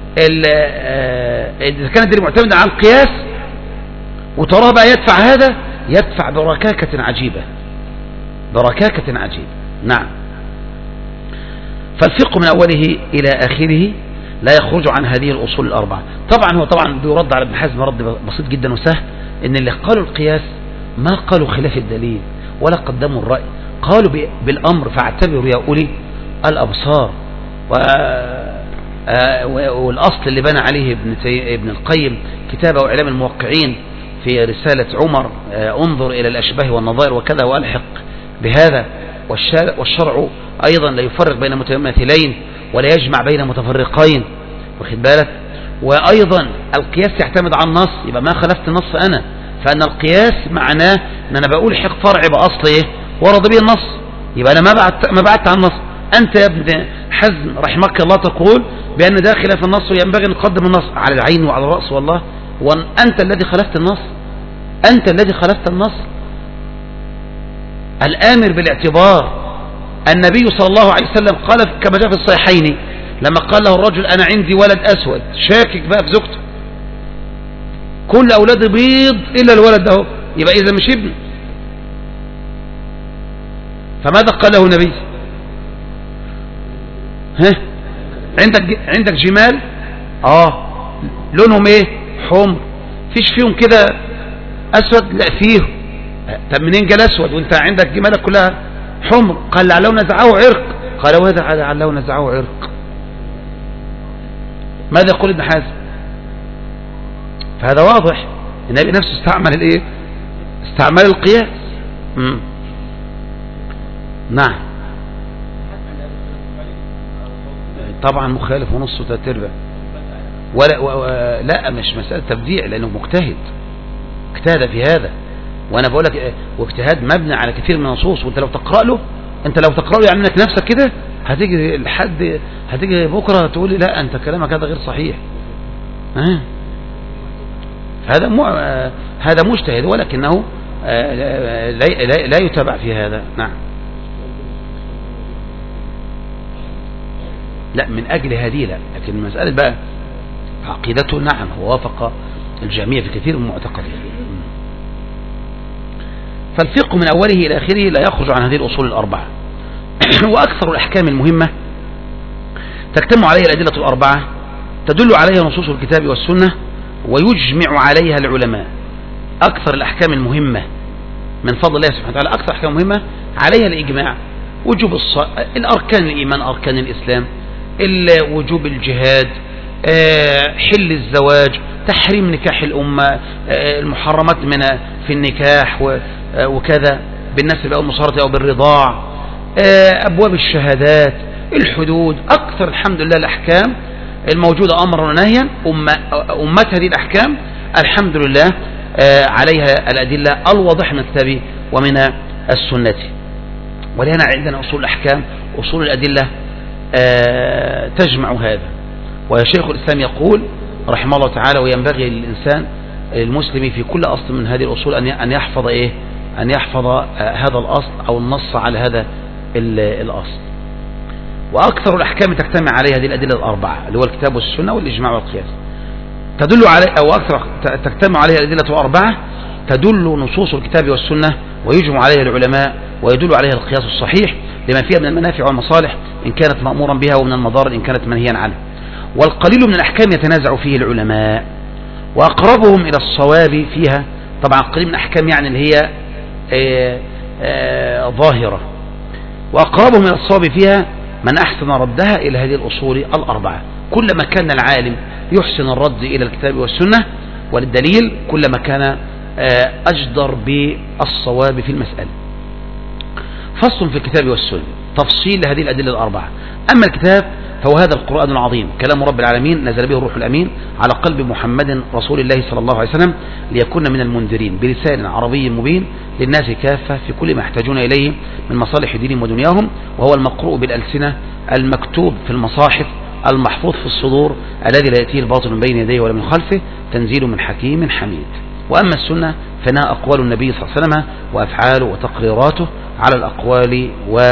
إذا كان الدليل معتمد على القياس وتراه بقى يدفع هذا، يدفع بركاكة عجيبة، بركاكة عجيبة. نعم. فالفقه من أوله إلى آخره لا يخرج عن هذه الأصول الأربعة. طبعا هو طبعا بيرد على ابن حزم رد بسيط جدا وسهل، إن اللي قالوا القياس ما قالوا خلاف الدليل ولا قدموا الرأي، قالوا بالأمر فاعتبروا يا أولي الأبصار. والأصل اللي بنى عليه ابن, ابن القيم كتابه إعلام الموقعين في رسالة عمر انظر إلى الأشباه والنظائر وكذا وألحق بهذا، والشرع أيضا لا يفرق بين متماثلين ولا يجمع بين متفرقين، واخد بالك. وأيضا القياس يعتمد على النص، يبقى ما خلفت النص أنا، فأن القياس معناه أن أنا بقول حق فرع بأصل إيه ورد به النص، يبقى أنا ما بعدت ما بعدت عن النص. أنت يا ابن حزم رحمك الله تقول بأن ده خلاف النص وينبغي أن نقدم النص على العين وعلى الرأس، والله وأنت الذي خلفت النص، أنت الذي خلفت النص. الآمر بالاعتبار النبي صلى الله عليه وسلم قال كما جاء في الصحيحين لما قال له الرجل أنا عندي ولد أسود، شاكك بقى في زوجته، كل أولاده بيض إلا الولد ده يبقى إذا مش ابن. فماذا قال له النبي؟ ها عندك عندك جمال اه لونهم ايه؟ حمر. فيش فيهم كده اسود؟ لا فيه. طب منين جال اسود وانت عندك جمالك كلها حمر؟ قال لعله نزعه عرق. قال وهذا لعله نزعه عرق. ماذا يقول ابن حزم؟ فهذا واضح النبي نفسه استعمل الايه؟ استعمل القياس. مم. نعم طبعا مخالف ونص وثلاث ارباع. ولا و... لا مش مسألة تبديع لأنه مجتهد اجتهد في هذا. وأنا بقول لك واجتهاد مبني على كثير من النصوص. وأنت لو تقرأ له أنت لو تقرأ له يعني منك نفسك كده هتيجي لحد هتيجي بكرة تقول لي لا أنت كلامك هذا غير صحيح. ها هذا م... هذا مجتهد ولكنه لا... لا... لا يتابع في هذا. نعم لا من أجل هذه لا، لكن المسألة بقى عقيدته نعم هو وافق الجميع في كثير من معتقده. فالفقه من أوله إلى آخره لا يخرج عن هذه الأصول الأربعة. وأكثر الأحكام المهمة تجتمع عليها الأدلة الأربعة تدل عليها نصوص الكتاب والسنة ويجمع عليها العلماء. أكثر الأحكام المهمة من فضل الله سبحانه وتعالى أكثر أحكام مهمة عليها الإجماع. وجوب الص... الأركان الإيمان أركان الإسلام وجوب الجهاد حل الزواج تحريم نكاح الأمة المحرمات من في النكاح وكذا بالنسبة أو المصارة أو بالرضاع أبواب الشهادات الحدود. أكثر الحمد لله الأحكام الموجودة أمرا ونهيا أمت هذه الأحكام الحمد لله عليها الأدلة الواضحة من الكتاب ومن السنة. ولهنا عندنا أصول الأحكام أصول الأدلة تجمع هذا. وشيخ الإسلام يقول رحمه الله تعالى وينبغي للإنسان المسلم في كل أصل من هذه الأصول أن يحفظ إيه أن يحفظ هذا الأصل أو النص على هذا الأصل. وأكثر الأحكام تجتمع عليها هذه الأدلة الأربعة اللي هو الكتاب والسنة والإجماع والقياس تدل عليه أو أكثر تجتمع عليها الأدلة الأربعة تدل نصوص الكتاب والسنة ويجمع عليها العلماء ويدل عليها القياس الصحيح لما فيها من المنافع والمصالح إن كانت مأمورا بها ومن المضار إن كانت منهيا عنها. والقليل من الأحكام يتنازع فيه العلماء وأقربهم إلى الصواب فيها طبعا قليل من الأحكام يعني اللي هي آآ آآ ظاهرة وأقربهم إلى الصواب فيها من أحسن ردها إلى هذه الأصول الأربعة. كلما كان العالم يحسن الرد إلى الكتاب والسنة والدليل كلما كان أجدر بالصواب في المسألة. فصل في الكتاب والسنة تفصيل هذه الأدلة الأربعة. أما الكتاب فهو هذا القرآن العظيم كلام رب العالمين نزل به الروح الأمين على قلب محمد رسول الله صلى الله عليه وسلم ليكون من المنذرين بلسان عربي مبين للناس كافة في كل ما يحتاجون إليه من مصالح دينهم ودنياهم. وهو المقروء بالألسنة المكتوب في المصاحف المحفوظ في الصدور الذي لا يأتيه الباطل من بين يديه ولا من خلفه تنزيل من حكيم حميد. وأما السنة فإنها أقوال النبي صلى الله عليه وسلم وأفعاله وتقريراته على الأقوال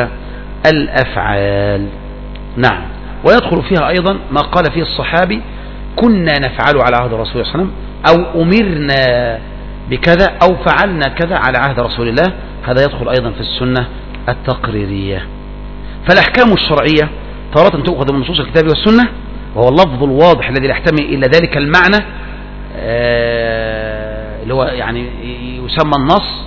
والأفعال. نعم ويدخل فيها أيضا ما قال فيه الصحابي كنا نفعل على عهد رسول الله صلى الله عليه وسلم أو أمرنا بكذا أو فعلنا كذا على عهد رسول الله. هذا يدخل أيضا في السنة التقريرية. فالأحكام الشرعية تارة تؤخذ من نصوص الكتاب والسنة وهو اللفظ الواضح الذي يحتمل إلى ذلك المعنى اللي هو يعني يسمى النص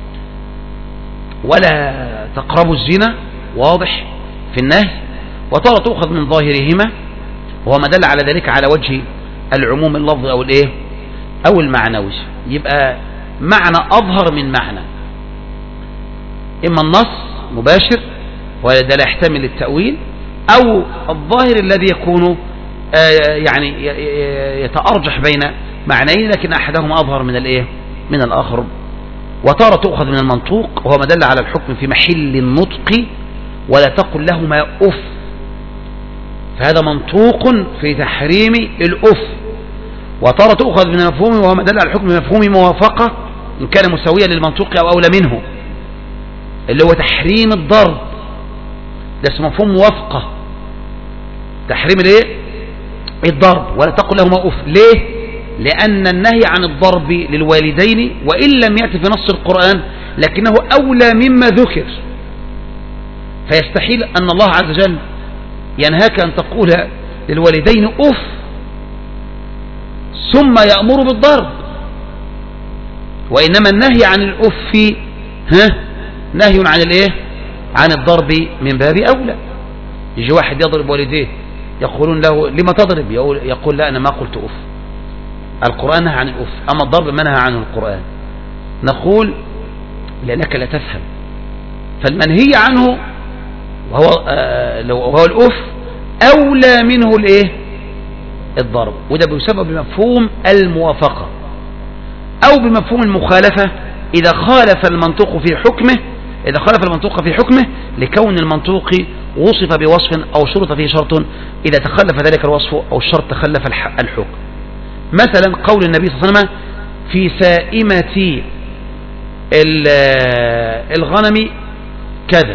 ولا تقربوا الزنا واضح في النهي. وتارة تؤخذ من ظاهرهما وهو ما دل على ذلك على وجه العموم اللفظ أو الايه أو المعنوي. يبقى معنى أظهر من معنى إما النص مباشر وده لا يحتمل التأويل أو الظاهر الذي يكون يعني يتأرجح بين معنيين لكن أحدهما أظهر من الايه من الآخر. وتارة تؤخذ من المنطوق وهو ما دل على الحكم في محل النطق ولا تقل لهما أف. فهذا منطوق في تحريم الأف. وتارة تؤخذ من المفهوم وهو ما دل على الحكم بمفهوم موافقة إن كان مساويا للمنطوق أو أولى منه اللي هو تحريم الضرب. ده اسمه مفهوم موافقة تحريم الايه الضرب ولا تقل لهما أف. ليه لأن النهي عن الضرب للوالدين وإن لم يأتي في نص القرآن لكنه أولى مما ذكر، فيستحيل أن الله عز وجل ينهاك أن تقول للوالدين أف ثم يأمر بالضرب، وإنما النهي عن الأف ها نهي عن الايه عن الضرب من باب أولى. يجي واحد يضرب والديه يقولون له لما تضرب، يقول لا أنا ما قلت أف، القرآن نهى عن الأف، أما الضرب ما نهى عنه القرآن. نقول لأنك لا تفهم، فالمنهي عنه وهو, آه وهو الأف أولى منه الايه الضرب، وده بسبب بمفهوم الموافقة أو بمفهوم المخالفة إذا خالف المنطوق في حكمه إذا خالف المنطوق في حكمه لكون المنطوق وصف بوصف أو شرط فيه شرط، إذا تخلف ذلك الوصف أو الشرط تخلف الحكم. مثلا قول النبي صلى الله عليه وسلم في سائمة الغنم كذا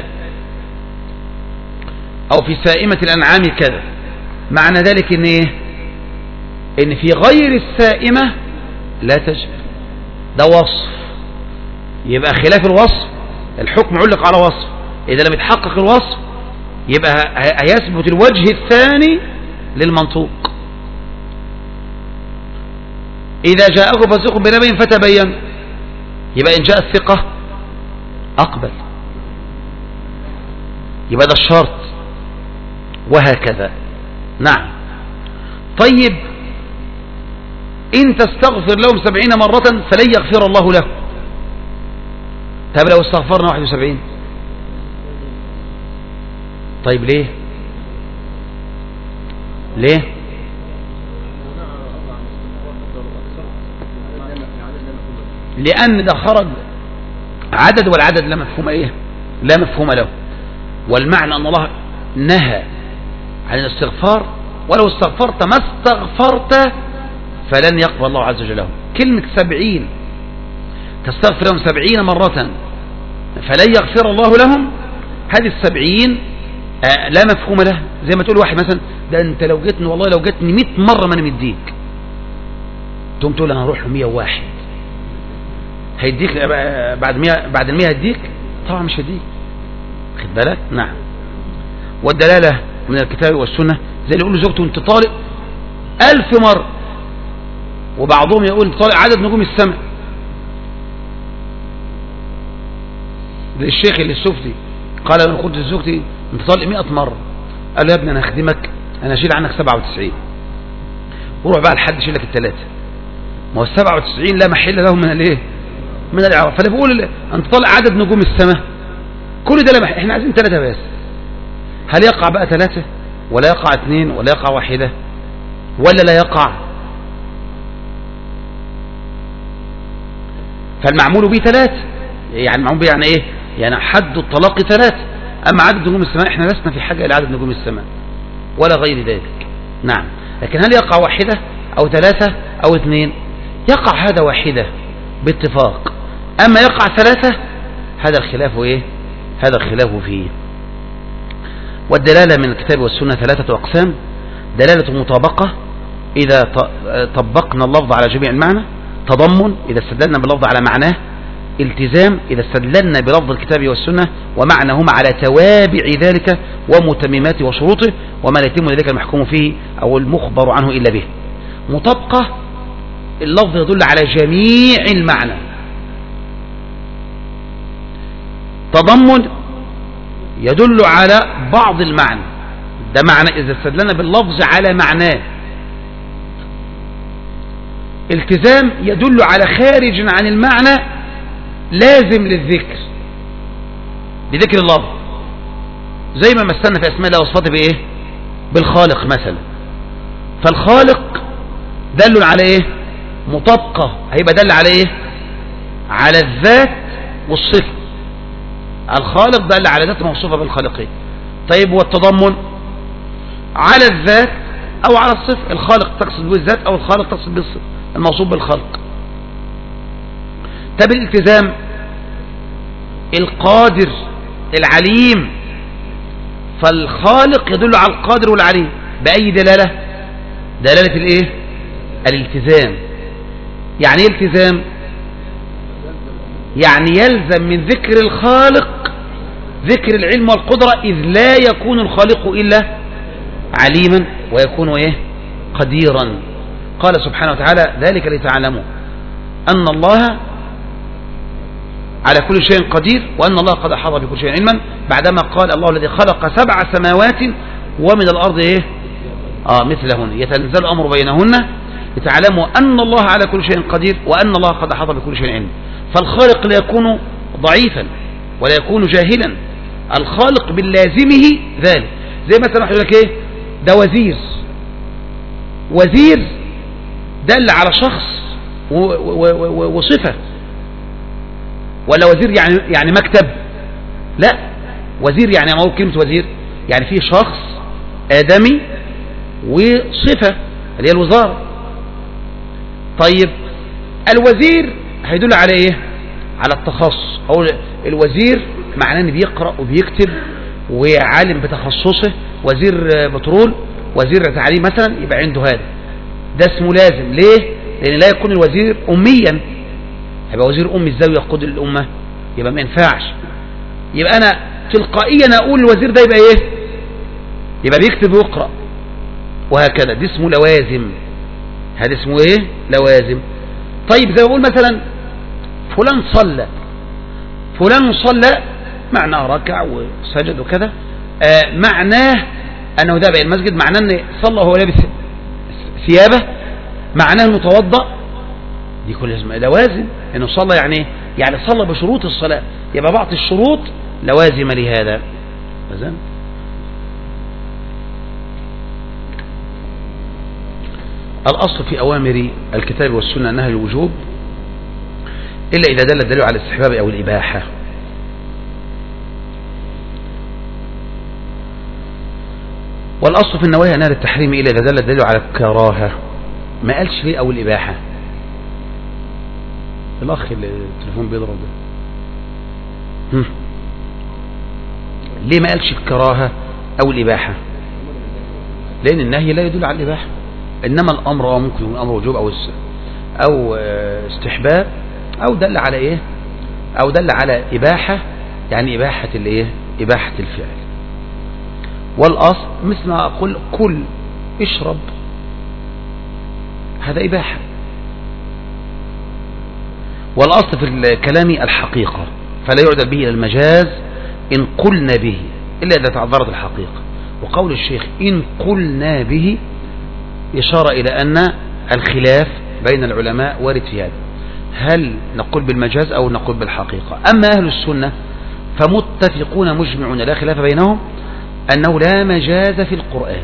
أو في سائمة الأنعام كذا، معنى ذلك إن إيه؟ إن في غير السائمة لا تجب، ده وصف، يبقى خلاف الوصف الحكم علق على وصف، إذا لم يتحقق الوصف يبقى هيثبت الوجه الثاني للمنطوق. إذا جاءكم فاسق بنبأ فتبين، يبقى إن جاء الثقة أقبل، يبقى ده الشرط، وهكذا. نعم. طيب إن تستغفر لهم سبعين مرة فلن يغفر الله لهم، طيب لو استغفرنا واحد وسبعين طيب ليه ليه لأن ده خرج عدد، والعدد لا مفهوم ايه لا مفهوم له، والمعنى أن الله نهى عن الاستغفار، ولو استغفرت ما استغفرت فلن يقبل الله عز وجل لهم. كلمة سبعين تستغفر لهم سبعين مرة فلن يغفر الله لهم، هذه السبعين آه لا مفهوم له. زي ما تقول واحد مثلا ده انت لو جيتني والله لو جيتني مئة مرة ما انا مديك، تقوم تقول انا هروح مئة وواحد هيديك بعد مئة بعد المئة هيديك؟ طبعا مش هيديك، خد بالك. نعم. والدلالة من الكتاب والسنة زي اللي يقول لزوجته انت طالق ألف مرة، وبعضهم يقول انت طالق عدد نجوم السماء. الشيخ اللي السفتي قال انا قلت لزوجتي انت طالق مئة مرة، قال له يا ابني انا اخدمك انا اشيل عنك سبعة وتسعين، وروح بقى لحد يشيل لك الثلاثة، ما هو السبعة وتسعين لا محل لهم من الايه من الاعراب. فانا بقول انت طالق عدد نجوم السماء، كل ده لا محل، احنا عايزين ثلاثة بس. هل يقع بقى ثلاثة ولا يقع اثنين ولا يقع واحدة ولا لا يقع؟ فالمعمول به ثلاثة، يعني المعمول به يعني ايه؟ يعني حد الطلاق ثلاثة، اما عدد نجوم السماء احنا لسنا في حاجة الى عدد نجوم السماء ولا غير ذلك. نعم. لكن هل يقع واحدة او ثلاثة او اثنين؟ يقع هذا واحدة باتفاق، اما يقع ثلاثة هذا الخلاف ايه هذا الخلاف فيه. والدلالة من الكتاب والسنة ثلاثة أقسام: دلالة مطابقة إذا طبقنا اللفظ على جميع المعنى، تضمن إذا استدللنا باللفظ على معناه، التزام إذا استدللنا بلفظ الكتاب والسنة ومعناهما على توابع ذلك ومتمماته وشروطه وما لا يتم ذلك المحكوم فيه أو المخبر عنه إلا به. مطابقة اللفظ يدل على جميع المعنى، تضمن يدل على بعض المعنى، ده معنى إذا استدلنا باللفظ على معناه. التزام يدل على خارج عن المعنى لازم للذكر بذكر اللفظ، زي ما مثلنا في أسماء الله وصفاته بإيه؟ بالخالق مثلا، فالخالق دل على إيه؟ مطابقة، هيبقى دل على إيه؟ على الذات والصفة. الخالق دل على ذات موصوفة بالخالقين. طيب والتضمن على الذات أو على الصفة، الخالق تقصد بالذات أو الخالق تقصد بالصفة الموصوف بالخلق. طب الالتزام القادر العليم، فالخالق يدل على القادر والعليم بأي دلالة؟ دلالة الايه؟ الالتزام. يعني ايه التزام؟ يعني يلزم من ذكر الخالق ذكر العلم والقدرة، إذ لا يكون الخالق إلا عليما ويكون إيه؟ قديرا. قال سبحانه وتعالى: ذلك لتعلموا أن الله على كل شيء قدير وأن الله قد أحاط بكل شيء علما، بعدما قال: الله الذي خلق سبع سماوات ومن الأرض إيه؟ آه مثلهن يتنزل الأمر بينهن لتعلموا أن الله على كل شيء قدير وأن الله قد أحاط بكل شيء علما. فالخالق لا يكون ضعيفا ولا يكون جاهلا، الخالق باللازمه ذلك. زي مثلا يقول لك ايه؟ ده وزير، وزير دل على شخص وصفة، ولا وزير يعني يعني مكتب؟ لا، وزير يعني ما هو كلمة وزير يعني فيه شخص آدمي وصفة اللي هي الوزارة. طيب الوزير هيدل على ايه؟ على التخصص. او الوزير معناه ان بيقرأ وبيكتب وعالم بتخصصه، وزير بترول، وزير تعليم مثلا، يبقى عنده هذا، ده اسمه لازم. ليه؟ لان لا يكون الوزير اميا، هيبقى وزير امي ازاي يقود الامة؟ يبقى ما ينفعش. يبقى انا تلقائيا اقول الوزير ده يبقى ايه؟ يبقى بيكتب ويقرأ وهكذا، دي اسمه لوازم. هذا اسمه ايه؟ لوازم. طيب زي ما بقول مثلا فلان صلى، فلان صلى معناه ركع وسجد وكذا، آه معناه انه ذهب الى المسجد، معناه ان صلى وهو لابس ثيابه، معناه انه توضأ، دي كل اسمها لوازم. انه صلى يعني يعني صلى بشروط الصلاة، يبقى بعض الشروط لوازم لهذا. الأصل في أوامر الكتاب والسنة أنها الوجوب إلا إذا دل الدليل على الاستحباب أو الإباحة. والأصل في النواهي أنها للتحريم إلا إذا دل الدليل على الكراهة. ما قالش ليه أو الإباحة؟ الأخ اللي التليفون بيضرب ده ليه ما قالش الكراهة أو الإباحة؟ لأن النهي لا يدل على الإباحة، إنما الأمر ممكن يكون أمر وجوب أو أو استحباب، أو دل على إيه؟ أو دل على إباحة، يعني إباحة الإيه؟ إباحة الفعل. والأصل مثل ما أقول كل اشرب، هذا إباحة. والأصل في الكلام الحقيقة، فلا يعدل به إلى المجاز إن قلنا به إلا إذا تعذرت الحقيقة. وقول الشيخ إن قلنا به إشارة إلى أن الخلاف بين العلماء وارد في هذا، هل نقول بالمجاز أو نقول بالحقيقة. أما أهل السنة فمتفقون مجمعون لا خلاف بينهم أنه لا مجاز في القرآن،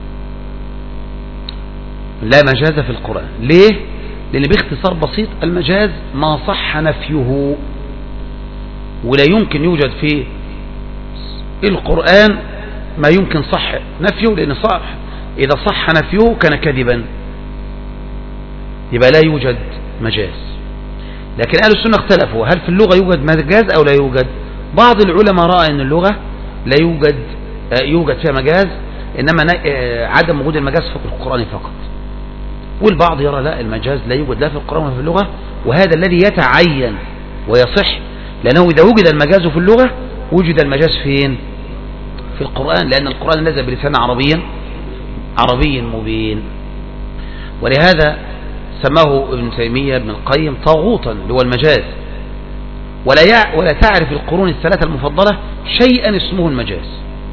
لا مجاز في القرآن. ليه؟ لأن باختصار بسيط المجاز ما صح نفيه، ولا يمكن يوجد في القرآن ما يمكن صح نفيه، لأن صح إذا صح نفيه كان كذبا، يبقى لا يوجد مجاز. لكن أهل السنة اختلفوا هل في اللغة يوجد مجاز أو لا يوجد. بعض العلماء رأى أن اللغة لا يوجد يوجد فيها مجاز، إنما عدم وجود المجاز في القرآن فقط. والبعض يرى لا، المجاز لا يوجد لا في القرآن ولا في اللغة، وهذا الذي يتعين ويصح، لأنه إذا وجد المجاز في اللغة وجد المجاز فين؟ في القرآن، لأن القرآن نزل بلسان عربيا عربي مبين. ولهذا سماه ابن تيمية ابن القيم طاغوتا اللي هو المجاز، ولا يع... ولا تعرف القرون الثلاثة المفضلة شيئا اسمه المجاز.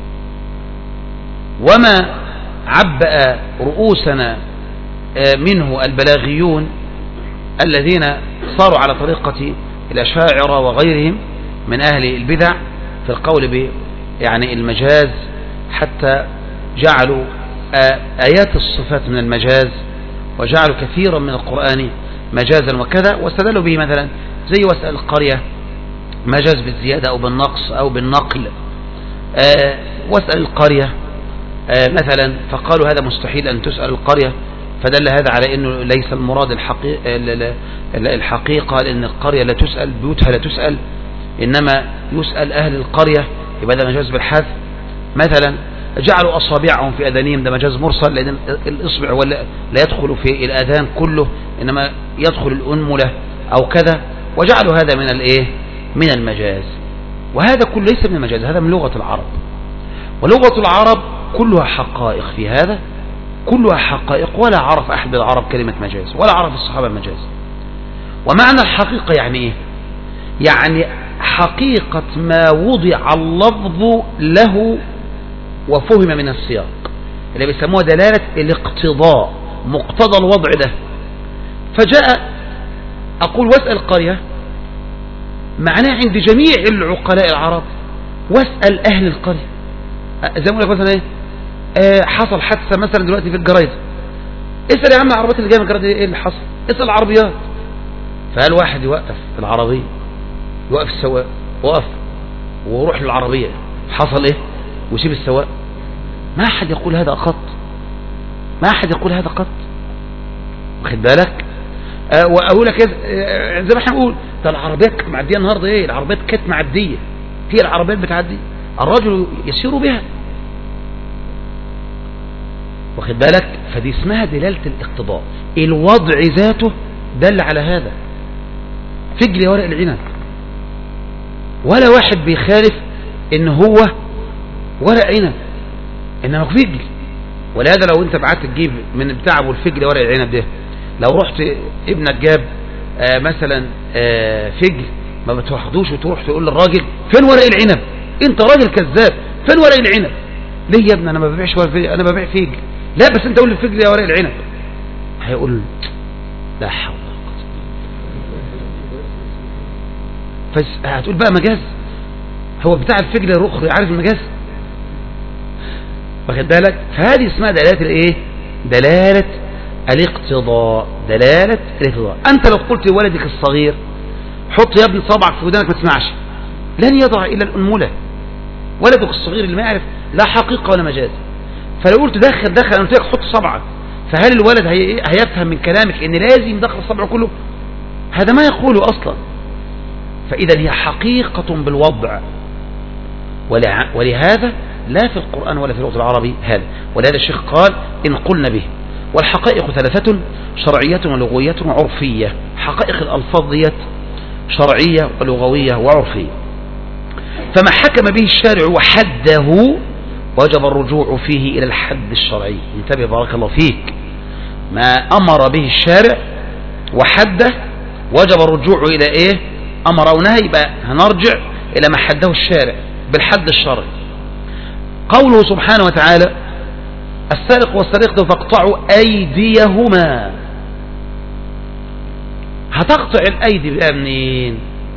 وما عبأ رؤوسنا منه البلاغيون الذين صاروا على طريقة الأشاعرة وغيرهم من أهل البدع في القول ب يعني المجاز، حتى جعلوا آيات الصفات من المجاز، وجعلوا كثيرا من القرآن مجازا وكذا، واستدلوا به مثلا زي واسأل القرية مجاز بالزيادة أو بالنقص أو بالنقل. آه واسأل القرية آه مثلا، فقالوا هذا مستحيل أن تسأل القرية، فدل هذا على أنه ليس المراد الحقيقة, الحقيقة لأن القرية لا تسأل، بيوتها لا تسأل، إنما يسأل أهل القرية، يبقى ده مجاز بالحذف. مثلا جعلوا أصابعهم في أذانهم، ده مجاز مرسل، لأن الإصبع لا يدخل في الأذان كله، إنما يدخل الأنملة أو كذا، وجعلوا هذا من الإيه من المجاز. وهذا كله ليس من المجاز، هذا من لغة العرب، ولغة العرب كلها حقائق في هذا، كلها حقائق، ولا عرف أحد بالعرب كلمة مجاز، ولا عرف الصحابة المجاز. ومعنى الحقيقة يعني إيه؟ يعني حقيقة ما وضع اللفظ له وفهم من السياق، اللي بيسموها دلالة الاقتضاء، مقتضى الوضع ده. فجاء أقول واسأل القرية، معناه عند جميع العقلاء العرب، واسأل أهل القرية. زي ما أقول لك مثلا إيه، آه حصل حادثة مثلا دلوقتي في الجرايد، اسأل يا عم العربيات اللي جاية من الجرايد إيه اللي حصل، اسأل العربيات. فقال واحد يوقف العربية، يوقف السواق، وقف وروح للعربية، حصل إيه، ويسيب السواق. ما أحد يقول هذا قط، ما أحد يقول هذا قط، واخد بالك؟ أه وأقول لك أه زي ما احنا بنقول، ده العربيات معدية النهارده، إيه العربيات كانت معدية، هي العربيات بتعدي، الرجل يسير بها، واخد بالك؟ فدي اسمها دلالة الاقتضاء، الوضع ذاته دل على هذا. فجل يا ورق العنب، ولا واحد بيخالف ان هو ورق عنب، انما فجل. ولهذا لو انت بعت تجيب من بتاع ابو الفجل ورق العنب ده، لو رحت ابنك جاب آه مثلا آه فجل، ما بتاخدوش وتروح تقول للراجل فين ورق العنب، انت راجل كذاب، فين ورق العنب؟ ليه يا ابني انا ما ببيعش ورق فجل، انا ببيع فجل. لا بس انت قول لي الفجل يا ورق العنب. هيقول لا حول. فهتقول بقى مجاز، هو بتاع الفجل الرخري عارف المجاز، واخد بالك؟ فهذه اسمها دلالة الايه؟ دلالة الاقتضاء، دلالة الاقتضاء. انت لو قلت لولدك الصغير حط يا ابني صابعك في ودانك ما تسمعش، لن يضع الا الانملة. ولدك الصغير اللي ما يعرف لا حقيقة ولا مجاز، فلو قلت دخل دخل انا قلت لك حط صبعك، فهل الولد هي هيفهم من كلامك ان لازم يدخل صبعه كله؟ هذا ما يقوله اصلا. فاذا هي حقيقة بالوضع، ولهذا لا في القرآن ولا في اللغة العربي هذا. ولهذا الشيخ قال إن قلنا به. والحقائق ثلاثة: شرعية ولغوية وعرفية. حقائق الألفاظ ديت شرعية ولغوية وعرفية. فما حكم به الشارع وحده وجب الرجوع فيه إلى الحد الشرعي. انتبه بارك الله فيك، ما أمر به الشارع وحده وجب الرجوع إلى إيه؟ أمر أو نهي، يبقى هنرجع إلى ما حده الشارع بالحد الشرعي. قوله سبحانه وتعالى: السارق والسارقة فاقطعوا أيديهما. هتقطع الأيدي بقى منين؟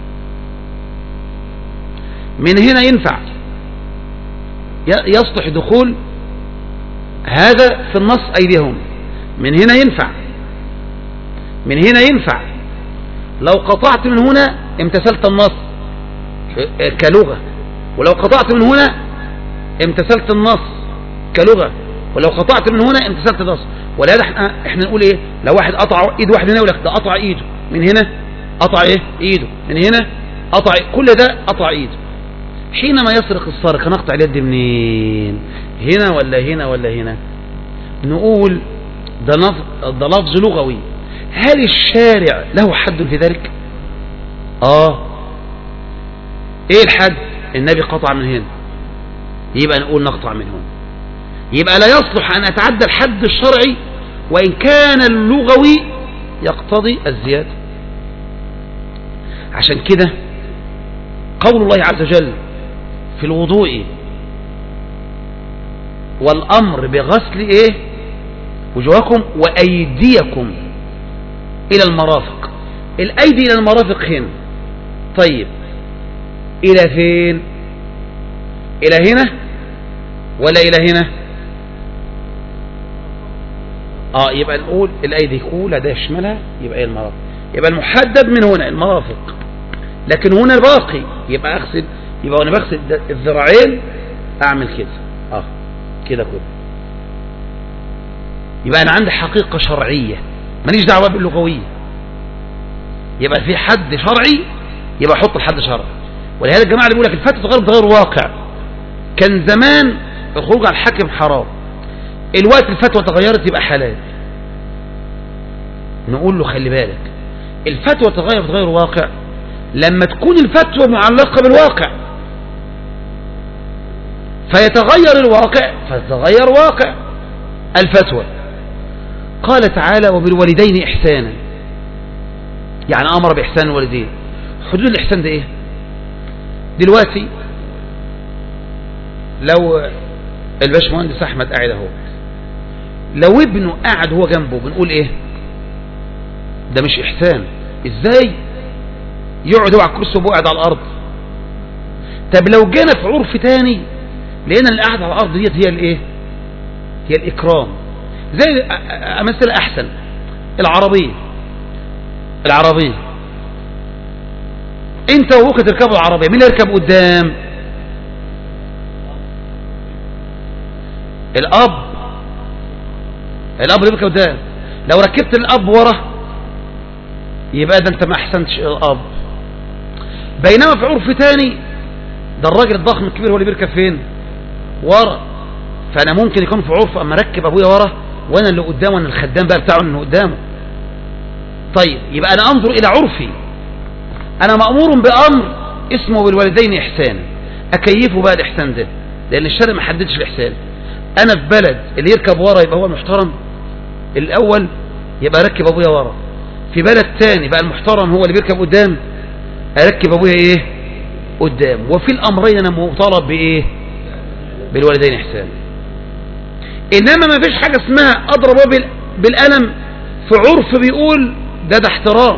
من هنا ينفع يصلح دخول هذا في النص أيديهم، من هنا ينفع، من هنا ينفع. لو قطعت من هنا امتثلت النص كلغة، ولو قطعت من هنا امتثلت النص كلغة، ولو قطعت من هنا امتثلت النص. ولهذا احنا, احنا نقول ايه؟ لو واحد قطع ايد واحد هنا يقول لك ده قطع ايده، من هنا قطع ايه؟ ايده، من هنا قطع، كل ده قطع ايده. حينما يسرق السارق نقطع اليد منين؟ هنا ولا هنا ولا هنا؟ نقول ده لفظ ده لفظ لغوي. هل الشارع له حد في ذلك؟ اه ايه الحد؟ النبي قطع من هنا، يبقى نقول نقطع من هنا. يبقى لا يصلح أن أتعدى الحد الشرعي وإن كان اللغوي يقتضي الزيادة. عشان كده قول الله عز وجل في الوضوء والأمر بغسل إيه؟ وجوهكم وأيديكم إلى المرافق. الأيدي إلى المرافق هنا، طيب إلى فين؟ إلى هنا ولا إلى هنا؟ آه يبقى نقول الأيدي كلها ده يشملها، يبقى إيه المرافق؟ يبقى المحدد من هنا المرافق، لكن هنا الباقي يبقى أغسل، يبقى وأنا بغسل الذراعين أعمل كده، آه كده كده. يبقى أنا عندي حقيقة شرعية ماليش دعوة باللغوية، يبقى في حد شرعي، يبقى حط الحد شرعي. ولهذا الجماعة اللي بيقول لك الفتوى تغير بتغير واقع. كان زمان الخروج على الحاكم حرام، الوقت الفتوى تغيرت يبقى حلال. نقول له خلي بالك، الفتوى تغير بتغير واقع لما تكون الفتوى معلقة بالواقع، فيتغير الواقع فتتغير واقع الفتوى. قال تعالى وبالوالدين إحسانا، يعني أمر بإحسان الوالدين. حدود الإحسان ده إيه؟ دلوقتي لو الباشمهندس أحمد قاعد اهو، لو ابنه قاعد هو جنبه بنقول إيه؟ ده مش إحسان. إزاي يقعد هو على الكرسي وهو قاعد على الأرض؟ طب لو جينا في عرف تاني لقينا اللي قاعد على الأرض ديت هي الإيه؟ هي الإكرام. زي مثل أحسن العربية، العربية انت وابوك تركبوا العربية، مين اللي يركب قدام؟ الاب، الاب اللي يركب قدام. لو ركبت الاب ورا يبقى ده انت ما احسنتش الاب. بينما في عرف تاني ده الراجل الضخم الكبير هو اللي بيركب فين؟ ورا. فانا ممكن يكون في عرف اما ركب ابويا ورا وانا اللي قدام وانا الخدام بقى بتاعه اللي قدامه. طيب يبقى انا انظر الى عرفي، انا مأمور بامر اسمه بالوالدين احسانا، اكيفه بقى الاحسان ده لان الشرع ما حددش الاحسان. انا في بلد اللي يركب ورا يبقى هو المحترم الاول، يبقى اركب ابويا ورا. في بلد تاني بقى المحترم هو اللي بيركب قدام، اركب ابويا ايه؟ قدام. وفي الامرين انا مطالب بايه؟ بالوالدين احسانا. انما ما فيش حاجه اسمها اضرب بالقلم في عرف بيقول ده ده احترام،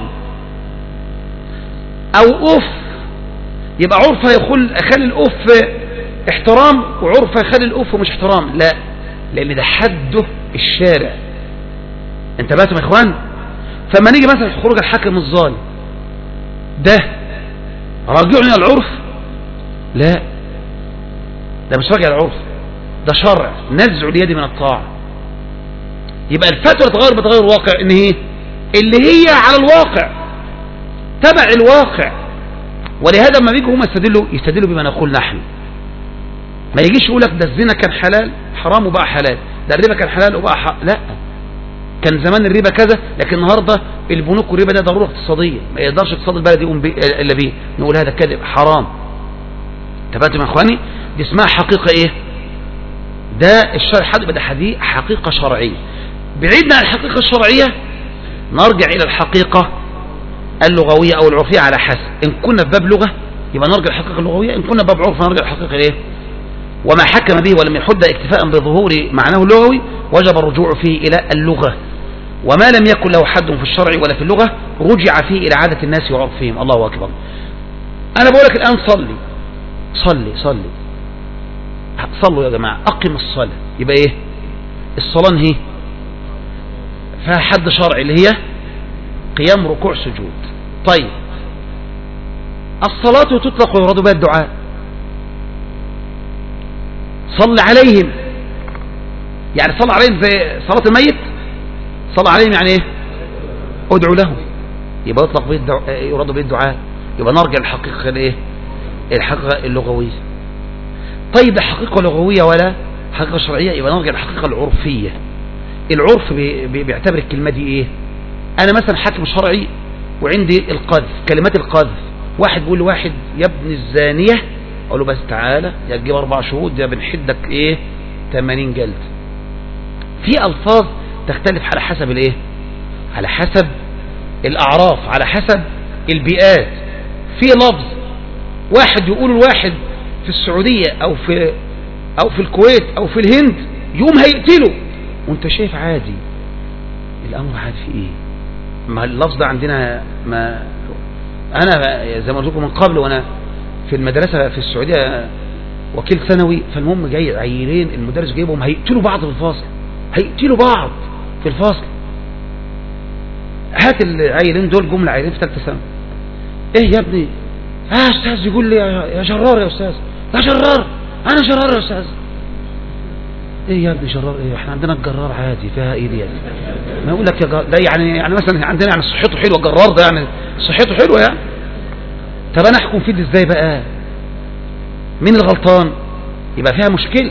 او اف يبقى عرف هيخل اخلي الاف احترام وعرف هيخلي الاف مش احترام. لا، لان ده حده الشارع. انت بقى يا اخوان، فما نيجي مثلا خروج الحاكم الظالم ده راجعني العرف؟ لا، ده مش راجع العرف، ده شرع نزع اليد من الطاعة. يبقى الفتوى تغير بتغير واقع، ان هي اللي هي على الواقع تبع الواقع. ولهذا لما بيجوا هم يستدلوا يستدلوا بما نقول نحن، ما يجيش يقول لك ده الزنا كان حلال حرام وبقى حلال، ده الربا كان حلال وبقى حرام. لا، كان زمان الربا كذا لكن النهارده البنوك والربا ده ضروره اقتصاديه ما يقدرش اقتصاد البلد يقوم الا بيه. نقول هذا كذب حرام. تبعتم يا اخواني؟ دي اسمها حقيقه ايه؟ ده الشرع حد بدا حديث حقيقه شرعيه. بعيدنا عن الحقيقه الشرعيه نرجع الى الحقيقه اللغويه او العرفيه على حسب. ان كنا في باب لغه يبقى نرجع للحقيقه اللغويه، ان كنا في باب عرف نرجع للحقيقه ايه؟ وما حكم به ولم يحد اكتفاء بظهور معناه اللغوي وجب الرجوع فيه الى اللغه، وما لم يكن له حد في الشرع ولا في اللغه رجع فيه الى عاده الناس وعرفهم. الله اكبر. انا بقول لك الان صلي صلي صلي صلوا يا جماعه، اقم الصلاه. يبقى ايه الصلاه؟ هي فيها حد شرعي اللي هي قيام ركوع سجود. طيب الصلاه تطلق ويراد بها الدعاء. صل عليهم يعني صل عليهم زي صلاه الميت، صل عليهم يعني ايه؟ ادعو لهم. يبقى يطلق به الدعاء، يراد به الدعاء. يبقى نرجع للحقيقه الايه؟ الحقيقه اللغويه. طيب ده حقيقه لغويه ولا حقيقه شرعيه؟ يبقى نرجع للحقيقه العرفيه. العرف بي بي بيعتبر الكلمه دي ايه؟ انا مثلا حاكم شرعي وعندي القذف، كلمات القذف. واحد بيقول لواحد يا ابن الزانيه، اقول له بس تعالى يا تجيب اربع شهود يا بنحدك ايه ثمانين جلد. في الفاظ تختلف على حسب الايه؟ على حسب الاعراف، على حسب البيئات. في لفظ واحد يقول الواحد في السعودية او في او في الكويت او في الهند يوم هيقتله وانت شايف عادي، الامر عادي في ايه؟ ما اللفظ ده عندنا. ما انا زي ما قلت لكم من قبل وانا في المدرسة في السعودية وكيل ثانوي، فالمهم جاي عيلين المدرس جايبهم هيقتلوا بعض في الفصل، هيقتلوا بعض في الفصل. هات العيلين دول جملة عيلين في ثالثة سنة. ايه يا ابني؟ اه استاذ يقول لي يا جرار يا استاذ، يا جرار انا جرار يا استاذ. ايه يا ابني جرار ايه؟ احنا عندنا الجرار عادي فيها ايه دي؟ ما يقول لك يا جرار ده يعني يعني مثلا عندنا يعني صحته حلوه، الجرار ده يعني صحته حلوه يعني. طب انا احكم فيه ازاي بقى؟ مين الغلطان؟ يبقى فيها مشكله.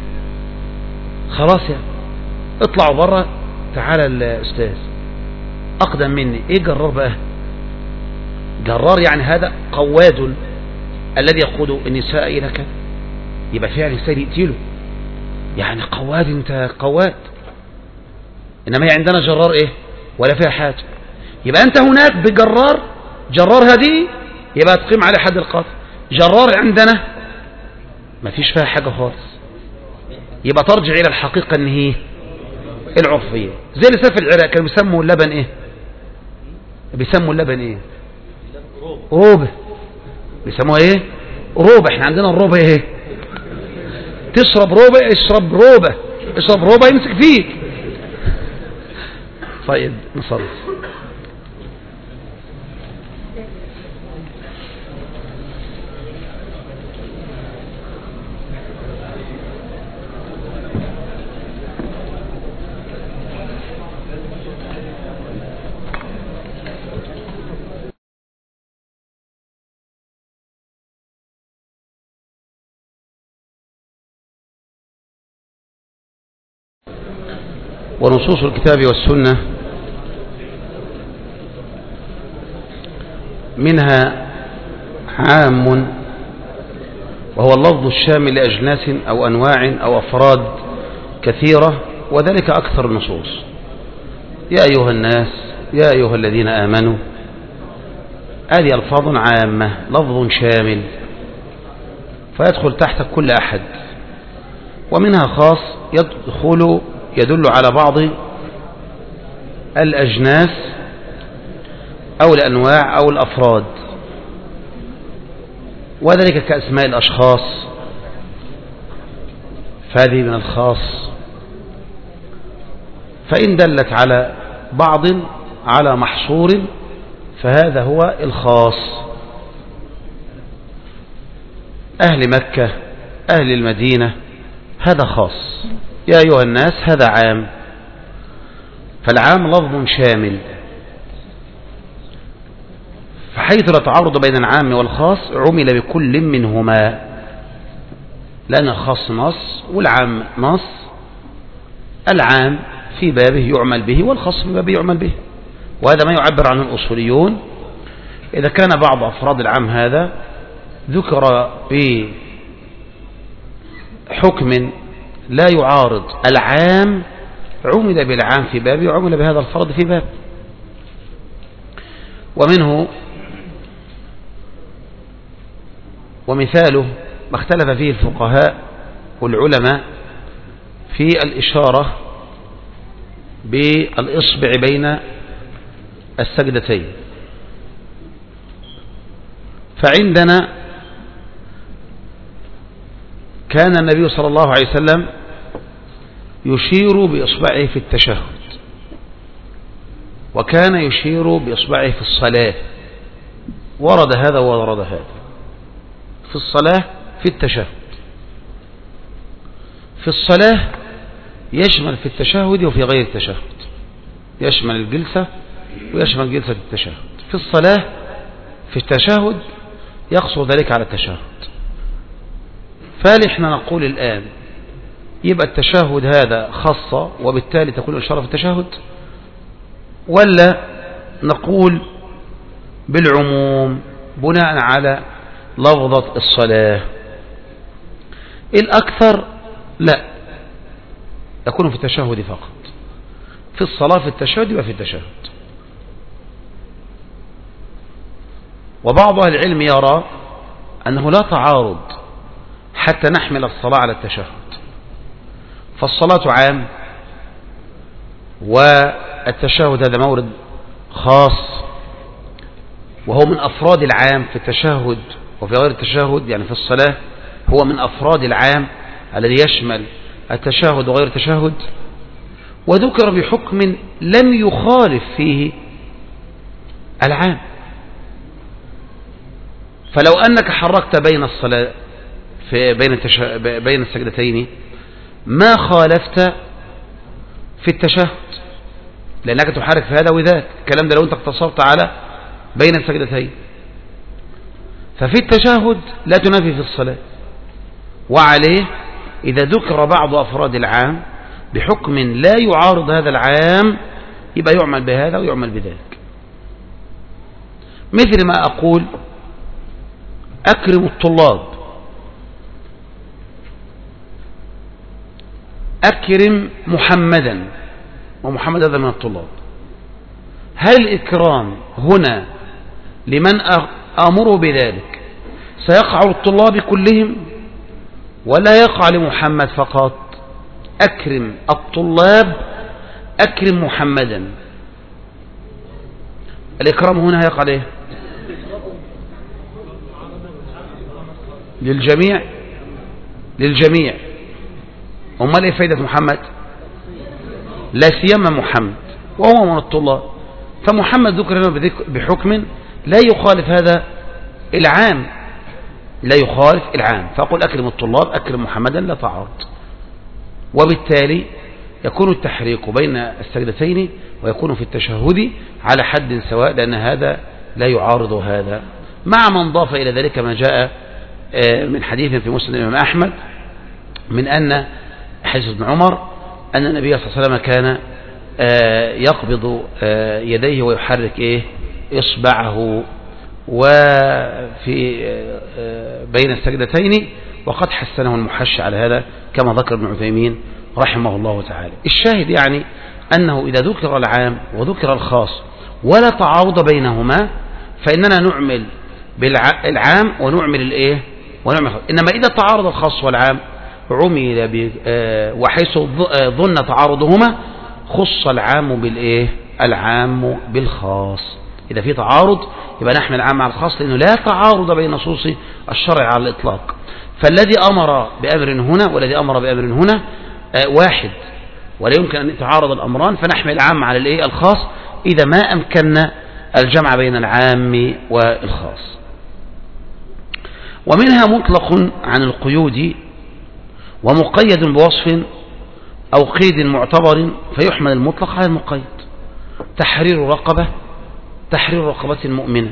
خلاص يعني اطلعوا بره. تعالى الاستاذ أقدم مني. إيه جرار بقى؟ جرار يعني هذا قواد الذي يقود النساء إلى كذا، يبقى فيها نساء يقتله، يعني قواد، أنت قواد. إنما هي عندنا جرار إيه؟ ولا فيها حاجة. يبقى أنت هناك بجرار، جرار هذه يبقى تقيم على حد القتل. جرار عندنا ما فيش فيها حاجة خالص، يبقى ترجع إلى الحقيقة إن هي العرفية. زي اللي في العراق كانوا بيسموا اللبن إيه؟ بيسموا اللبن إيه؟ روبة. بيسموها إيه؟ روبة. إحنا عندنا الروبة إيه؟ تشرب روبة، اشرب روبة، اشرب روبة يمسك فيك. طيب نصلي. ونصوص الكتاب والسنة منها عام وهو اللفظ الشامل لأجناس أو أنواع أو أفراد كثيرة، وذلك أكثر النصوص. يا أيها الناس، يا أيها الذين آمنوا، هذه ألفاظ عامة، لفظ شامل فيدخل تحت كل أحد. ومنها خاص يدخل يدل على بعض الأجناس أو الأنواع أو الأفراد، وذلك كأسماء الأشخاص، فهذه من الخاص. فإن دلت على بعض على محصور فهذا هو الخاص. أهل مكة، أهل المدينة، هذا خاص. يا أيها الناس هذا عام. فالعام لفظ شامل، فحيث لا تعارض بين العام والخاص عمل بكل منهما، لأن الخاص نص والعام نص. العام في بابه يعمل به والخاص في بابه يعمل به، وهذا ما يعبر عنه الأصوليون. إذا كان بعض أفراد العام هذا ذكر بحكم لا يعارض العام عمل بالعام في بابه وعمل بهذا الفرد في باب. ومنه ومثاله ما اختلف فيه الفقهاء والعلماء في الإشارة بالإصبع بين السجدتين. فعندنا كان النبي صلى الله عليه وسلم يشير بإصبعه في التشهد، وكان يشير بإصبعه في الصلاة. ورد هذا ورد هذا في الصلاة في التشهد. في الصلاة يشمل في التشهد وفي غير التشهد، يشمل الجلسة ويشمل جلسة التشهد. في الصلاة في التشهد يقصر ذلك على التشهد. فهل احنا نقول الآن يبقى التشهد هذا خاصة وبالتالي تكون الإشارة في التشهد، ولا نقول بالعموم بناء على لفظة الصلاة؟ الأكثر لا، يكون في التشهد فقط. في الصلاة في التشهد يبقى في التشهد. وبعض أهل العلم يرى أنه لا تعارض حتى نحمل الصلاة على التشهد، فالصلاة عام والتشهد هذا مورد خاص، وهو من أفراد العام في التشهد وفي غير التشهد. يعني في الصلاة هو من أفراد العام الذي يشمل التشهد وغير التشهد، وذكر بحكم لم يخالف فيه العام. فلو أنك حركت بين الصلاة في بين التشهد بين السجدتين ما خالفت في التشهد، لأنك تحرك في هذا وذاك. الكلام ده لو أنت اقتصرت على بين السجدتين. ففي التشهد لا تنافي في الصلاة. وعليه إذا ذكر بعض أفراد العام بحكم لا يعارض هذا العام يبقى يعمل بهذا ويعمل بذلك. مثل ما أقول أكرم الطلاب، أكرم محمدا، ومحمد هذا من الطلاب. هل الإكرام هنا لمن أمر بذلك سيقع للطلاب كلهم ولا يقع لمحمد فقط؟ أكرم الطلاب، أكرم محمدا. الإكرام هنا يقع ليه؟ للجميع، للجميع. أمال إيه فايدة محمد؟ لا سيما محمد وهو من الطلاب، فمحمد ذكر هنا بحكم لا يخالف هذا العام، لا يخالف العام، فأقول أكرم الطلاب أكرم محمدا لا تعارض. وبالتالي يكون التحريك بين السجدتين ويكون في التشهد على حد سواء، لأن هذا لا يعارض هذا، مع من ضاف إلى ذلك ما جاء من حديث في مسند الإمام أحمد من أن حديث ابن عمر أن النبي صلى الله عليه وسلم كان يقبض يديه ويحرك إيه إصبعه وفي بين السجدتين، وقد حسنه المحشي على هذا كما ذكر ابن عثيمين رحمه الله تعالى. الشاهد يعني أنه إذا ذكر العام وذكر الخاص ولا تعارض بينهما فإننا نعمل بالعام ونعمل الإيه ونعمل. إنما إذا تعارض الخاص والعام عمل وحيث ظن تعارضهما خص العام بالإيه العام بالخاص. إذا في تعارض يبقى نحمل العام على الخاص، لأنه لا تعارض بين نصوص الشرع على الإطلاق. فالذي أمر بأمر هنا والذي أمر بأمر هنا واحد، ولا يمكن أن يتعارض الأمران، فنحمل العام على الإيه الخاص إذا ما أمكننا الجمع بين العام والخاص. ومنها مطلق عن القيود ومقيد بوصف أو قيد معتبر فيحمل المطلق على المقيد. تحرير رقبة، تحرير رقبة مؤمنة.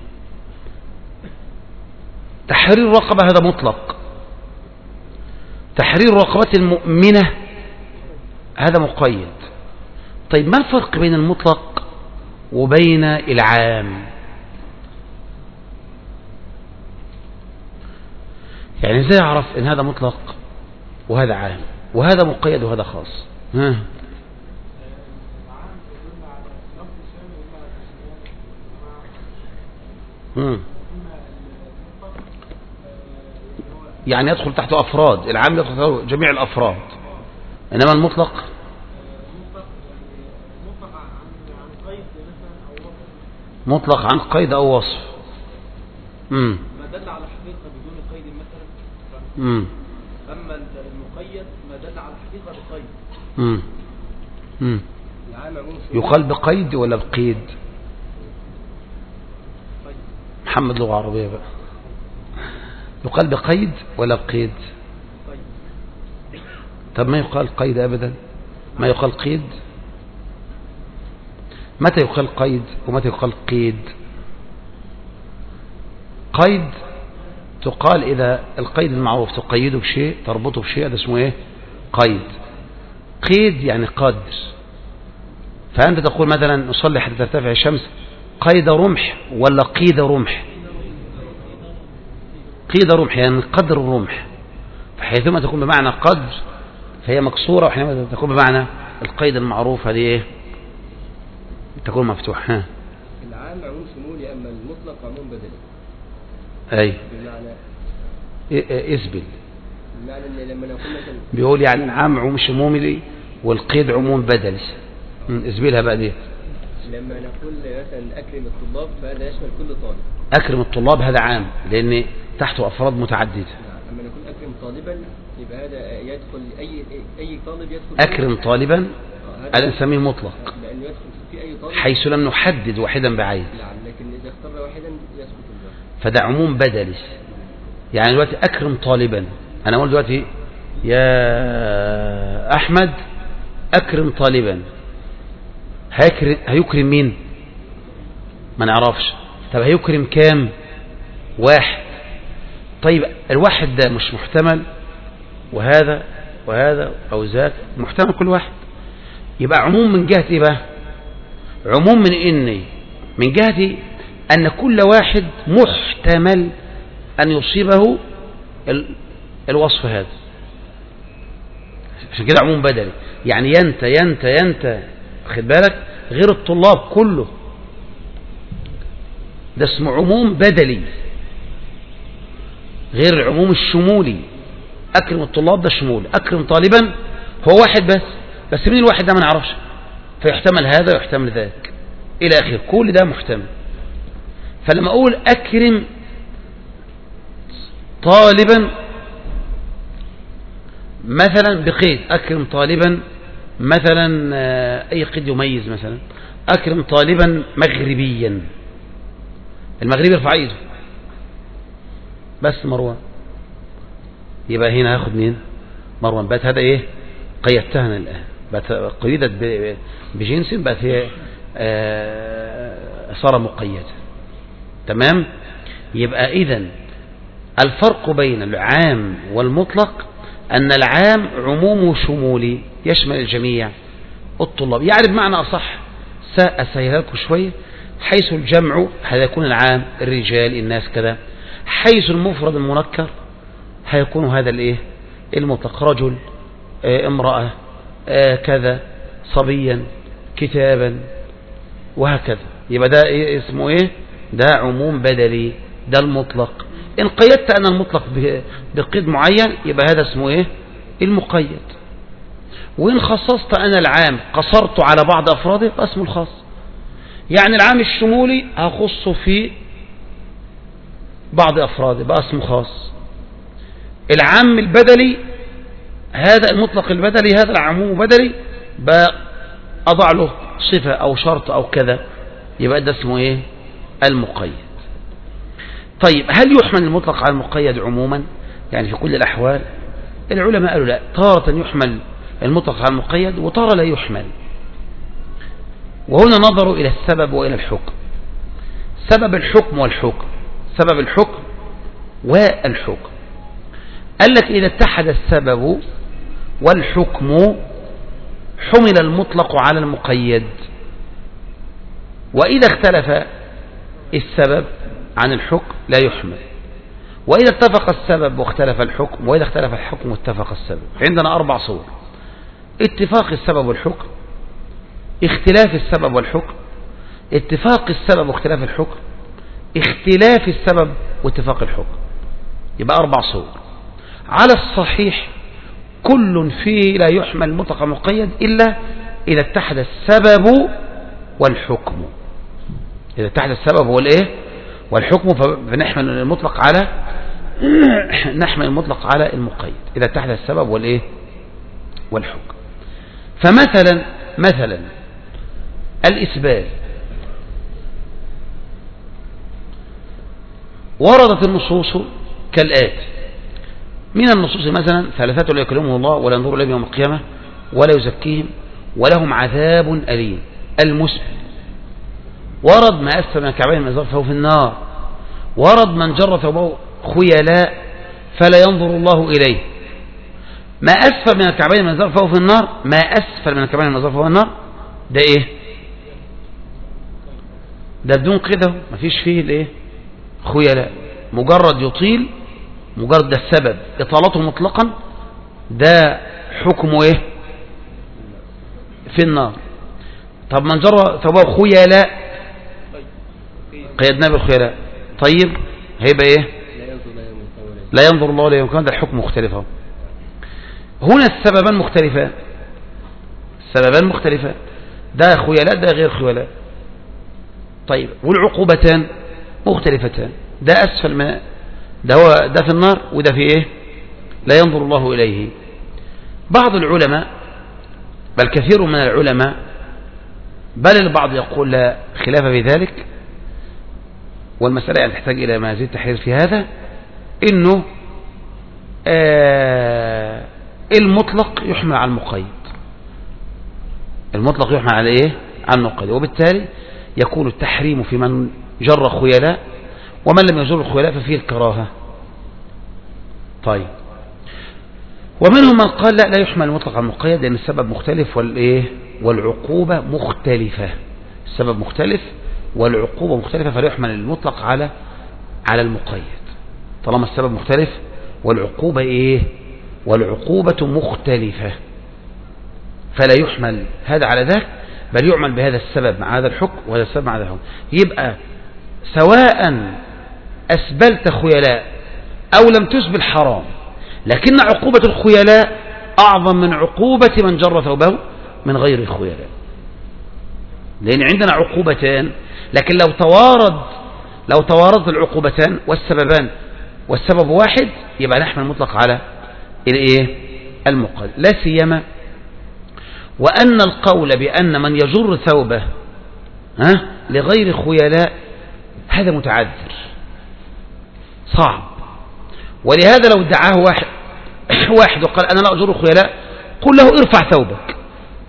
تحرير رقبة هذا مطلق، تحرير رقبة المؤمنة هذا مقيد. طيب ما الفرق بين المطلق وبين العام؟ يعني ازاي اعرف ان هذا مطلق وهذا عام وهذا مقيد وهذا خاص؟ ها مم. يعني يدخل تحت أفراد، العام يدخل تحت جميع الأفراد، إنما المطلق مطلق عن قيد أو وصف. مم. ما دل على حقيقة بدون قيد مثلا. مم. أما المقيد ما دل على حقيقة بقيد. مم. مم. يقال بقيد ولا بقيد؟ محمد لغة عربية بقى. يقال بقيد ولا بقيد؟ طب ما يقال قيد أبدا، ما يقال قيد. متى يقال قيد ومتى يقال قيد؟ قيد تقال إذا القيد المعروف تقيده بشيء، تربطه بشيء، هذا اسمه ايه؟ قيد. قيد يعني قدر. فأنت تقول مثلا نصلي حتى ترتفع الشمس، قيد رمح ولا قيد رمح؟ قيد رمح يعني قدر الرمح، فحيثما تكون بمعنى قدر فهي مكسورة، وحينما تكون بمعنى القيد المعروف هذه ايه؟ تكون مفتوح. ها العام عموم شمولي أما المطلق عموم بدلي. أي بمعنى اسبل، بمعنى إن لما نقول مثلا بيقول يعني العام عموم شمولي والقيد عموم بدلي. اسبلها بقى دي. لما نقول مثلا أكرم الطلاب فهذا يشمل كل طالب. أكرم الطلاب هذا عام لأن تحته أفراد متعددة. لما نقول أكرم طالبا يبقى هذا يدخل أي أي طالب يدخل. أكرم طالبا هذا نسميه مطلق لأنه يدخل في أي طالب حيث لم نحدد واحدا بعين. نعم، لكن إذا اختار واحدا يسقط الباقي. فده عموم بدلي. يعني دلوقتي أكرم طالبا، أنا أقول دلوقتي يا أحمد أكرم طالبا، هيكرم, هيكرم مين؟ ما نعرفش. طب هيكرم كام؟ واحد. طيب الواحد ده مش محتمل، وهذا وهذا أو ذاك محتمل كل واحد، يبقى عموم من جهة إيه بقى؟ عموم من إني من جهة أن كل واحد محتمل أن يصيبه الوصف هذا، عشان كده عموم بدلي، يعني ينتى ينتى ينتى خد بالك غير الطلاب كله، ده اسمه عموم بدلي غير العموم الشمولي. أكرم الطلاب ده شمول، أكرم طالبا هو واحد بس، بس مين الواحد ده ما نعرفش، فيحتمل هذا ويحتمل ذاك إلى آخر، كل ده محتمل. فلما أقول أكرم طالبا مثلا بقيد، أكرم طالبا مثلا أي قيد يميز، مثلا أكرم طالبا مغربيا، المغربي يرفع ايده بس مروان، يبقى هنا هاخد مين؟ مروان. بقت هذا ايه؟ قيدتها الآن، بقت قيدت بجنس، بقت هي صار مقيدة. تمام؟ يبقى إذن الفرق بين العام والمطلق أن العام عموم شمولي يشمل الجميع الطلاب، يعني بمعنى أصح سأسهلها لكم شوية، حيث الجمع هذا يكون العام الرجال الناس كذا، حيث المفرد المنكر هيكون هذا الايه المطلق، رجل اه امرأة اه كذا صبيا كتابا وهكذا. يبقى ده إيه اسمه ايه؟ ده عموم بدلي، ده المطلق. ان قيدت أن المطلق بقيد معين يبقى هذا اسمه ايه؟ المقيد. وإن خصصت أنا العام قصرت على بعض أفراده يبقى اسمه الخاص. يعني العام الشمولي هخصه في بعض أفراده بقى اسمه خاص. العام البدلي هذا المطلق البدلي هذا العموم بدلي بقى أضع له صفة أو شرط أو كذا، يبقى ده اسمه إيه؟ المقيد. طيب هل يحمل المطلق على المقيد عموما؟ يعني في كل الأحوال؟ العلماء قالوا لا، تارة يحمل المطلق على المقيد وتارة لا يحمل. وهنا نظروا إلى السبب وإلى الحكم. سبب الحكم والحكم، سبب الحكم والحكم. قال لك إذا اتحد السبب والحكم حمل المطلق على المقيد، وإذا اختلف السبب عن الحكم لا يحمل، وإذا اتفق السبب واختلف الحكم، وإذا اختلف الحكم واتفق السبب. عندنا أربع صور: اتفاق السبب والحكم، اختلاف السبب والحكم، اتفاق السبب واختلاف الحكم، اختلاف السبب واتفاق الحكم. يبقى أربع صور. على الصحيح كل فيه لا يحمل مطلق مقيد إلا إذا اتحد السبب والحكم. إذا اتحد السبب والإيه والحكم فنحمل المطلق على نحمل المطلق على المقيد إذا اتحد السبب والإيه والحكم. فمثلا مثلا الإسبال، وردت النصوص كالآتي: من النصوص مثلا ثلاثة لا يكلمهم الله ولا ينظر إليهم يوم القيامة ولا يزكيهم ولهم عذاب أليم. المسبل ورد: ما أسفل من الكعبين من إزار فهو في النار. ورد: من جر ثوبه خيلاء فلا ينظر الله إليه. ما أسفل من الكعبين من إزار فهو في النار، ما أسفل من الكعبين من إزار فهو في النار، ده إيه؟ ده بدون قيده، مفيش فيه الإيه؟ خيلاء، مجرد يطيل، مجرد ده السبب إطالته مطلقا، ده حكمه إيه؟ في النار. طب من جر ثوبه خيلاء قيدنا بالخيلاء، طيب هيبقى إيه؟ لا ينظر الله إليه. كان ده الحكم مختلف. هنا السببان مختلفان، السببان مختلفان، ده خيلاء ده غير خيلاء. طيب والعقوبتان مختلفتان، ده أسفل من ده، هو ده في النار وده في إيه؟ لا ينظر الله إليه. بعض العلماء بل كثير من العلماء بل البعض يقول لا خلاف في ذلك، والمسألة يعني تحتاج إلى مزيد تحرير في هذا، إنه آه المطلق يحمل على المقيد، المطلق يحمل على إيه؟ على المقيد، وبالتالي يكون التحريم في من جر خيلاء، ومن لم يجر الخيلاء ففيه الكراهة. طيب ومنهم من قال لا لا يحمل المطلق على المقيد لأن السبب مختلف والإيه والعقوبة مختلفة. السبب مختلف والعقوبة مختلفة، فلا يحمل المطلق على على المقيد. طالما السبب مختلف والعقوبة إيه؟ والعقوبة مختلفة، فلا يحمل هذا على ذاك، بل يعمل بهذا السبب مع هذا الحكم وهذا السبب مع هذا الحكم. يبقى سواء أسبلت خيلاء أو لم تسبل حرام، لكن عقوبة الخيلاء أعظم من عقوبة من جر ثوبه من غير خيلاء، لأن عندنا عقوبتان، لكن لو توارد لو توارد العقوبتان والسببان والسبب واحد يبقى نحمل المطلق على الايه؟ المقيد. لا سيما وأن القول بأن من يجر ثوبه ها لغير خيلاء هذا متعذر صعب، ولهذا لو ادعاه واحد واحد وقال أنا لا أجر خيلاء، قل له ارفع ثوبك.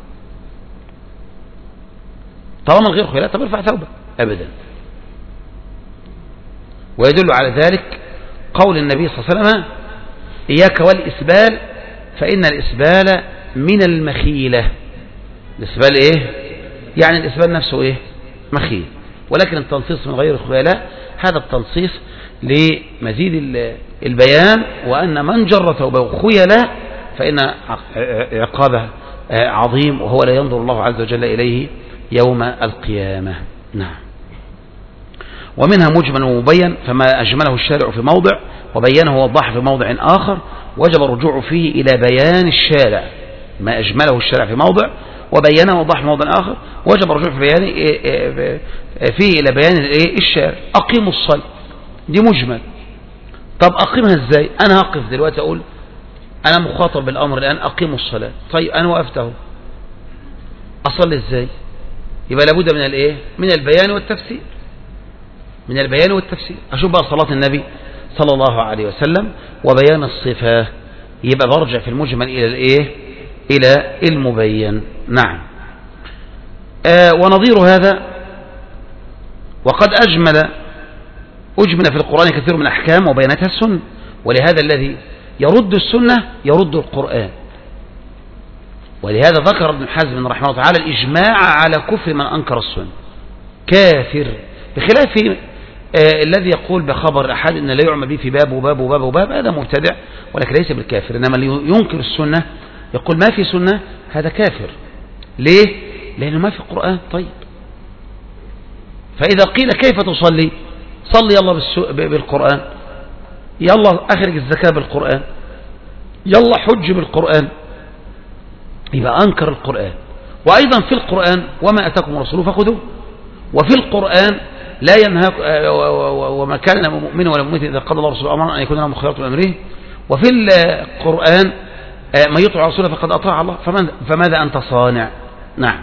طالما الغير خيلاء طب ارفع ثوبك أبدا. ويدل على ذلك قول النبي صلى الله عليه وسلم إياك والإسبال فإن الإسبال من المخيلة. الإسبال إيه؟ يعني الإسبال نفسه إيه؟ مخيل، ولكن التنصيص من غير الخيلاء هذا التنصيص لمزيد البيان، وأن من جر ثوبه خيلاء فإن عقابه عظيم، وهو لا ينظر الله عز وجل إليه يوم القيامة. نعم. ومنها مجمل ومبين، فما أجمله الشارع في موضع وبينه ووضحه في موضع آخر وجب الرجوع فيه إلى بيان الشارع. ما أجمله الشارع في موضع وبينه ووضحه في موضع آخر وجب الرجوع في بيان فيه إلى بيان الشارع. أقيموا الصلاة دي مجمل، طب أقيمها إزاي؟ أنا هقف دلوقتي أقول أنا مخاطب بالأمر الآن أقيموا الصلاة، طيب أنا وقفته أصلي إزاي؟ يبقى لابد من الإيه؟ من البيان والتفسير، من البيان والتفسير. أشوف بقى صلاة النبي صلى الله عليه وسلم وبيان الصفة، يبقى برجع في المجمل إلى الإيه؟ إلى المبين. نعم. آه ونظير هذا وقد أجمل أجمل في القرآن كثير من أحكام وبياناتها السنة، ولهذا الذي يرد السنة يرد القرآن. ولهذا ذكر ابن حزم رحمه الله تعالى الإجماع على كفر من أنكر السنة كافر، بخلاف آه الذي يقول بخبر أحد إن لا يعمل به في باب وباب وباب وباب، هذا مبتدع ولكن ليس بالكافر. إنما اللي ينكر السنة يقول ما في سنة هذا كافر. ليه؟ لأنه ما في قرآن. طيب فإذا قيل كيف تصلي؟ صلي يلا بالقرآن، يلا أخرج الزكاة بالقرآن، يلا حج بالقرآن، يبقى أنكر القرآن. وأيضا في القرآن وما أتاكم رسوله فخذوه، وفي القرآن لا ينهاك وما كان مؤمن ولا مؤمن إذا قضى الله ورسوله أمرا أن يكون لهم خيرة من أمره. وفي القرآن من يطع رسوله فقد أطاع الله، فماذا أنت صانع؟ نعم.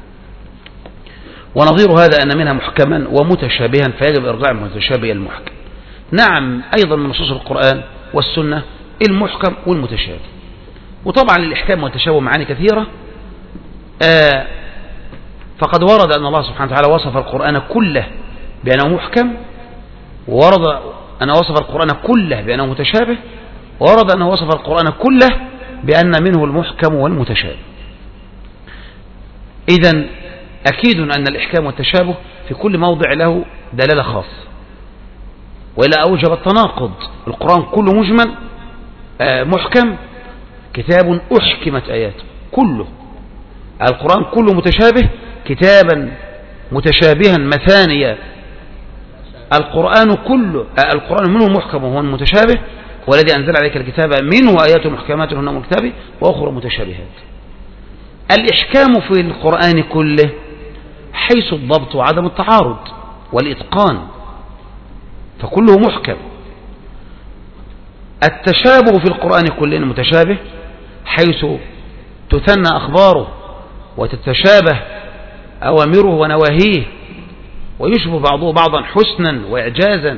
ونظير هذا أن منها محكما ومتشابها فيجب إرجاع المتشابه المحكم. نعم. أيضا من نصوص القرآن والسنة المحكم والمتشابه. وطبعا الإحكام والتشابه معاني كثيرة. آه فقد ورد أن الله سبحانه وتعالى وصف القرآن كله بأنه محكم، وورد أن وصف القرآن كله بأنه متشابه، وورد أن وصف القرآن كله بأن منه المحكم والمتشابه. إذن أكيد أن الإحكام والتشابه في كل موضع له دلالة خاصة، وإلا أوجب التناقض. القرآن كله مجمل آه محكم، كتاب أحكمت آياته كله. القرآن كله متشابه، كتابا متشابها مثانيا. القرآن كله آه القرآن منه محكم وهو المتشابه، والذي أنزل عليك الكتاب منه آيات محكمات هن أم الكتاب وأخرى متشابهات. الإحكام في القرآن كله حيث الضبط وعدم التعارض والإتقان، فكله محكم. التشابه في القرآن كله متشابه حيث تثنى أخباره وتتشابه أوامره ونواهيه ويشبه بعضه بعضا حسنا وإعجازا.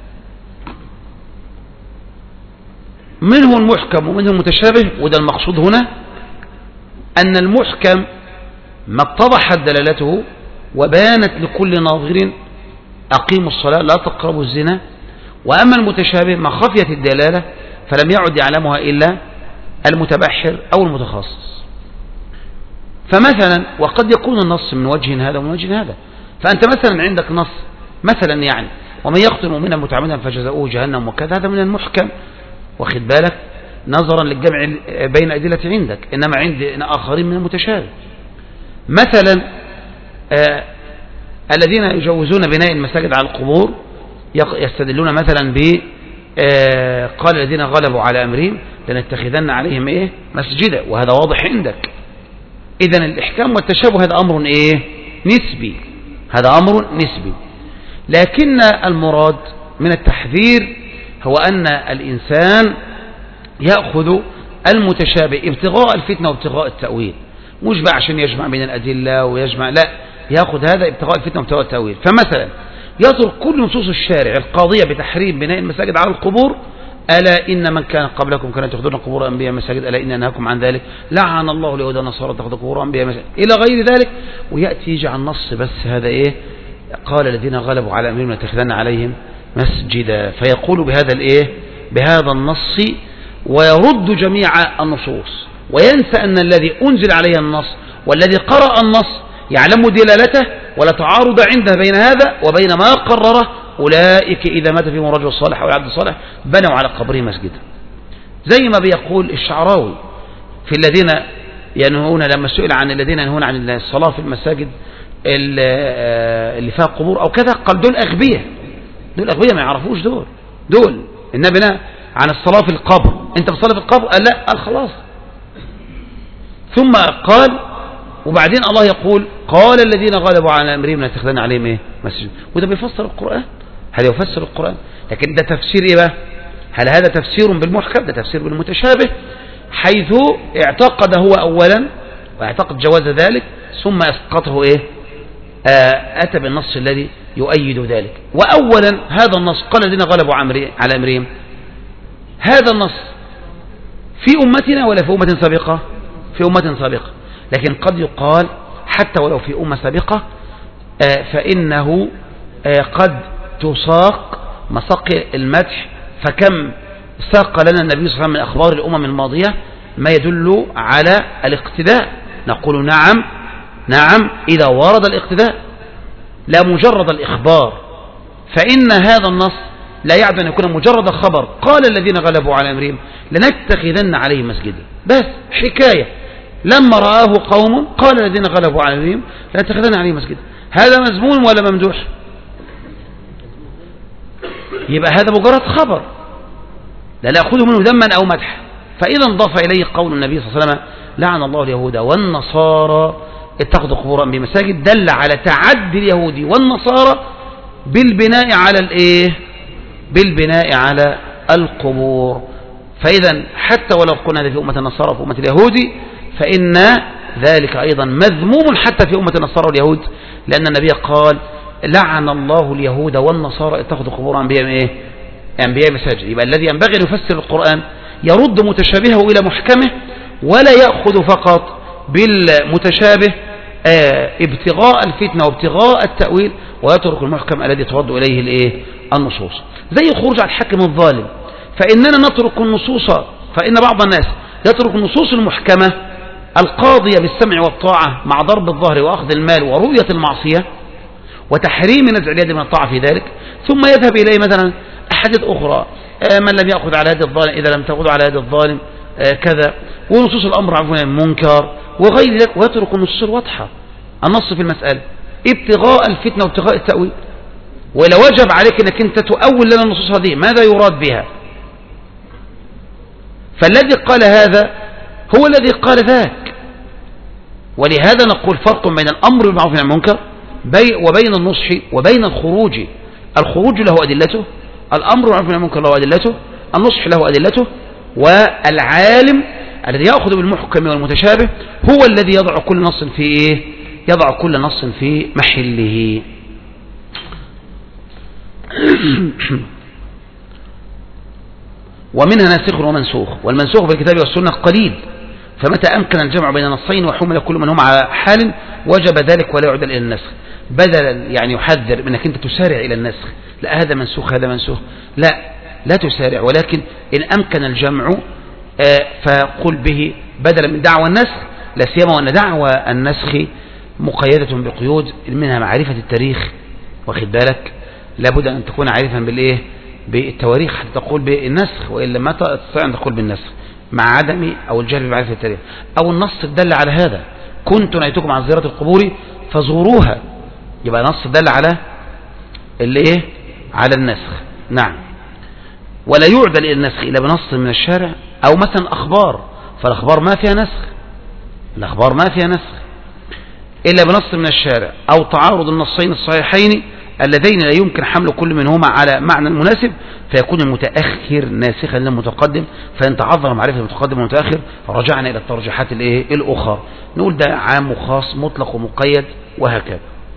منه المحكم ومنه المتشابه، وده المقصود هنا أن المحكم ما اتضحت دلالته وبانت لكل ناظر أقيموا الصلاة لا تقربوا الزنا. وأما المتشابه ما خفيت الدلالة فلم يعد يعلمها إلا المتبحر أو المتخصص. فمثلا وقد يكون النص من وجه هذا ومن وجه هذا. فأنت مثلا عندك نص مثلا يعني ومن يقتل مؤمنا متعمدا فجزاؤه جهنم وكذا، هذا من المحكم، واخد بالك، نظرا للجمع بين أدلة عندك. إنما عند آخرين من المتشابه. مثلا آه الذين يجوزون بناء المساجد على القبور يستدلون مثلا ب آه قال الذين غلبوا على أمرهم لنتخذن عليهم إيه مسجدا، وهذا واضح عندك. إذن الإحكام والتشابه هذا أمر إيه نسبي، هذا أمر نسبي. لكن المراد من التحذير هو أن الإنسان يأخذ المتشابه ابتغاء الفتنة وابتغاء التأويل، مش بقى عشان يجمع بين الأدلة ويجمع، لا، يأخذ هذا ابتغاء الفتنة وابتغاء التأويل. فمثلا يترك كل نصوص الشارع القاضية بتحريم بناء المساجد على القبور، ألا إن من كان قبلكم كانوا يتخذون قبور أنبياء مساجد، ألا إن نهاكم عن ذلك، لعن الله اليهود والنصارى اتخذوا قبور أنبياء مساجد، إلى غير ذلك. ويأتي يجي على النص بس هذا إيه قال الذين غلبوا على أمرهم لنتخذن عليهم مسجدا، فيقول بهذا الإيه بهذا النص ويرد جميع النصوص، وينسى أن الذي أنزل عليه النص والذي قرأ النص يعلم دلالته ولا تعارض عنده بين هذا وبين ما قرره. أولئك إذا مات فيهم الرجل الصالح أو العبد الصالح بنوا على قبره مسجدا، زي ما بيقول الشعراوي في الذين ينهون، لما سئل عن الذين ينهون عن الصلاة في المساجد اللي فيها قبور أو كذا، قال دول أغبياء، دول أغبياء ما يعرفوش دول دول النبي نهى عن الصلاة في القبر، أنت بتصلي في القبر؟ قال لا، قال خلاص. ثم قال وبعدين الله يقول قال الذين غلبوا على أمرهم لنتخذن عليهم إيه مسجد، وده بيفسر القرآن، هل يفسر القرآن؟ لكن ده تفسير إيه بقى؟ هل هذا تفسير بالمحكم؟ ده تفسير بالمتشابه، حيث اعتقد هو أولا واعتقد جواز ذلك ثم اسقطه إيه آه أتى بالنص الذي يؤيد ذلك. وأولا هذا النص قال الذين غلبوا على أمرهم، هذا النص في أمتنا ولا في أمة سابقة؟ في أمة سابقة، لكن قد يقال حتى ولو في أمة سابقة آه فإنه آه قد تساق مساق المدح، فكم ساق لنا النبي صلى الله عليه وسلم من أخبار الأمم الماضية ما يدل على الاقتداء، نقول نعم نعم إذا ورد الاقتداء لا مجرد الإخبار. فإن هذا النص لا يعني أن يكون مجرد خبر قال الذين غلبوا على أمرهم لنتخذن عليه مسجدا، بس حكاية لما رآه قوم قال الذين غلبوا على أمرهم لنتخذن عليه مسجدا، هذا مذموم ولا ممدوح؟ يبقى هذا مجرد خبر لا نأخذه منه ذما أو مدح. فإذا انضاف إليه قول النبي صلى الله عليه وسلم لعن الله اليهود والنصارى اتخذوا قبور أنبياء مساجد، دل على تعدي اليهود والنصارى بالبناء على الايه بالبناء على القبور. فإذا حتى ولو قلنا هذا في أمة النصارى وفي أمة اليهود فإن ذلك أيضا مذموم حتى في أمة النصارى واليهود، لأن النبي قال لعن الله اليهود والنصارى اتخذوا قبور أنبياء ايه أنبياء مساجد. يبقى الذي ينبغي أن يفسر القرآن يرد متشابهه إلى محكمه، ولا يأخذ فقط بالمتشابه آه ابتغاء الفتنة وابتغاء التأويل، ويترك المحكم الذي ترد إليه الايه النصوص. زي خروج على الحاكم الظالم، فإننا نترك النصوص، فإن بعض الناس يترك النصوص المحكمة القاضية بالسمع والطاعة مع ضرب الظهر وأخذ المال ورؤية المعصية وتحريم نزع اليد من الطاعة في ذلك، ثم يذهب إليه مثلا أحاديث أخرى آه من لم يأخذ على يد الظالم إذا لم تأخذ على يد الظالم آه كذا، ونصوص الأمر عن المنكر وغير ذلك، ويترك النصوص الواضحة النص في المسألة ابتغاء الفتنة وابتغاء التأويل. ولا وجب عليك أنك أنت تؤول لنا النصوص هذه ماذا يراد بها، فالذي قال هذا هو الذي قال ذاك. ولهذا نقول فرق بين الأمر بالمعروف والنهي عن المنكر وبين النصح وبين الخروج. الخروج له أدلته، الأمر بالمعروف والنهي عن المنكر له أدلته، النصح له أدلته. والعالم الذي يأخذ بالمحكم والمتشابه هو الذي يضع كل نص في إيه؟ يضع كل نص في محله. ومنها ناسخ ومنسوخ، والمنسوخ في الكتاب والسنة قليل، فمتى أمكن الجمع بين نصين وحمل كل منهم على حال وجب ذلك ولا يعدل إلى النسخ، بدلا يعني يحذر منك أنت تسارع إلى النسخ، لا هذا منسوخ هذا منسوخ، لا لا تسارع، ولكن إن أمكن الجمع فقل به بدلا من دعوى النسخ لا سيما وأن دعوى النسخ مقيدة بقيود منها معرفة التاريخ، واخد بالك، لابد أن تكون عارفا بالإيه بالتواريخ حتى تقول بالنسخ، وإلا ما تستطيع أن تقول بالنسخ مع عدم أو الجهل بمعرفة التاريخ. أو النص دل على هذا، كنت نهيتكم عن زيارة القبور فزوروها، يبقى نص دل على الايه على النسخ. نعم. ولا يعدل الى النسخ الا بنص من الشارع، او مثلا اخبار، فالاخبار ما فيها نسخ، الاخبار ما فيها نسخ الا بنص من الشارع، او تعارض النصين الصحيحين اللذين لا يمكن حمل كل منهما على معنى مناسب، فيكون المتاخر ناسخا للمتقدم، فان تعذر معرفه المتقدم والمتاخر رجعنا الى الترجيحات الايه الاخرى، نقول ده عام وخاص، مطلق ومقيد، وهكذا.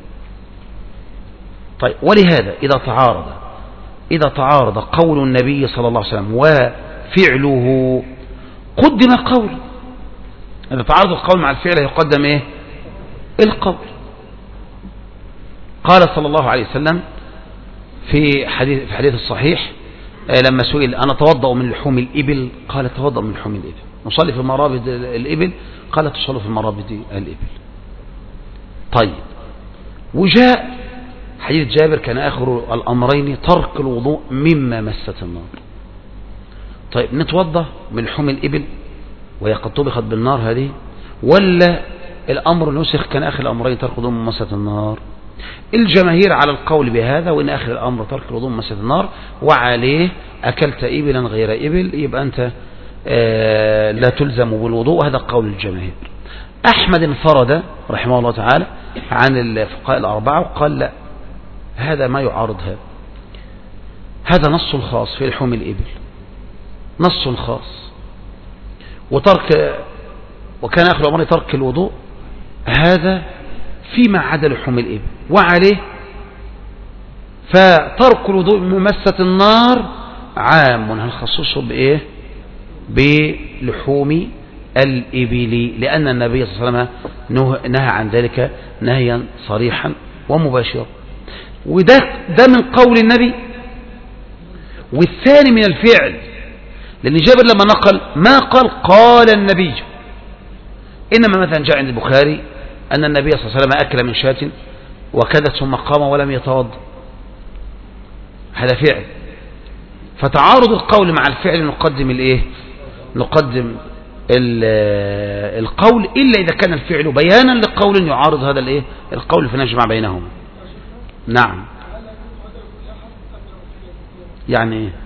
طيب، ولهذا إذا تعارض إذا تعارض قول النبي صلى الله عليه وسلم وفعله قدم قول. إذا تعارض القول مع الفعل يقدم إيه القول. قال صلى الله عليه وسلم في حديث في حديث الصحيح لما سئل أنا أتوضأ من لحوم الإبل، قال توضأ من لحوم الإبل. نصلي في مرابد الإبل، قال تصلوا في مرابد الإبل. طيب، وجاء حديث جابر كان آخر الأمرين ترك الوضوء مما مست النار. طيب، نتوضأ من لحوم الإبل وهي قد طبخت بالنار هذه، ولا الأمر نسخ كان آخر الأمرين ترك الوضوء مما مست النار؟ الجماهير على القول بهذا، وإن آخر الأمر ترك الوضوء مما مست النار، وعليه أكلت إبلا غير إبل يبقى أنت آه لا تلزم بالوضوء، وهذا قول الجماهير. أحمد انفرد رحمه الله تعالى عن الفقهاء الأربعة وقال لا، هذا ما يعارض هذا، هذا نص خاص في لحوم الإبل، نص خاص، وترك وكان آخر الأمر ترك الوضوء، هذا فيما عدا لحوم الإبل، وعليه فترك الوضوء ممسة النار عام، هنخصصه بإيه بلحوم الإبل، لأن النبي صلى الله عليه وسلم نهى عن ذلك نهيا صريحا ومباشرا. وده ده من قول النبي، والثاني من الفعل، لأن جابر لما نقل ما قال قال النبي، إنما مثلا جاء عند البخاري أن النبي صلى الله عليه وسلم أكل من شاة وكذا ثم قام ولم يتوضأ، هذا فعل. فتعارض القول مع الفعل نقدم الايه نقدم القول، إلا إذا كان الفعل بيانا لقول يعارض هذا الايه القول فنجمع بينهما. نعم. يعني ايه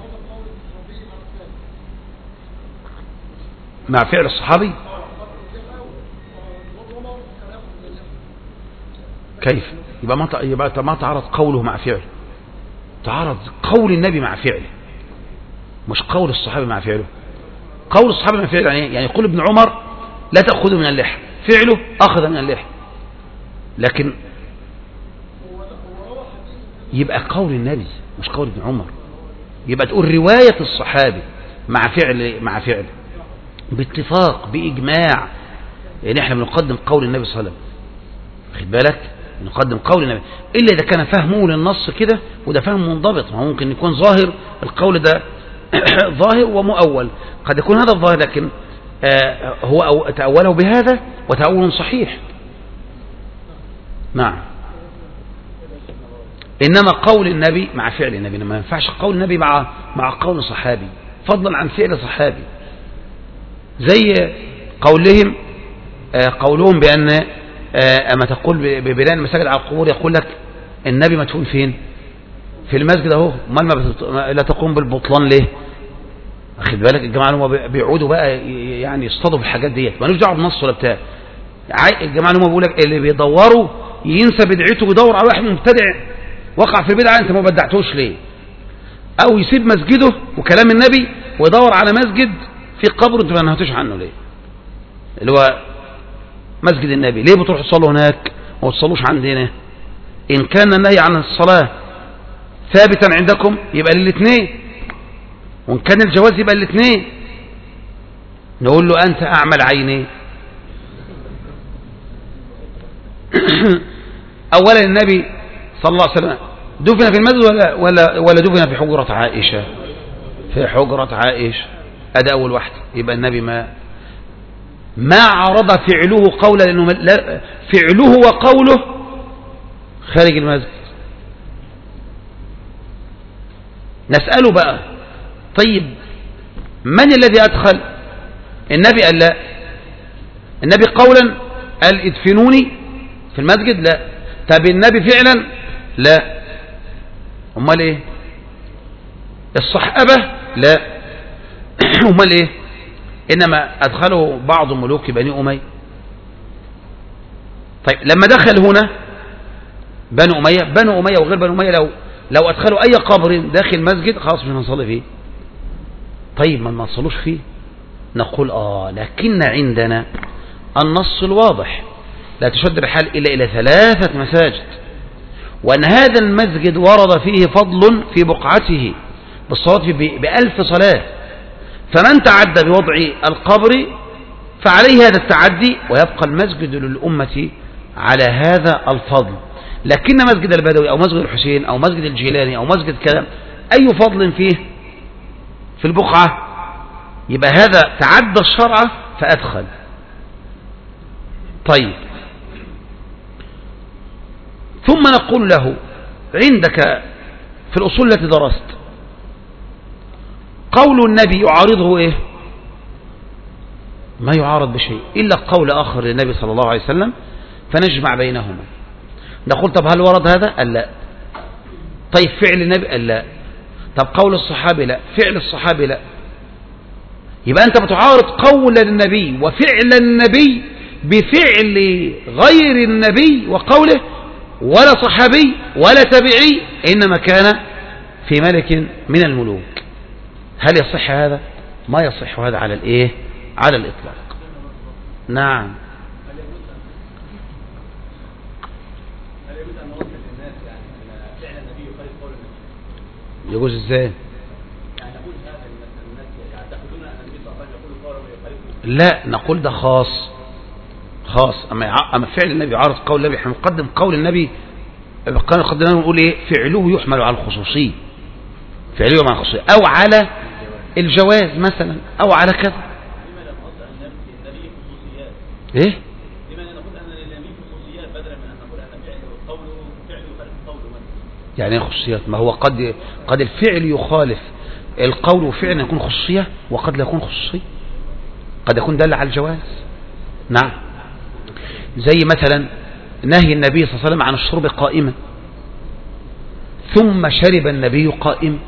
مع فعل الصحابي؟ كيف يبقى ما يبقى ما تعارض قوله مع فعله، تعارض قول النبي مع فعله، مش قول الصحابي مع فعله. قول الصحابي مع فعله يعني يعني يقول ابن عمر لا تأخذوا من اللحى، فعله أخذ من اللحى، لكن يبقى قول النبي مش قول ابن عمر، يبقى تقول رواية الصحابي مع فعل مع فعل باتفاق بإجماع، يعني احنا بنقدم قول النبي صلى الله عليه وسلم، خد بالك، نقدم قول النبي، إلا إذا كان فهمه للنص كده، وده فهم منضبط، ما ممكن يكون ظاهر القول ده ظاهر ومؤول، قد يكون هذا الظاهر لكن آه هو أو تأوله بهذا وتأول صحيح. نعم. إنما قول النبي مع فعل النبي، ما ينفعش قول النبي مع مع قول صحابي، فضلا عن فعل صحابي، زي قولهم آه قولهم بأن آه أما تقول ببناء المساجد على القبور، يقول لك النبي مدفون فين؟ في المسجد اهو، امال ما بتط... لا تقوم بالبطلان ليه؟ واخد بالك، الجماعه اللي هم بيقعدوا بقى يعني يصطادوا في الحاجات ديت، مالوش دعوه بالنص ولا بتاع، الجماعه اللي هم بيقول لك اللي بيدوروا ينسى بدعته ويدور على واحد مبتدع وقع في البدعه، انت ما بدعتوش ليه؟ او يسيب مسجده وكلام النبي ويدور على مسجد في قبر انت ما نهتوش عنه ليه؟ اللي هو مسجد النبي، ليه بتروحوا تصلوا هناك وما تصلوش عندنا؟ ان كان النهي عن الصلاه ثابتا عندكم يبقى للاثنين، وان كان الجواز يبقى للاثنين. نقول له انت اعمل عيني. اولا النبي صلى الله عليه وسلم دفن في المسجد ولا ولا ولا دفن في حجرة عائشة؟ في حجرة عائشة، ادي اول واحده، يبقى النبي ما ما عرض فعله قولا، لأنه فعله وقوله خارج المسجد. نسأله بقى طيب من الذي أدخل؟ النبي قال لا. النبي قولا قال ادفنوني في المسجد؟ لا. طب النبي فعلا؟ لا. امال ايه؟ الصحابة؟ لا. امال ايه؟ انما ادخله بعض ملوك بني امية. طيب لما دخل هنا بنو امية، بنو امية وغير بنو امية لو لو ادخلوا اي قبر داخل مسجد خلاص مش هنصلي فيه. طيب ما نصلوش فيه؟ نقول اه لكن عندنا النص الواضح لا تشد الرحال الا الى ثلاثة مساجد، وان هذا المسجد ورد فيه فضل في بقعته بالصلاة بألف صلاة، فمن تعدى بوضع القبر فعليه هذا التعدي، ويبقى المسجد للأمة على هذا الفضل. لكن مسجد البدوي أو مسجد الحسين أو مسجد الجيلاني أو مسجد كلام أي فضل فيه في البقعة؟ يبقى هذا تعدى الشرع فأدخل. طيب ثم نقول له عندك في الأصول التي درست قول النبي يعارضه إيه؟ ما يعارض بشيء إلا قول آخر للنبي صلى الله عليه وسلم فنجمع بينهما. نقول طب هل ورد هذا؟ قال لا. طيب فعل النبي؟ قال لا. طب قول الصحابي؟ لا. فعل الصحابي؟ لا. يبقى أنت بتعارض قول النبي وفعل النبي بفعل غير النبي وقوله، ولا صحابي ولا تبعي، إنما كان في ملك من الملوك. هل يصح هذا؟ ما يصح هذا على الإيه؟ على الإطلاق. نعم. يجوز ازاي؟ لا نقول ده خاص خاص. اما اما فعل النبي عارض قول النبي، احنا نقدم قول النبي قدمنا نقول ايه؟ فعله يحمل على الخصوصيه، فعله يحمل على الخصوصيه او على الجواز مثلا او على كذا. ايه؟ يعني ايه خصوصيات؟ ما هو قد قد الفعل يخالف القول وفعلا يكون خصوصية، وقد لا يكون خصوصية، قد يكون دل على الجواز. نعم. زي مثلا نهي النبي صلى الله عليه وسلم عن الشرب قائما ثم شرب النبي قائم،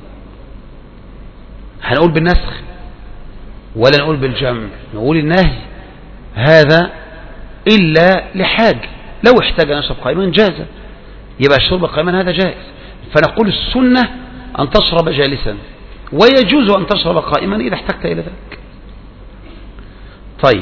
هنقول بالنسخ ولا نقول بالجمع؟ نقول النهي هذا إلا لحاجة، لو احتاج أن يشرب قائما جاز، يبقى الشرب قائما هذا جائز. فنقول السنة أن تشرب جالسا، ويجوز أن تشرب قائما إذا احتجت إلى ذلك. طيب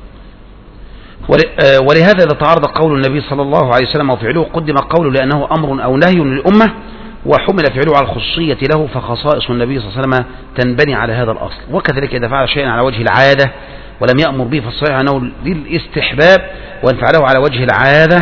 ولهذا إذا تعارض قول النبي صلى الله عليه وسلم وفعله قدم قوله لأنه أمر أو نهي للأمة، وحمل فعله على الخصوصية له، فخصائص النبي صلى الله عليه وسلم تنبني على هذا الأصل. وكذلك إذا فعل شيئا على وجه العادة ولم يأمر به فالصحيح أنه للاستحباب، وإن فعله على وجه العادة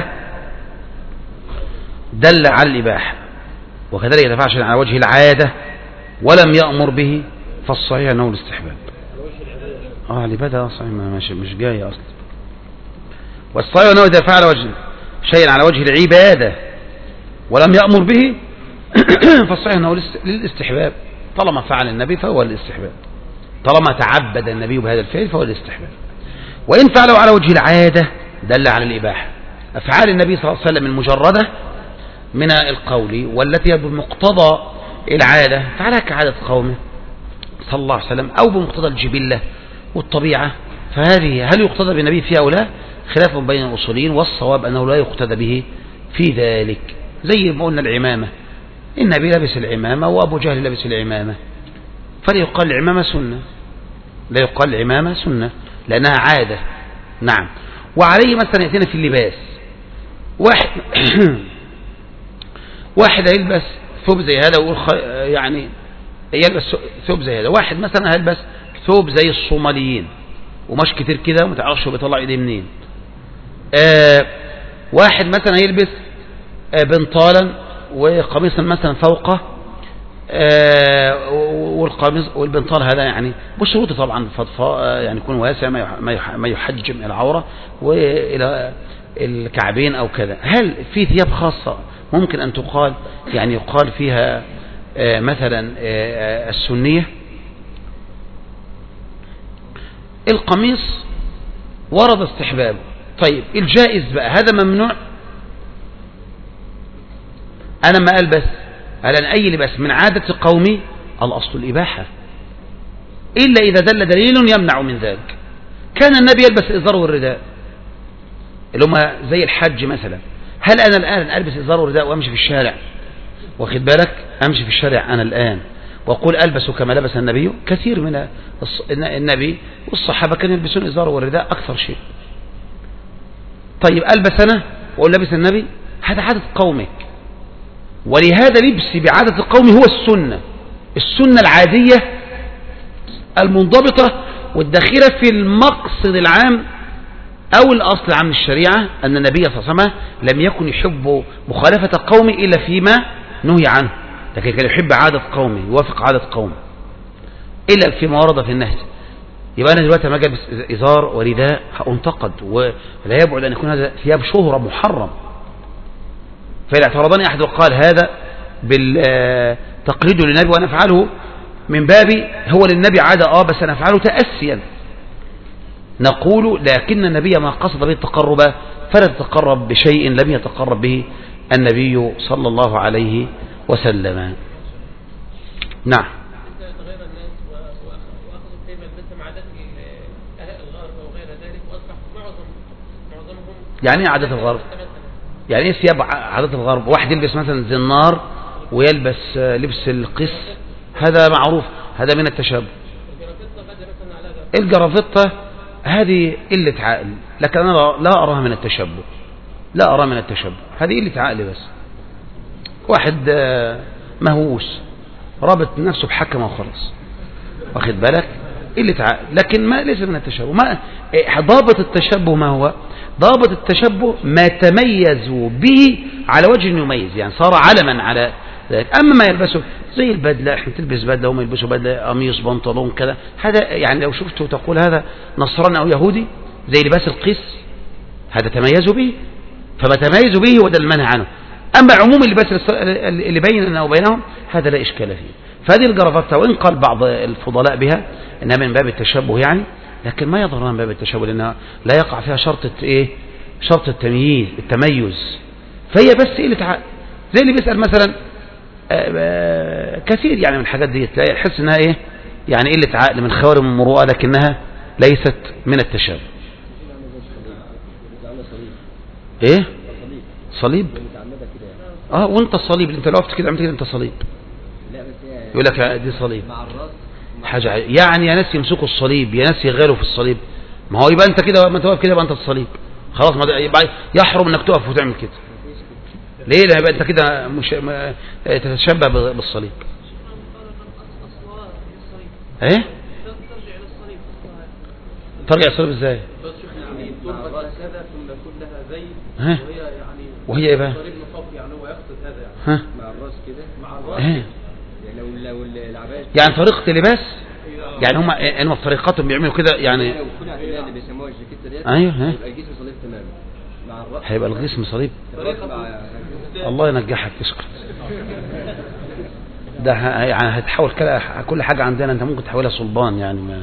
دل على الإباحة. وكذلك إذا فعل شيئا على وجه العادة ولم يأمر به فالصحيح أنه الاستحباب. اه العبادة صحيح مش مش جاية أصلا. والصحيح أنه إذا فعل وجه شيئا على وجه العبادة ولم يأمر به فالصحيح أنه للاستحباب، طالما فعل النبي فهو الاستحباب، طالما تعبد النبي بهذا الفعل فهو الاستحباب. وإن فعله على وجه العادة دل على الإباحة. أفعال النبي صلى الله عليه وسلم المجردة من القول والتي بمقتضى العادة فعلها كعادة قومه صلى الله عليه وسلم أو بمقتضى الجبلة والطبيعة، فهذه هل يقتضى بالنبي فيها أو لا؟ خلاف بين الأصوليين، والصواب أنه لا يقتضى به في ذلك. زي ما قلنا العمامة، النبي لبس العمامة وأبو جهل لبس العمامة، فلا يقال العمامة سنة، لا يقال العمامة سنة لأنها عادة. نعم. وعليه مثلا يأتينا في اللباس واحد واحد يلبس ثوب زي هذا ويقول يعني يلبس ثوب زي هذا، واحد مثلا هيلبس ثوب زي الصوماليين ومش كتير كده وما تعرفش هو بيطلع ايديه منين. آه واحد مثلا هيلبس آه بنطالا وقميصا مثلا فوقه آه والقميص والبنطال هذا يعني بشروطه طبعا فضفاء، يعني يكون واسع ما يحجم العورة وإلى الكعبين أو كذا. هل في ثياب خاصة ممكن أن تقال يعني يقال فيها آه مثلا آه السنية؟ القميص ورد استحبابه، طيب الجائز بقى هذا ممنوع. أنا ما ألبس على أي لباس من عادة قومي الأصل الإباحة، إلا إذا دل دليل يمنع من ذلك. كان النبي يلبس الإزار والرداء اللي هما زي الحج مثلا. هل أنا الآن ألبس إزار والرداء وأمشي في الشارع، واخد بالك، أمشي في الشارع أنا الآن وأقول ألبس كما لبس النبي؟ كثير من النبي والصحابة كانوا يلبسون إزار والرداء أكثر شيء. طيب ألبس أنا وأقول لبس النبي؟ هذا عادة قومك، ولهذا لبسي بعادة القوم هو السنة، السنة العادية المنضبطة والداخلة في المقصد العام أو الأصل العام من الشريعة، أن النبي صلى الله عليه وسلم لم يكن يحب مخالفة قومه إلا فيما نهي عنه، لكن كان يحب عادة قومه، يوافق عادة قومه إلا فيما ورد في النهي. يبقى أنا دلوقتي لما أجي ألبس إزار ورداء هأنتقد، ولا يبعد أن يكون هذا ثياب شهرة محرم. فإذا اعترضني أحد وقال هذا بالتقليد للنبي وأنا أفعله من بابي هو للنبي عادة آه بس أنا أفعله تأسيا، نقول لكن النبي ما قصد به التقرب فلا تتقرب بشيء لم يتقرب به النبي صلى الله عليه وسلم. نعم. يعني ايه عادة الغرب؟ يعني ايه ثياب عادة الغرب؟ واحد يلبس مثلا زنار ويلبس لبس القس، هذا معروف، هذا من التشابه. الجرافطة هذه قلة عقل، لكن أنا لا أراها من التشبه، لا أراها من التشبه، هذه قلة عقل بس. واحد مهووس رابط نفسه بحكمه وخلاص، واخد بالك، قلة عقل، لكن ما ليس من التشبه. ما ضابط التشبه ما هو؟ ضابط التشبه ما تميزوا به على وجه يميز، يعني صار علما على ذلك. أما ما يلبسه زي البدلة، احنا تلبس بدلة وهم يلبسوا بدلة قميص بنطلون كذا، هذا يعني لو شفته تقول هذا نصراني أو يهودي، زي لباس القس، هذا تميزوا به، فما تميزوا به هو ده المنهى عنه. أما عموم اللباس اللي بيننا وبينهم هذا لا إشكال فيه. فهذه الجرافطة وإن قال بعض الفضلاء بها إنها من باب التشبه يعني، لكن ما يضرنا من باب التشبه، لأنها لا يقع فيها شرط إيه؟ شرط التمييز، التميز، فهي بس قلة عقل. زي اللي بيسأل مثلا كثير يعني من الحاجات دي تلاقي يحس انها ايه؟ يعني قلة عقل من خوارم المروءة، لكنها ليست من التشابه. ايه؟ صليب؟ اه وانت الصليب، انت لو وقفت كده عملت كده انت صليب. يقول لك دي صليب حاجة يعني، يا ناس يمسكوا الصليب، يا ناس يغالوا في الصليب. ما هو يبقى انت كده، ما توقف كده يبقى انت الصليب خلاص، ما يبقى يحرم انك تقف وتعمل كده. ليه؟ لا يبقى انت كده مش تتشبه بالصليب. ايه؟ ترجع الصليب ازاي؟ ها؟ وهي ايه بقى؟ ها؟ ايه؟ يعني طريقة اللباس، يعني هم هم في طريقتهم بيعملوا كده يعني. ايوه هيبقى الجسم صليب. الله ينجحك، اسكت. ده يعني هتحول كل حاجة عندنا انت ممكن تحولها صلبان يعني. ما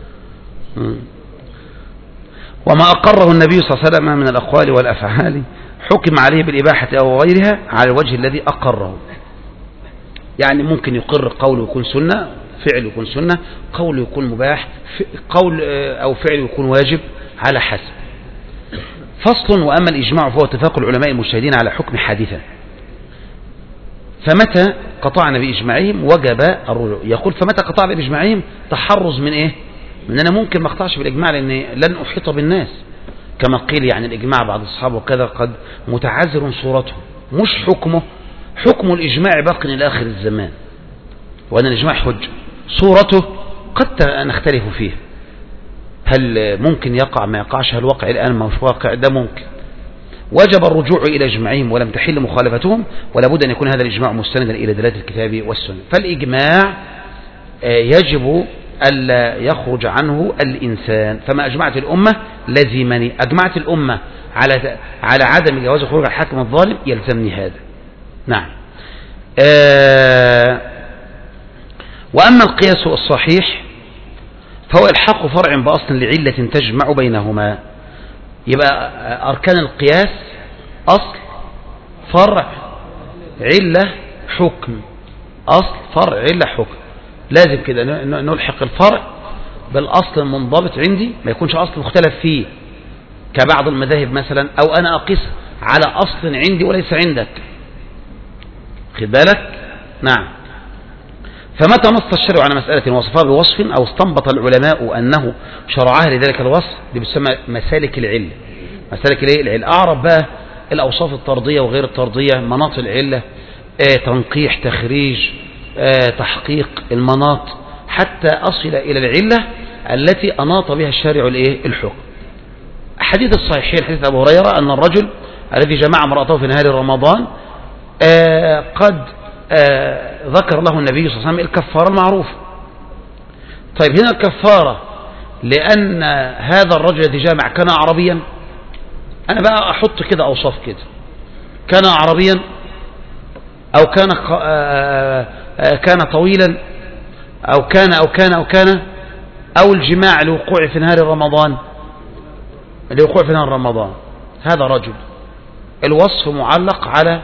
وما أقره النبي صلى الله عليه وسلم من الأقوال والأفعال حكم عليه بالإباحة أو غيرها على الوجه الذي أقره. يعني ممكن يقر قول يكون سنة، فعل يكون سنة، قول يكون مباح، قول أو فعل يكون واجب على حسب. فصل. وأما الإجماع فهو اتفاق العلماء المجتهدين على حكم حادثة، فمتى قطعنا بإجماعهم وجب الرجوع. يقول فمتى قطعنا بإجماعهم تحرز من إيه؟ من أنا ممكن ما اقطعش بالإجماع لأن لن أحيط بالناس، كما قيل يعني الإجماع بعض الصحابة وكذا قد متعذر صورته مش حكمه، حكم الإجماع باق إلى آخر الزمان، وأن الإجماع حج، صورته قد نختلف فيه، هل ممكن يقع ما يقعش، هل واقع الآن ما مش واقع، ده ممكن. وجب الرجوع إلى إجماعهم ولم تحل مخالفتهم، ولا بد أن يكون هذا الإجماع مستندا إلى دلالة الكتاب والسنة. فالإجماع يجب ألا يخرج عنه الإنسان، فما أجمعت الأمة لزمني، أجمعت الأمة على على عدم جواز خروج الحاكم الظالم يلزمني هذا. نعم. آه وأما القياس الصحيح فهو إلحاق فرع بأصل لعلة تجمع بينهما. يبقى أركان القياس أصل فرع علة حكم، أصل فرع علة حكم، لازم كده نلحق الفرع بالأصل المنضبط عندي، ما يكونش أصل مختلف فيه كبعض المذاهب مثلا، أو أنا أقيس على أصل عندي وليس عندك، خد بالك. نعم. فمتى نص الشرع على مسألة وصفها بوصف أو استنبط العلماء أنه شرعها لذلك الوصف، دي بتسمى مسالك العلة. مسالك العلة أعرف بقى الأوصاف الطردية وغير الطردية، مناط العلة، آه تنقيح، تخريج، آه تحقيق المناط، حتى أصل إلى العلة التي أناط بها الشارع الإيه الحكم. حديث الصحيحين حديث أبو هريرة أن الرجل الذي جمع امرأته في نهار رمضان آه قد آه ذكر له النبي صلى الله عليه وسلم الكفارة المعروفة. طيب هنا الكفارة لأن هذا الرجل الذي جامع كان عربيا، أنا بقى أحط كده أوصاف كده، كان عربيا أو كان آه آه كان طويلا أو كان أو كان أو كان أو الجماع لوقوع في نهار رمضان، لوقوع في نهار رمضان، هذا رجل الوصف معلق على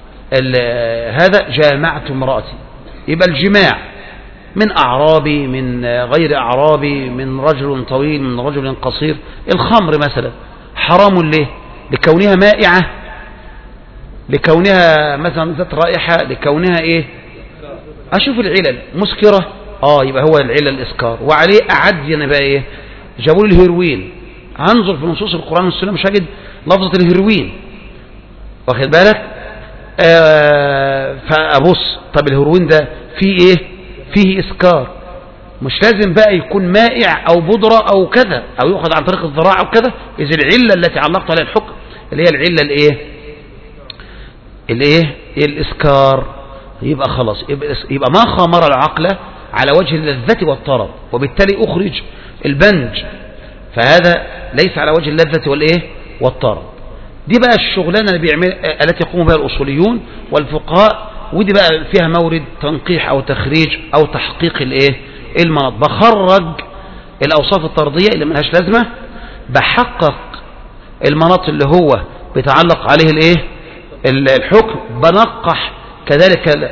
هذا جامعت امرأتي، يبقى الجماع من أعرابي، من غير أعرابي، من رجل طويل، من رجل قصير. الخمر مثلا حرام ليه؟ لكونها مائعة، لكونها مثلا ذات رائحة، لكونها ايه، اشوف العلل مسكرة، اه يبقى هو العلل الاسكار، وعليه اعد يعني بقى ايه، جابوا لي الهيروين، هنظر في نصوص القرآن والسنة مش هجد لفظة الهيروين، واخد بالك. آه فابص طب الهيروين ده فيه ايه، فيه اسكار، مش لازم بقى يكون مائع او بودرة او كذا، او يؤخذ عن طريق الذراع او كذا، اذا العلة التي علقت عليها الحكم اللي هي العلة الايه الايه الاسكار، يبقى خلاص، يبقى, يبقى ما خامر العقل على وجه اللذة والطرب، وبالتالي اخرج البنج، فهذا ليس على وجه اللذة والايه والطرب. دي بقى الشغلانة اللي بيعمل التي يقوم بها الأصوليون والفقهاء، ودي بقى فيها مورد تنقيح أو تخريج أو تحقيق الايه المناط، بخرج الأوصاف الطردية اللي ملهاش لازمة، بحقق المناط اللي هو بيتعلق عليه الايه الحكم، بنقح كذلك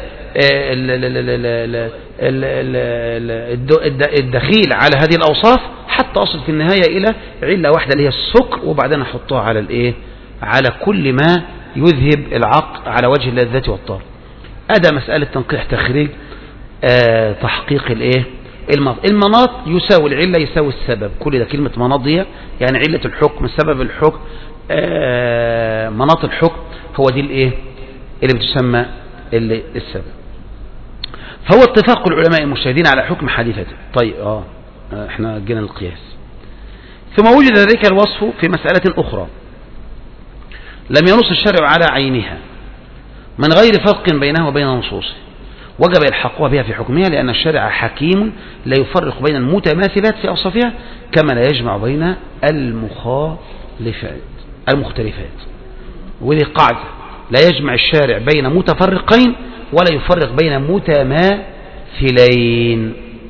الدخيل على هذه الأوصاف حتى أصل في النهاية إلى علة واحدة اللي هي السكر، وبعدين أحطها على الايه على كل ما يذهب العقل على وجه اللذة والطرب. أدى مسألة تنقيح تخريج آه تحقيق الايه المناط. المناط يساوي العلة يساوي السبب، كل ده كلمة مناط دي يعني علة الحكم، سبب الحكم، آه مناط الحكم، هو دي الايه اللي بتسمى اللي السبب. فهو اتفاق العلماء المجتهدين على حكم حادثته. طيب اه احنا جينا للقياس. ثم وجد ذلك الوصف في مسألة أخرى لم ينص الشرع على عينها من غير فرق بينها وبين نصوصه، وجب إلحاقها بها في حكمها، لأن الشرع حكيم لا يفرق بين المتماثلات في أوصافها كما لا يجمع بين المخالفات المختلفات. ودي قاعدة، لا يجمع الشارع بين متفرقين ولا يفرق بين متماثلين.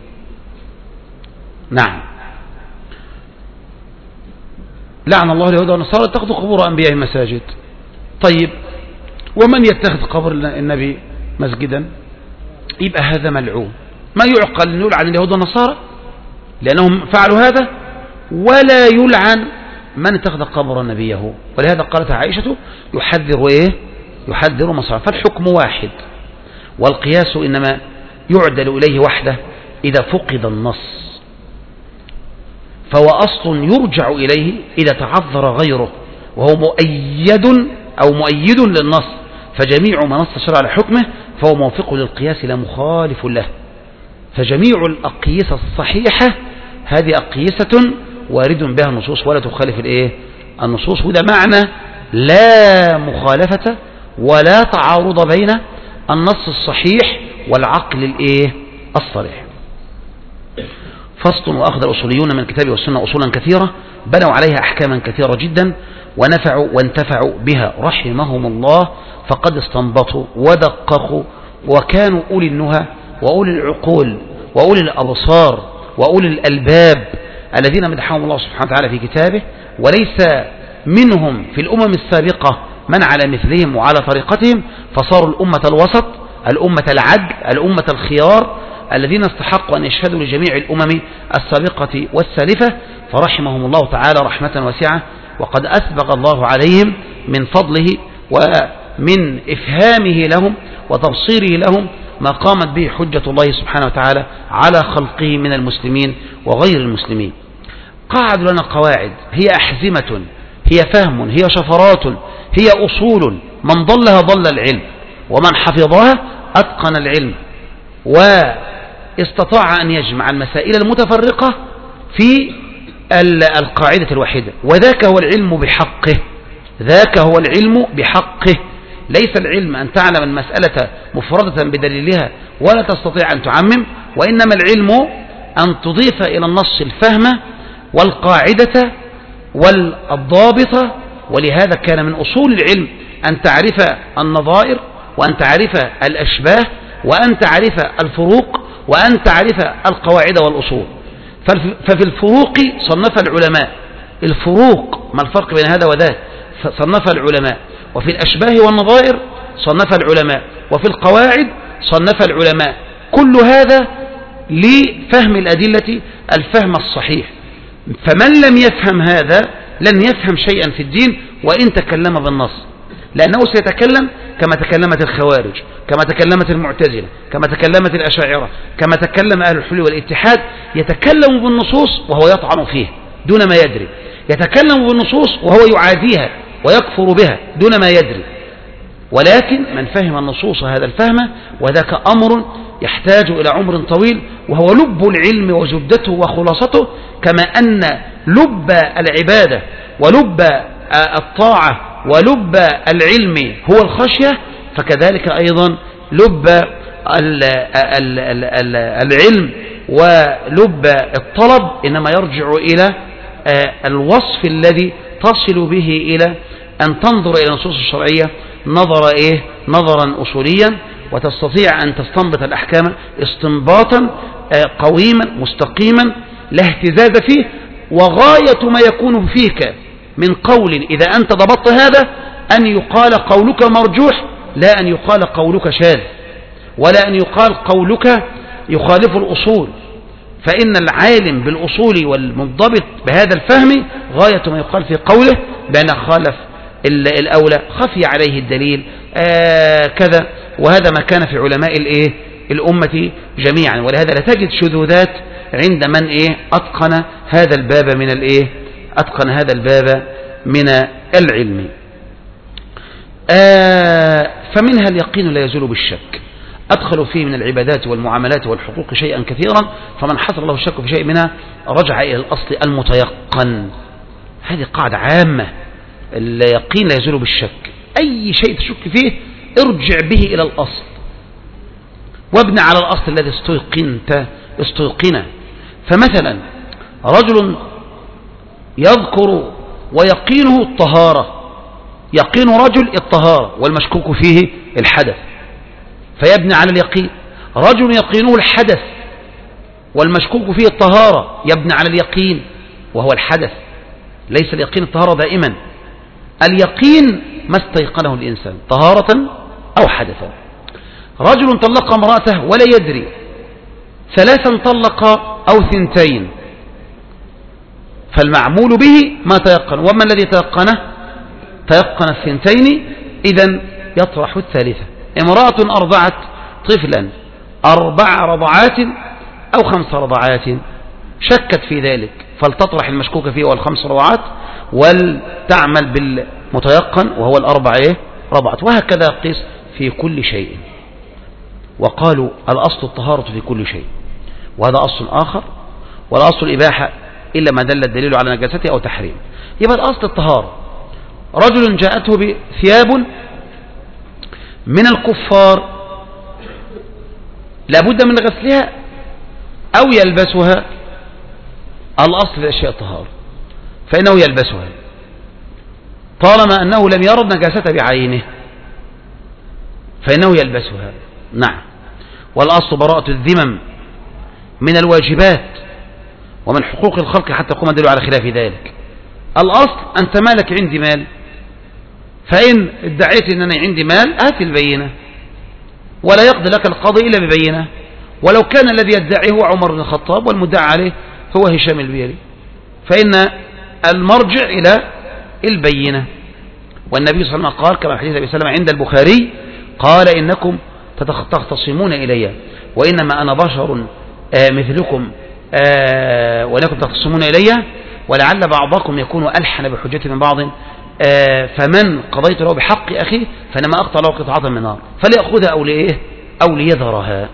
نعم. لعن الله اليهود والنصارى اتخذوا قبور أنبيائهم مساجد. طيب ومن يتخذ قبر النبي مسجدا يبقى هذا ملعون. ما يعقل أن يلعن اليهود والنصارى لأنهم فعلوا هذا، ولا يلعن من اتخذ قبر نبيه. ولهذا قالت عائشة يحذر ايه يحذر مصرف. فالحكم واحد، والقياس إنما يعدل إليه وحده إذا فقد النص، فهو أصل يرجع إليه إذا تعذر غيره، وهو مؤيد أو مؤيد للنص، فجميع ما نص الشرع على حكمه فهو موافق للقياس لا مخالف له. فجميع الأقيسة الصحيحة هذه أقيسة وارد بها النصوص ولا تخالف الايه النصوص. وده معنى لا مخالفة ولا تعارض بين النص الصحيح والعقل الايه الصريح. فصل. وأخذ الأصوليون من الكتاب والسنة أصولا كثيرة بنوا عليها أحكاما كثيرة جدا ونفعوا وانتفعوا بها رحمهم الله، فقد استنبطوا ودققوا وكانوا أولي النهى وأولي العقول وأولي الأبصار وأولي الألباب الذين مدحهم الله سبحانه وتعالى في كتابه، وليس منهم في الأمم السابقة من على مثلهم وعلى طريقتهم، فصاروا الأمة الوسط، الأمة العدل، الأمة الخيار الذين استحقوا أن يشهدوا لجميع الأمم السابقة والسالفة، فرحمهم الله تعالى رحمة واسعة، وقد أسبغ الله عليهم من فضله ومن إفهامه لهم وتبصيره لهم ما قامت به حجة الله سبحانه وتعالى على خلقه من المسلمين وغير المسلمين. قاعدوا لنا قواعد هي أحزمة، هي فهم، هي شفرات، هي أصول، من ضلها ضل العلم، ومن حفظها أتقن العلم، واستطاع أن يجمع المسائل المتفرقة في القاعدة الواحدة، وذاك هو العلم بحقه، ذاك هو العلم بحقه. ليس العلم أن تعلم المسألة مفردة بدليلها ولا تستطيع أن تعمم، وإنما العلم أن تضيف إلى النص الفهم والقاعدة والضابطة. ولهذا كان من أصول العلم أن تعرف النظائر، وأن تعرف الأشباه، وأن تعرف الفروق، وأن تعرف القواعد والأصول. ففي الفروق صنف العلماء الفروق، ما الفرق بين هذا وذاك، صنف العلماء. وفي الأشباه والنظائر صنف العلماء، وفي القواعد صنف العلماء. كل هذا لفهم الأدلة الفهم الصحيح. فمن لم يفهم هذا لن يفهم شيئا في الدين وإن تكلم بالنص، لأنه سيتكلم كما تكلمت الخوارج، كما تكلمت المعتزلة، كما تكلمت الأشاعرة، كما تكلم أهل الحلول والاتحاد. يتكلم بالنصوص وهو يطعن فيه دون ما يدري، يتكلم بالنصوص وهو يعاديها ويكفر بها دون ما يدري. ولكن من فهم النصوص هذا الفهم، وذاك أمر يحتاج إلى عمر طويل، وهو لب العلم وزبدته وخلاصته. كما أن لب العبادة ولب الطاعة ولب العلم هو الخشية، فكذلك أيضا لب العلم ولب الطلب إنما يرجع إلى الوصف الذي تصل به إلى أن تنظر إلى النصوص الشرعية نظر إيه؟ نظرا أصوليا، وتستطيع أن تستنبط الأحكام استنباطا قويما مستقيما لا اهتزاز فيه. وغاية ما يكون فيك من قول إذا أنت ضبطت هذا أن يقال قولك مرجوح، لا أن يقال قولك شاذ، ولا أن يقال قولك يخالف الأصول. فإن العالم بالأصول والمنضبط بهذا الفهم غاية ما يقال في قوله بأن خالف الأولى، خفي عليه الدليل آه كذا. وهذا ما كان في علماء الإيه الأمة جميعا. ولهذا لا تجد شذوذات عند من إيه أتقن هذا الباب من الإيه أتقن هذا الباب من العلم. آه فمنها اليقين لا يزول بالشك، أدخلوا فيه من العبادات والمعاملات والحقوق شيئا كثيرا، فمن حصل له الشك في شيء منها رجع إلى الأصل المتيقن. هذه قاعدة عامة، اليقين لا يزول بالشك. أي شيء تشك فيه ارجع به إلى الأصل وابني على الأصل الذي استيقنت استيقنه. فمثلا رجل يذكر ويقينه الطهارة، يقين رجل الطهارة والمشكوك فيه الحدث، فيبني على اليقين. رجل يقينه الحدث والمشكوك فيه الطهارة، يبني على اليقين وهو الحدث. ليس اليقين الطهارة دائما، اليقين ما استيقنه الإنسان طهارة أو حدثا. رجل طلق امرأته ولا يدري، ثلاثا طلق أو ثنتين، فالمعمول به ما تيقن. وما الذي تيقنه؟ تيقن الثنتين، إذن يطرح الثالثة. امرأة أرضعت طفلا أربع رضعات أو خمس رضعات، شكت في ذلك، فلتطرح المشكوك فيه والخمس رضعات ولتعمل بالمتيقن وهو الأربع رضعات. وهكذا قيس في كل شيء. وقالوا الأصل الطهارة في كل شيء، وهذا أصل آخر. والأصل الإباحة إلا ما دل الدليل على نجاسته أو تحريم. يبقى الأصل الطهارة. رجل جاءته بثياب من الكفار لابد من غسلها أو يلبسها، الأصل في الأشياء الطهارة، فإنه يلبسها طالما أنه لم يرد نجاسة بعينه، فإنه يلبسها. نعم. والأصل براءة الذمم من الواجبات ومن حقوق الخلق حتى يقوم الدليل على خلاف ذلك. الأصل أنت مالك عندي مال، فإن ادعيت أنني عندي مال آتي البينة، ولا يقضي لك القاضي إلا ببينة، ولو كان الذي يدعيه هو عمر بن الخطاب والمدعى عليه هو هشام البيري، فإن المرجع إلى البينة. والنبي صلى الله عليه وسلم قال كما حديث أبي سلمة عند البخاري قال إنكم تختصمون إلي وإنما أنا بشر آه مثلكم آه ولكم تختصمون إلي ولعل بعضكم يكون ألحن بحجته من بعض آه فمن قضيت له بحق أخيه فإنما أقطع له قطعة من نار فليأخذها أو لإيه أو ليذرها.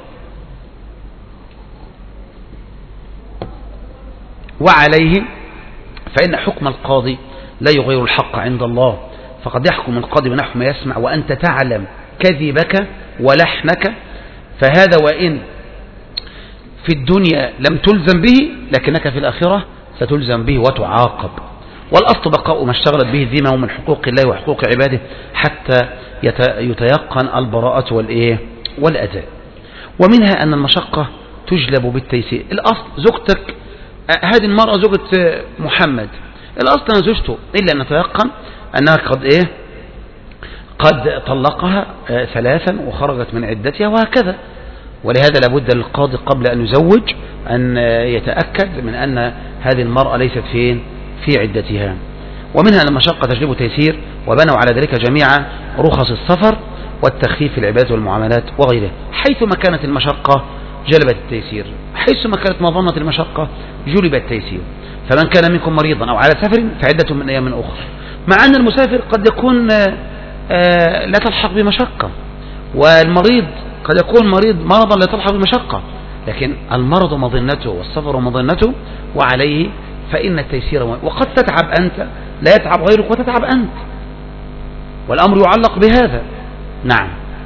وعليه فإن حكم القاضي لا يغير الحق عند الله، فقد يحكم القاضي بنحو ما يسمع وأنت تعلم كذبك ولحنك، فهذا وإن في الدنيا لم تلزم به لكنك في الآخرة ستلزم به وتعاقب. والأصل بقاء ما اشتغلت به الذمة من حقوق الله وحقوق عباده حتى يتيقن البراءة والإيه والأداء. ومنها أن المشقة تجلب بالتيسير. الأصل زوجتك هذه المرأة زوجة محمد، الأصل أن زوجته إلا أن نتيقن أنها قد إيه قد طلقها ثلاثا وخرجت من عدتها وهكذا. ولهذا لابد للقاضي قبل أن يزوج أن يتأكد من أن هذه المرأة ليست فين في عدتها. ومنها أن المشقة تجلب تيسير، وبنوا على ذلك جميعا رخص السفر والتخفيف في العبادات والمعاملات وغيرها. حيثما كانت المشقة جلبت التيسير، حيثما كانت مظنة المشقة جلب التيسير. فمن كان منكم مريضا أو على سفر فعدة من أيام أخرى، مع أن المسافر قد يكون لا تلحق بمشقة، والمريض قد يكون مريض مرضا لا تلحق بمشقة، لكن المرض مظنته والسفر مظنته، وعليه فإن التيسير. وقد تتعب أنت لا يتعب غيرك وتتعب أنت، والأمر يعلق بهذا. نعم.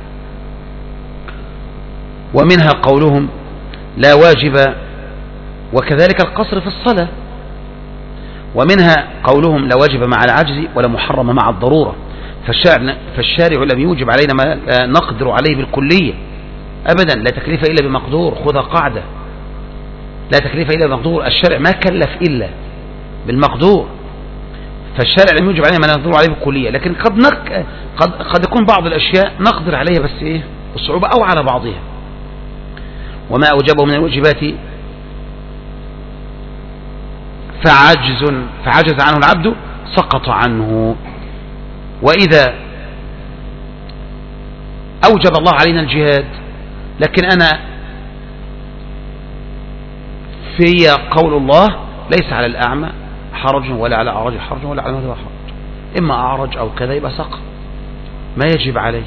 ومنها قولهم لا واجب وكذلك القصر في الصلاة. ومنها قولهم لا واجب مع العجز ولا محرم مع الضرورة، فالشارع, فالشارع لم يوجب علينا ما نقدر عليه بالكلية أبدا. لا تكليف إلا بمقدور، خذها قاعدة، لا تكليف إلا بمقدور. الشارع ما كلف إلا بالمقدور، فالشارع لم يوجب علينا ما نقدر عليه بالكلية، لكن قد, نق... قد... قد يكون بعض الأشياء نقدر عليها بس إيه الصعوبة أو على بعضها. وما أوجبه من الواجبات فعجز فعجز عنه العبد سقط عنه. وإذا أوجب الله علينا الجهاد لكن أنا في قول الله ليس على الأعمى حرج ولا على أعرج حرج ولا على مريض حرج، إما أعرج أو كذا يبقى سقط ما يجب عليه.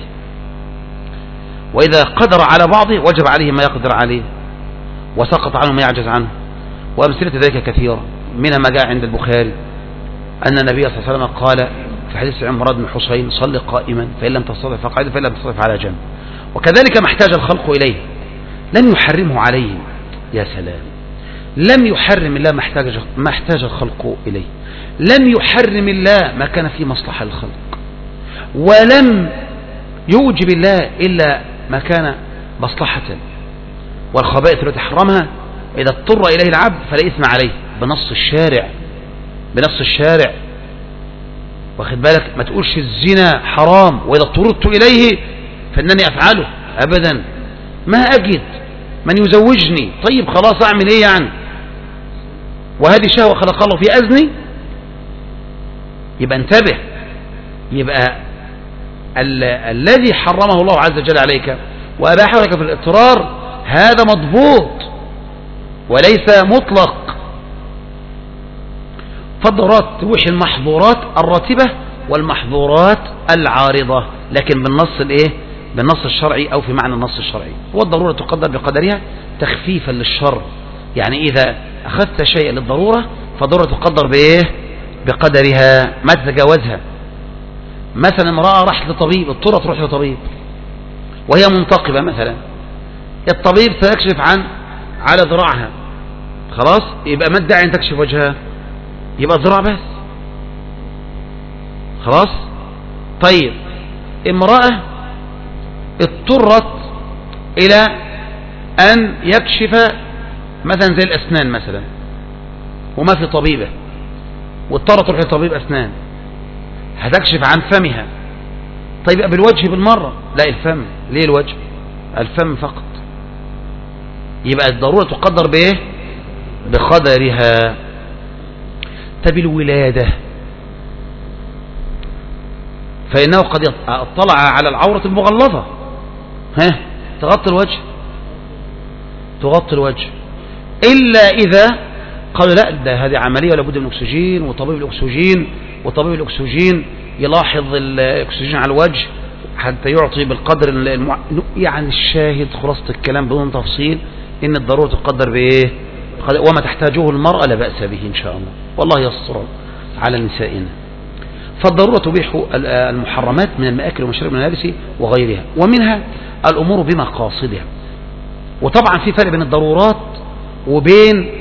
وإذا قدر على بعضه وجب عليه ما يقدر عليه وسقط عنه ما يعجز عنه. وأمثلة ذلك كثيرة، منها ما جاء عند البخاري أن النبي صلى الله عليه وسلم قال في حديث عمران بن حسين صل قائما فإن لم تستطع فقعد فإن لم تستطع على جنب. وكذلك ما احتاج الخلق إليه لم يحرمه عليه. يا سلام، لم يحرم الله ما احتاج ما احتاج الخلق إليه، لم يحرم الله ما كان في مصلحة الخلق، ولم يوجب الله إلا ما كان مصلحة. والخبائث التي حرمها إذا اضطر إليه العبد فلا إثم عليه بنص الشارع، بنص الشارع. واخد بالك، ما تقولش الزنا حرام وإذا اضطررت إليه فإنني أفعله أبدا، ما أجد من يزوجني طيب خلاص أعمل إيه يعني، وهذه شهوة خلق الله في أذني. يبقى انتبه، يبقى ال الذي حرمه الله عز وجل عليك وأباحه لك في الاضطرار هذا مضبوط وليس مطلق. فالضرورات توحي المحظورات الراتبة والمحظورات العارضة، لكن بالنص الايه بالنص الشرعي او في معنى النص الشرعي. والضرورة تقدر بقدرها تخفيفا للشر، يعني اذا اخذت شيئا للضرورة فالضرورة تقدر بايه بقدرها ما تتجاوزها. مثلا امرأة راحت لطبيب، اضطرت تروح لطبيب وهي منتقبة مثلا، الطبيب سيكشف عن على ذراعها، خلاص يبقى ما الداعي ان تكشف وجهها؟ يبقى الذراع بس، خلاص. طيب امرأة اضطرت الى ان يكشف مثلا زي الاسنان مثلا وما في طبيبة، واضطرت تروح لطبيب اسنان، هتكشف عن فمها. طيب يبقى بالوجه بالمرة؟ لا، الفم. ليه الوجه؟ الفم فقط. يبقى الضرورة تقدر بايه؟ بقدرها. طب الولادة، فإنه قد اطلع على العورة المغلظة، ها تغطي الوجه، تغطي الوجه، إلا إذا قالوا لا ده هذه عملية ولا بد من أكسجين، وطبيب الأكسجين وطبيب الأكسجين يلاحظ الأكسجين على الوجه حتى يعطي بالقدر المع... يعني الشاهد خلاصة الكلام بدون تفصيل إن الضرورة تقدر بإيه؟ وما تحتاجه المرأة لا بأس به إن شاء الله، والله يستر على نسائنا. فالضرورة تبيح المحرمات من المآكل والمشارب من الملابس وغيرها، ومنها الأمور بمقاصدها. وطبعا في فرق بين الضرورات وبين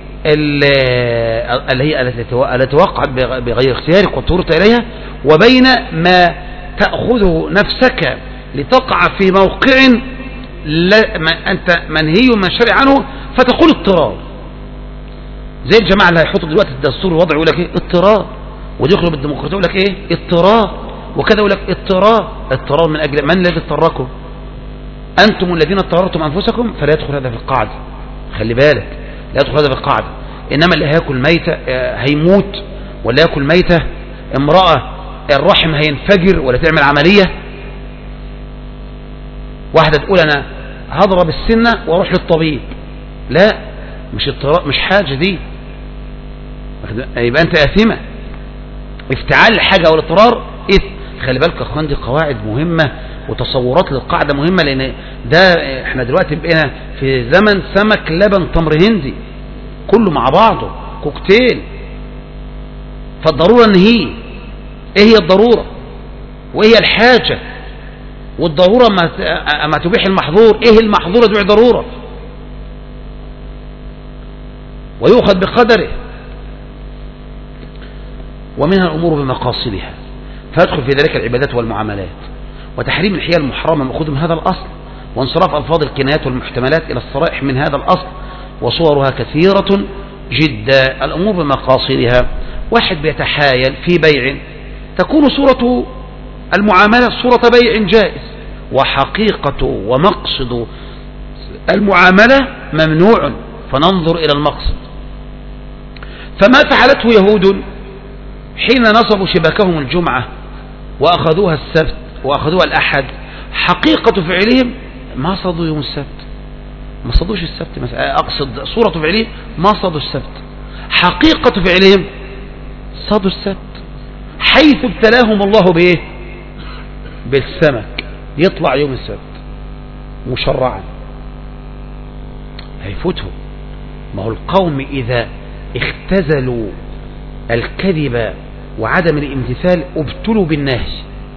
اللي هي التي وقعت بغير اختيارك واضطررت إليها، وبين ما تأخذه نفسك لتقع في موقع لا ما أنت منهي من الشرع عنه فتقول اضطرار، زي الجماعة اللي هيحطوا دلوقتي الدستور الوضعي يقول لك ايه؟ اضطرار. وديخلوا بالديمقراطية يقول لك ايه؟ اضطرار. وكذا يقول لك اضطرار. اضطرار من أجل من الذي اضطركم؟ أنتم الذين اضطررتم أنفسكم، فلا يدخل هذا في القاعدة، خلي بالك، لا يدخل هذا في القاعدة. إنما اللي هياكل ميتة هيموت، ولا ياكل ميتة امرأة الرحم هينفجر ولا تعمل عملية. واحدة تقول أنا هضرب السنة واروح للطبيب، لا، مش اضطرار، مش حاجة دي، يبقى أنت آثمة. افتعال الحاجة والاضطرار إثم. خلي بالك يا أخوان، دي قواعد مهمة وتصورات للقاعدة مهمة، لأن ده احنا دلوقتي بقينا في زمن سمك لبن تمر هندي كله مع بعضه كوكتيل. فالضرورة ان هي ايه هي الضرورة وايه هي الحاجة، والضرورة ما تبيح المحظور، ايه المحظورة تبيح ضرورة، ويؤخذ بقدره. ومنها الأمور بمقاصدها، فيدخل في ذلك العبادات والمعاملات. وتحريم الحيل المحرمة مأخوذ من هذا الأصل، وانصراف ألفاظ الكنايات والمحتملات إلى الصرائح من هذا الأصل، وصورها كثيرة جدا. الأمور بمقاصدها، واحد بيتحايل في بيع تكون صورة المعاملة صورة بيع جائز، وحقيقة ومقصد المعاملة ممنوع، فننظر إلى المقصد. فما فعلته يهود حين نصبوا شباكهم الجمعة وأخذوها السبت وأخذوها الأحد، حقيقة فعلهم ما صدوا يوم السبت، ما صدوش السبت مثلا، أقصد صورة فعلهم ما صدوا السبت، حقيقة فعلهم صدوا السبت، حيث ابتلاهم الله بإيه؟ بالسمك يطلع يوم السبت مشرعا، هيفوتهم. ما هو القوم إذا اختزلوا الكذب وعدم الامتثال ابتلوا بالنهي،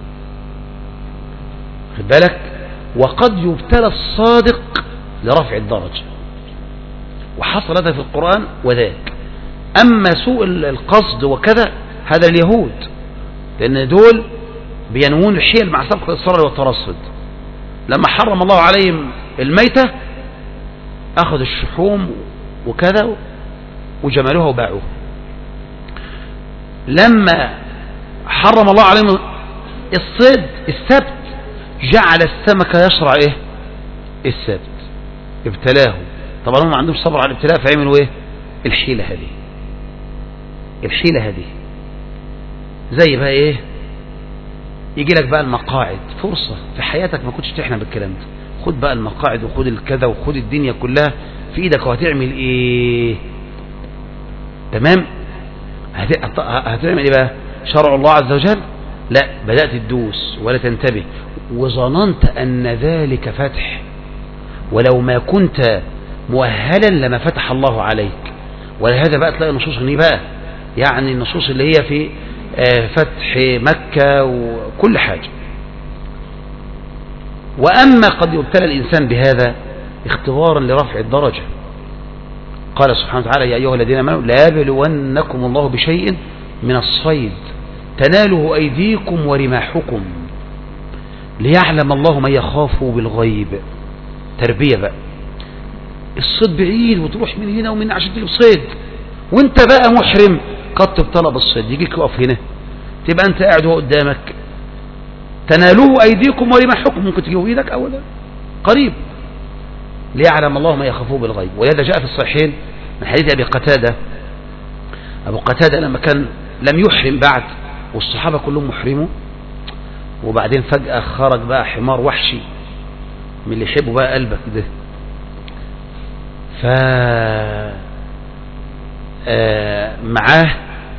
خد بالك. وقد يبتلى الصادق لرفع الدرجة، وحصل هذا في القرآن وذاك. أما سوء القصد وكذا هذا اليهود، لأن دول بينوون الحيل مع سبق الإصرار والترصد. لما حرم الله عليهم الميتة أخذوا الشحوم وكذا وجملوها وباعوها. لما حرم الله عليهم الصيد السبت جعل السمك يشرع ايه؟ السبت، ابتلاه. طبعا هم ما عندهم صبر على الابتلاء، فعملوا ايه؟ الحيلة هذه، الحيلة هذه زي بقى ايه؟ يجي لك بقى المقاعد، فرصة في حياتك ما كنتش تحلم بالكلام ده، خد بقى المقاعد وخد الكذا وخد الدنيا كلها في ايدك، وهتعمل ايه؟ تمام؟ هتعمل ايه بقى؟ شرع الله عز وجل؟ لا، بدأت تدوس ولا تنتبه، وظننت أن ذلك فتح، ولو ما كنت مؤهلا لما فتح الله عليك. ولهذا بقى تلاقي نصوص هني بقى، يعني النصوص اللي هي في فتح مكة وكل حاجة. وأما قد يبتلى الإنسان بهذا اختبارا لرفع الدرجة. قال سبحانه وتعالى: يا أيها الذين آمنوا لا يبلونكم الله بشيء من الصيد تناله أيديكم ورماحكم ليعلم الله من يخافه بالغيب. تربية بقى. الصيد بعيد وتروح من هنا ومن عشان تجيب صيد، وانت بقى محرم قد تبتلى بالصيد، يجيك يقف هنا تبقى انت قاعد هو قدامك، تنالوه أيديكم ورماحكم، ممكن تجيبوا بإيدك أو لا قريب، ليعلم الله ما يخافه بالغيب. ولهذا جاء في الصحيحين من حديث أبي قتادة. أبو قتادة لما كان لم يحرم بعد والصحابة كلهم محرموا، وبعدين فجأة خرج بقى حمار وحشي من اللي يحبوا بقى قلبك ده، ف معاه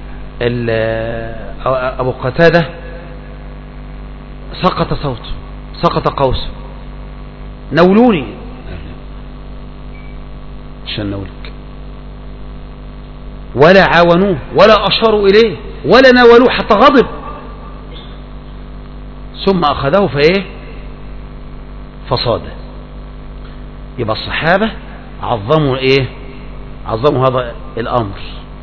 أبو قتادة سقط صوته، سقط قوسه، نولوني عشان نولك، ولا عاونوه ولا أشاروا إليه ولا ناولوه حتى غضب، ثم أخذه فإيه فصاده. يبقى الصحابة عظموا إيه عظموا هذا الأمر،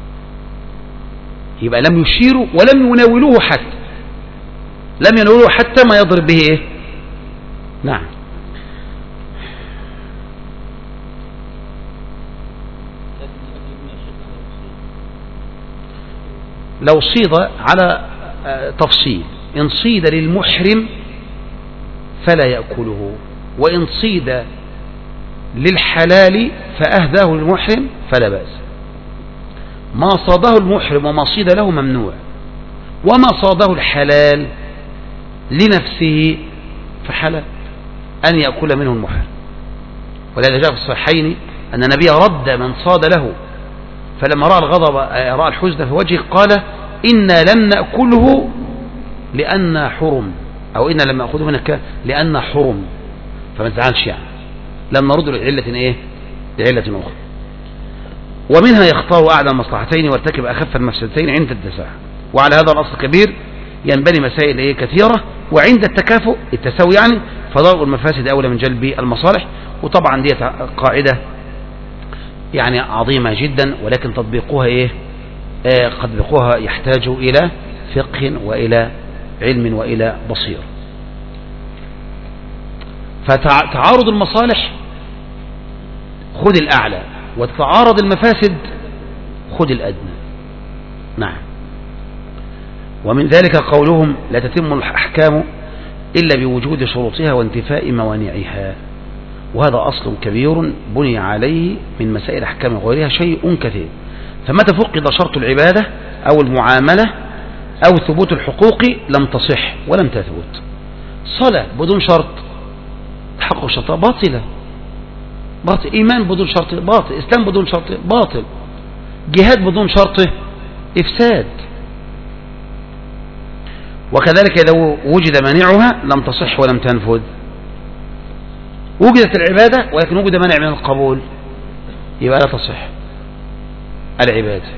يبقى لم يشيروا ولم يناولوه حتى لم يناولوه حتى ما يضرب به إيه. نعم. لو صيد على تفصيل، إن صيد للمحرم فلا يأكله، وإن صيد للحلال فأهداه المحرم فلا بأس. ما صاده المحرم وما صيد له ممنوع، وما صاده الحلال لنفسه فحلال أن يأكل منه المحرم. ولهذا جاء في الصحيحين أن النبي رد من صاد له، فلما رأى الغضب رأى الحزن في وجهه قال: إنا لم نأكله لأن حرم، أو إنا لم نأخذه منك لأن حرم، فما تزعلش يعني، لم نرد لعلة إيه لعلة أخرى. ومنها يختار أعلى المصلحتين وارتكب أخف المفسدتين عند التساهل. وعلى هذا الأصل الكبير ينبني مسائل إيه كثيرة، وعند التكافؤ التساوي يعني فضرب المفاسد أولى من جلب المصالح. وطبعا دي قاعدة يعني عظيمة جدا، ولكن تطبيقها إيه آه تطبيقها يحتاج إلى فقه وإلى علم وإلى بصير. فتعارض المصالح خذ الأعلى، وتعارض المفاسد خذ الأدنى. نعم. ومن ذلك قولهم: لا تتم الأحكام إلا بوجود شروطها وانتفاء موانعها. وهذا أصل كبير بني عليه من مسائل أحكام غيرها شيء كثير. فمتى فقد شرط العبادة أو المعاملة أو ثبوت الحقوق لم تصح ولم تثبت. صلاة بدون شرط تحقق شرطها باطلة، باطل. إيمان بدون شرط باطل، إسلام بدون شرط باطل، جهاد بدون شرط إفساد. وكذلك إذا وجد مانعها لم تصح ولم تنفذ. وجدت العبادة ولكن وجد مانع من القبول يبقى لا تصح العبادة.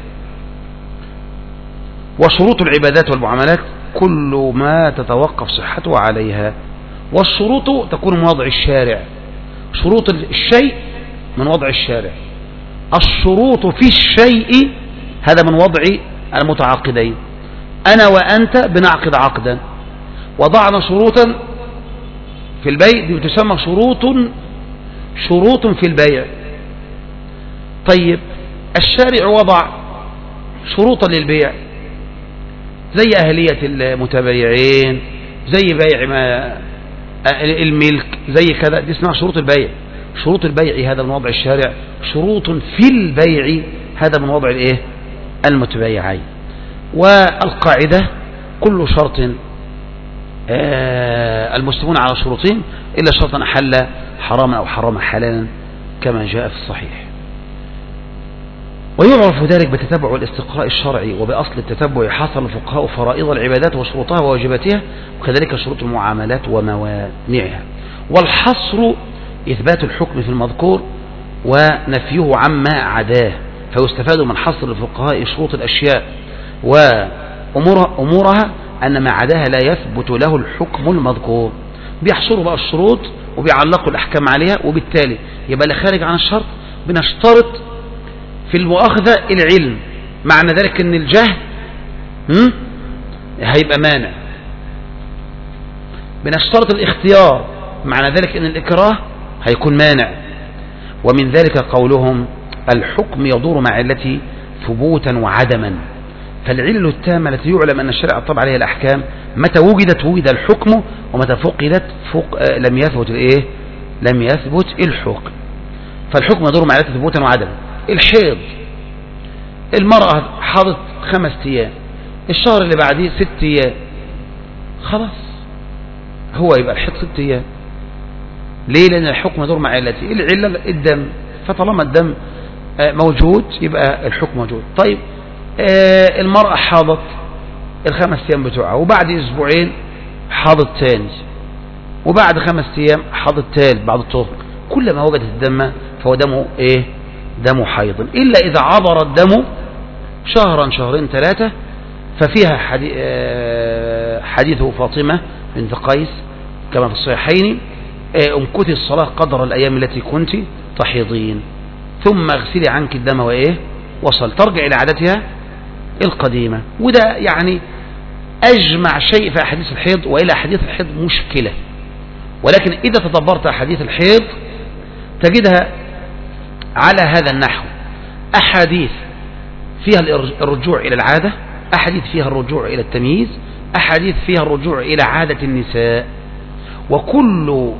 وشروط العبادات والمعاملات كل ما تتوقف صحته عليها، والشروط تكون من وضع الشارع. شروط الشيء من وضع الشارع، الشروط في الشيء هذا من وضع المتعاقدين. أنا وأنت بنعقد عقدا، وضعنا شروطا في البيع، دي تسمى شروط شروط في البيع. طيب الشارع وضع شروطا للبيع زي أهلية المتبايعين، زي بيع ما الملك، زي كذا، دي اسمها شروط البيع. شروط البيع هذا من وضع الشارع، شروط في البيع هذا من وضع الايه المتبايعين. والقاعدة كل شرط المسلمون على شروطهم إلا شرطا أحل حراما أو حرام حلالا كما جاء في الصحيح. ويعرف ذلك بتتبع الاستقراء الشرعي، وبأصل التتبع حصل الفقهاء فرائض العبادات وشروطها وواجباتها، وكذلك شروط المعاملات وموانعها. والحصر إثبات الحكم في المذكور ونفيه عما عداه، فيستفاد من حصر الفقهاء شروط الأشياء أمورها, أمورها أن ما عداها لا يثبت له الحكم المذكور. بيحصروا بقى الشروط وبيعلقوا الأحكام عليها، وبالتالي يبقى لا خارج عن الشرط. بنشترط في المؤاخذة العلم، معنى ذلك أن الجهل هيبقى مانع. بنشترط الاختيار، معنى ذلك أن الإكراه هيكون مانع. ومن ذلك قولهم الحكم يدور مع علته ثبوتا وعدما. فالعلة التامة التي يعلم أن الشرع طبع عليها الأحكام متى وجدت وجد الحكم، ومتى فقدت فق... لم يثبت الإيه؟ لم يثبت الحكم. فالحكم يدور مع علته ثبوتا وعدما. الحيض، المرأة حاضت خمس أيام، الشهر اللي بعديه ست أيام، خلاص هو يبقى الحيض ست أيام. ليه؟ لأن الحكم يدور مع علته. العلة الدم، فطالما الدم موجود يبقى الحكم موجود. طيب آه المرأة حاضت الخمس أيام بتوعها، وبعد أسبوعين حاضت تاني، وبعد خمس أيام حاضت تالت بعد الطهر. كلما وجدت الدم فهو دمه إيه؟ دم حيض، إلا إذا عبر الدم شهرا شهرين ثلاثة، ففيها حديث, آه حديث فاطمة بنت قيس كما في الصحيحين: آه امكثي الصلاة قدر الأيام التي كنت تحيضين، ثم اغسلي عنك الدم وإيه؟ وصل، ترجع إلى عادتها القديمة. وده يعني أجمع شيء في أحاديث الحيض، وإلى أحاديث الحيض مشكلة، ولكن إذا تدبرت أحاديث الحيض تجدها على هذا النحو: أحاديث فيها الرجوع إلى العادة، أحاديث فيها الرجوع إلى التمييز، أحاديث فيها الرجوع إلى عادة النساء. وكل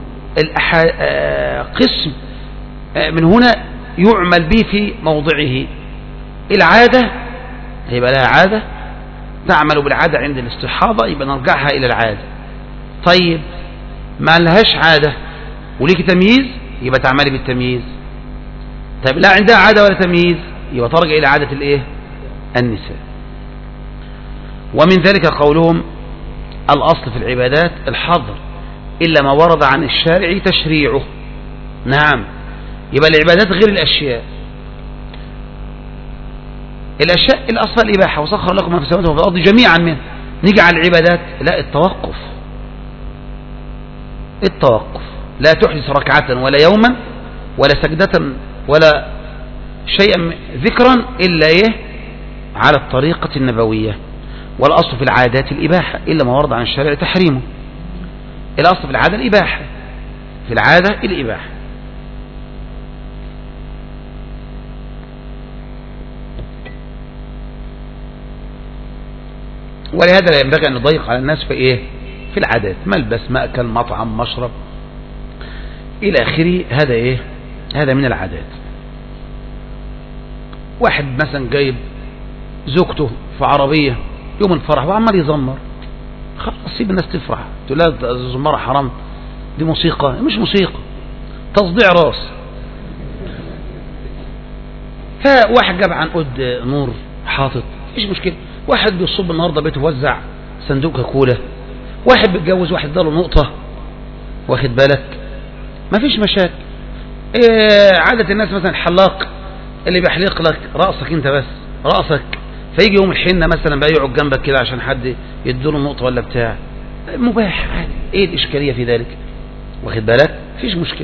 قسم من هنا يعمل به في موضعه. العادة يبقى لها عادة، تعمل بالعادة عند الاستحاضة، يبقى نرجعها إلى العادة. طيب ما لهاش عادة وليك تمييز، يبقى تعملي بالتمييز. طيب لا عندها عادة ولا تمييز، يبقى ترجع إلى عادة الإيه؟ النساء. ومن ذلك قولهم الأصل في العبادات الحظر إلا ما ورد عن الشارع تشريعه. نعم، يبقى العبادات غير الأشياء. الأشياء الأصل الإباحة، وسخر لكم ما في السماوات وفي الأرض جميعا منه. نيجي على العبادات، لا، التوقف. التوقف لا تحدث ركعة ولا يوما ولا سجدة ولا شيئا ذكرا إلا إيه؟ على الطريقة النبوية. والأصل في العادات الإباحة إلا ما ورد عن الشارع تحريمه. الأصل في العادة الإباحة، في العادة الإباحة. ولهذا لا ينبغي أن نضيق على الناس في إيه؟ في العادات، ملبس، مأكل، مطعم، مشرب إلى آخره. هذا إيه؟ هذا من العادات. واحد مثلا جايب زوجته في عربية يوم الفرح وعمال يزمر، خلاص سيب الناس تفرح. تقول لها الزمارة حرام، دي موسيقى. مش موسيقى، تصديع راس. فواحد جاب عنقود نور حاطط، مفيش مشكلة. واحد بيصب النهارده بيتوزع صندوق كولا، واحد بيتجوز واحد اداله نقطة، واخد بالك، مفيش مشاكل. إيه عادة الناس مثلا الحلاق اللي بيحلق لك رأسك انت بس، رأسك، فيجي يوم الحنة مثلا بقى يقعد جنبك كده عشان حد يديله نقطة ولا بتاع، مباح عادي. ايه الإشكالية في ذلك؟ واخد بالك، مفيش مشكلة.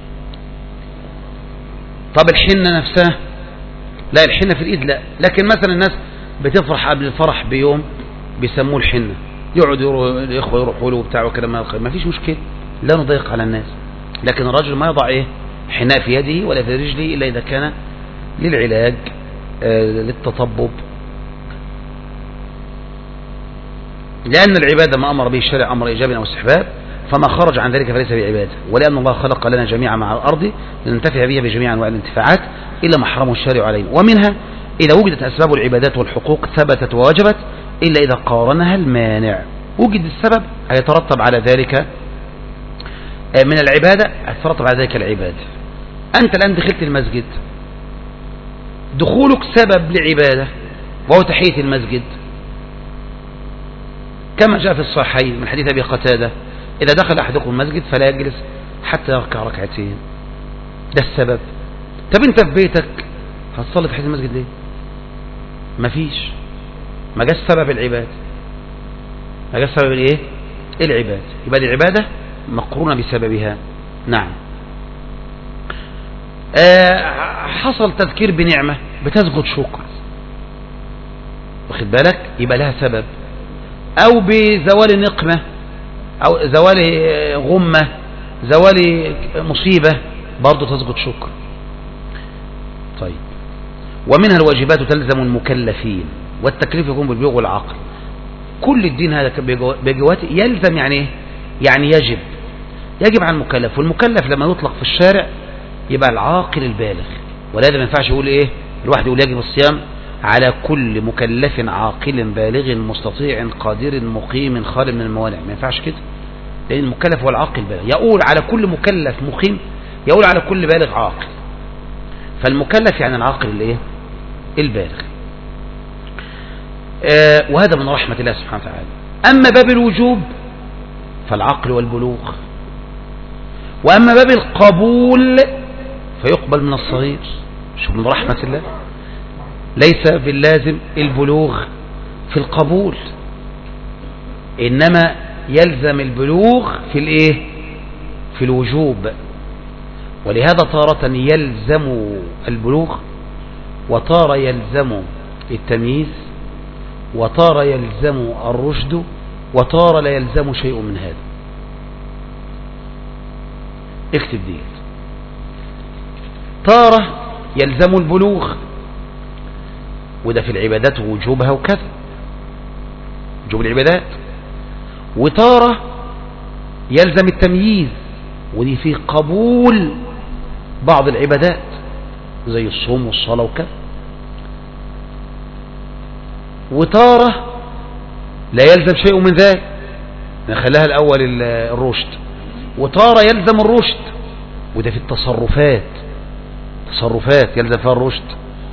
طب الحنة نفسها، لا، الحنة في الإيد لا. لكن مثلا الناس بتفرح قبل الفرح بيوم بيسموه الحنة، يقعدوا الإخوة يروحوا له وبتاع وكلام الخير، مفيش مشكلة، لا نضيق على الناس. لكن الرجل ما يضع ايه؟ حناء في يده ولا في رجله إلا إذا كان للعلاج، آه للتطبب. لأن العبادة ما أمر به الشرع أمر إيجاب أو استحباب، فما خرج عن ذلك فليس بعبادة. ولأن الله خلق لنا جميعا مع الأرض لننتفع بها بجميع أنواع الانتفاعات إلا ما حرمه الشارع علينا. ومنها إذا وجدت أسباب العبادات والحقوق ثبتت ووجبت إلا إذا قارنها المانع. وجد السبب هيترتب على ذلك من العبادة، هيترتب على ذلك العبادة. أنت الآن دخلت المسجد، دخولك سبب لعبادة وهو تحية المسجد، كما جاء في الصحيحين من حديث أبي قتادة: إذا دخل أحدكم المسجد فلا يجلس حتى يركع ركعتين. ده السبب. طب أنت في بيتك هتصلي تحية المسجد ليه؟ مفيش. ما جاش سبب العبادة، ما جاش سبب الايه العبادة، يبقى العبادة مقرونة بسببها. نعم. آه حصل تذكير بنعمة بتسجد شكر، واخد بالك، يبقى لها سبب. او بزوال نقمة او زوال غمة، زوال مصيبة، برضو تسجد شكر. طيب. ومنها الواجبات تلزم المكلفين، والتكليف يكون بالبلوغ والعقل. كل الدين هذا بجواتي يلزم، يعني ايه؟ يعني يجب، يجب على المكلف. والمكلف لما يطلق في الشارع يبقى العاقل البالغ، ولهذا ما ينفعش يقول ايه الواحد يقول يجب الصيام على كل مكلف عاقل بالغ مستطيع قادر مقيم خال من الموانع، ما ينفعش كده، لان المكلف هو العاقل البالغ. يقول على كل مكلف مقيم، يقول على كل بالغ عاقل، فالمكلف يعني العاقل الايه البالغ. آه وهذا من رحمة الله سبحانه وتعالى. اما باب الوجوب فالعقل والبلوغ، واما باب القبول فيقبل من الصغير. شوف من رحمة الله، ليس باللازم البلوغ في القبول، انما يلزم البلوغ في الايه في الوجوب. ولهذا تارة يلزم البلوغ، وتارة يلزم التمييز، وتارة يلزم الرشد، وتارة لا يلزم شيء من هذا. اكتب دي. تارة يلزم البلوغ، وده في العبادات ووجوبها وكذا، وجوب العبادات. وتارة يلزم التمييز، ودي في قبول بعض العبادات زي الصوم والصلاة وكذا. وتارة لا يلزم شيء من ذلك، نخليها الأول الرشد. وتارة يلزم الرشد، وده في التصرفات، تصرفات يلزم فيها الرشد.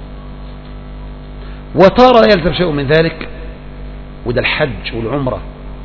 وتارة لا يلزم شيء من ذلك، وده الحج والعمرة،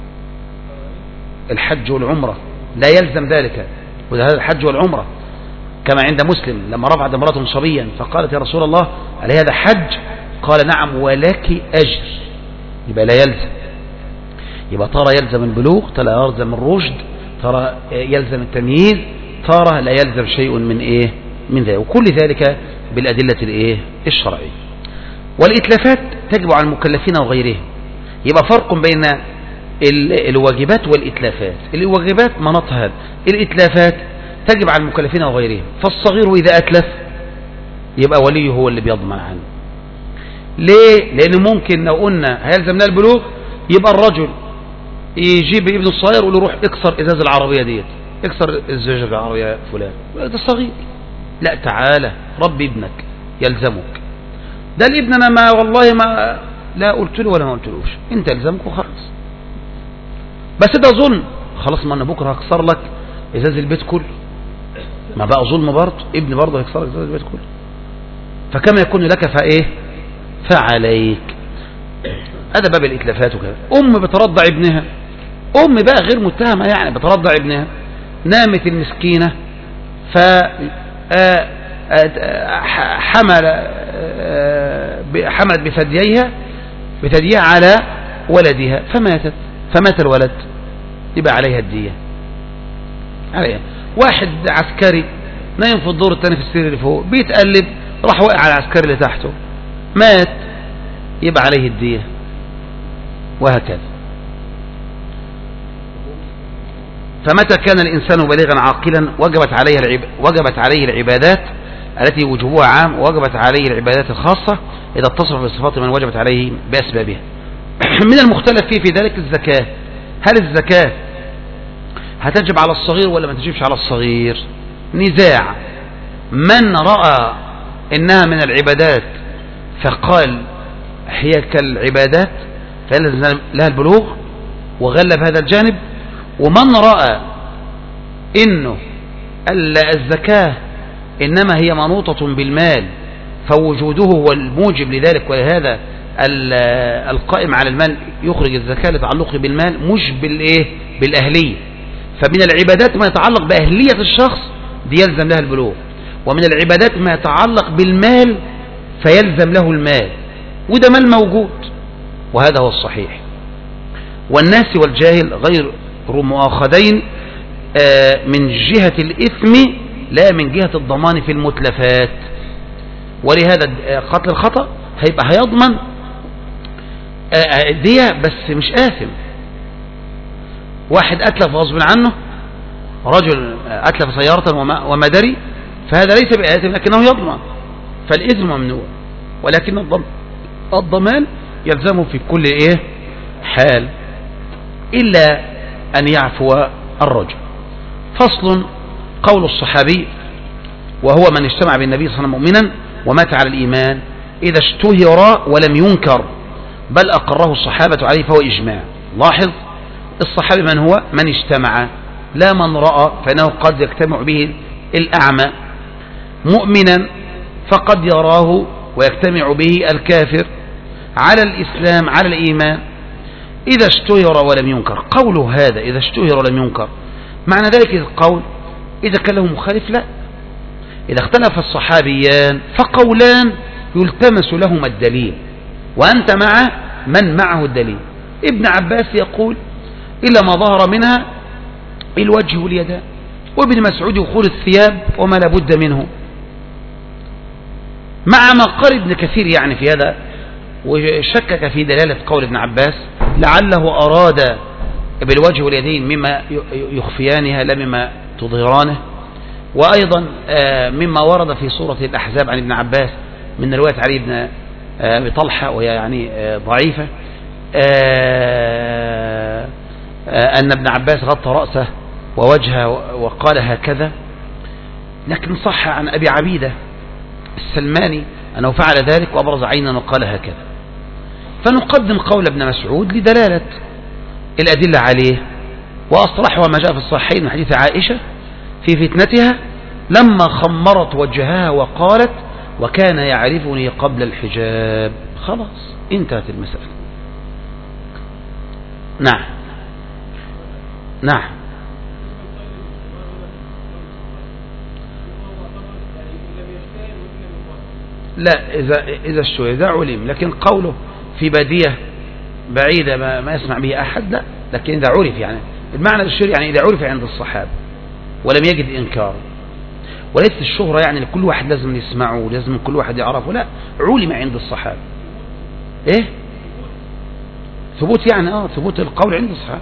الحج والعمرة لا يلزم ذلك، وده هذا الحج والعمرة. كما عند مسلم لما رفعت امرأة صبيا فقالت يا رسول الله هل هذا حج؟ قال نعم ولك أجر، يبقى لا يلزم. يبقى ترى يلزم البلوغ، ترى يلزم الرشد، ترى يلزم التمييز، ترى لا يلزم شيء من ايه من ذلك، وكل ذلك بالأدلة الايه الشرعية. والإتلافات تجب على المكلفين وغيرهم. يبقى فرق بين الواجبات والإتلافات. الواجبات مناط هذا، الإتلافات تجب على المكلفين وغيرهم. فالصغير إذا أتلف يبقى وليه هو اللي بيضمن عنه. ليه؟ لأن ممكن لو قلنا هيلزم لنا البلوغ يبقى الرجل يجيب ابن الصغير ويقول له روح اكسر ازاز العربية ديت، اكسر الزجاج العربية فلان، ده صغير. لا، تعالى ربي ابنك يلزمك. ده الابن انا ما والله ما لا قلت له ولا ما قلتلوش، انت يلزمك وخلاص. بس ده ظلم، خلاص ما انا بكره هكسر لك ازاز البيت كله، ما بقى ظلم برضه، ابن برضه هيكسر لك ازاز البيت كله. فكما يكون لك فايه فعليك. هذا باب الاتلافات وكذا. ام بترضع ابنها، ام بقى غير متهمه يعني، بترضع ابنها، نامت المسكينه ف حمل حملت بثدييها بثديها على ولدها فماتت، فمات الولد، يبقى عليها الدية عليها. واحد عسكري نايم في الدور الثاني في السرير اللي فوق، بيتقلب راح وقع على العسكري اللي تحته مات، يبقى عليه الدية، وهكذا. فمتى كان الإنسان بالغا عاقلا وجبت عليه العب... وجبت عليه العبادات التي وجوبها عام، ووجبت عليه العبادات الخاصة إذا اتصف بصفات من وجبت عليه بأسبابها. من المختلف فيه في ذلك الزكاة. هل الزكاة هتجب على الصغير ولا ما تجبش على الصغير؟ نزاع. من رأى إنها من العبادات فقال هي كالعبادات فلازم لها البلوغ وغلب هذا الجانب، ومن رأى إنه الزكاة إنما هي منوطة بالمال فوجوده هو الموجب لذلك، ولهذا القائم على المال يخرج الزكاة لتعلقه بالمال مش بالإيه بالأهلية. فمن العبادات ما يتعلق بأهلية الشخص دي يلزم لها البلوغ، ومن العبادات ما يتعلق بالمال فيلزم له المال، وده مال موجود وهذا هو الصحيح. والناس والجاهل غير مؤاخذين من جهة الإثم لا من جهة الضمان في المتلفات. ولهذا قتل الخطأ هيبقى هيضمن دية بس مش آثم. واحد أتلف غصب عنه، رجل أتلف سيارة وما دري، فهذا ليس بآثم لكنه يضمن، فالإثم ممنوع، ولكن الضمان يلزمه في كل إيه حال إلا أن يعفو الرجل. فصل. قول الصحابي وهو من اجتمع بالنبي صلى الله عليه وسلم مؤمنا ومات على الإيمان إذا اشتهر ولم ينكر بل أقره الصحابة عليه فهو إجماع. لاحظ الصحابي من هو؟ من اجتمع، لا من رأى، فإنه قد يجتمع به الأعمى. مؤمنا فقد يراه ويجتمع به الكافر على الإسلام على الإيمان إذا اشتهر ولم ينكر. قوله هذا إذا اشتهر ولم ينكر معنى ذلك القول إذا كان له مخالف لا. إذا اختلف الصحابيان فقولان يلتمس لهما الدليل، وأنت مع من معه الدليل. ابن عباس يقول إلا ما ظهر منها الوجه واليدان، وابن مسعود يقول الثياب وما لابد منه، مع ما قال ابن كثير يعني في هذا وشكك في دلالة قول ابن عباس لعله أراد بالوجه واليدين مما يخفيانها لا مما تظهرانه. وأيضا مما ورد في سورة الأحزاب عن ابن عباس من رواية علي بن أبي طلحة وهي يعني ضعيفة أن ابن عباس غطى رأسه ووجهه وقال هكذا، لكن صح عن أبي عبيدة السلماني أنه فعل ذلك وأبرز عينا وقال هكذا. فنقدم قول ابن مسعود لدلالة الأدلة عليه، وأصرحها ما جاء في الصحيحين من حديث عائشة في فتنتها لما خمرت وجهها وقالت وكان يعرفني قبل الحجاب. خلاص انتهت المسألة. نعم نعم لا إذا إذا اشتهر إذا علم، لكن قوله في بادية بعيدة ما, ما يسمع به أحد لا، لكن إذا عرف يعني المعنى الشهر يعني إذا عرف عند الصحابة ولم يجد إنكار، وليس الشهرة يعني لكل واحد لازم يسمعه لازم كل واحد يعرفه، لا علم عند الصحابة. إيه ثبوت يعني آه ثبوت القول عند الصحابة.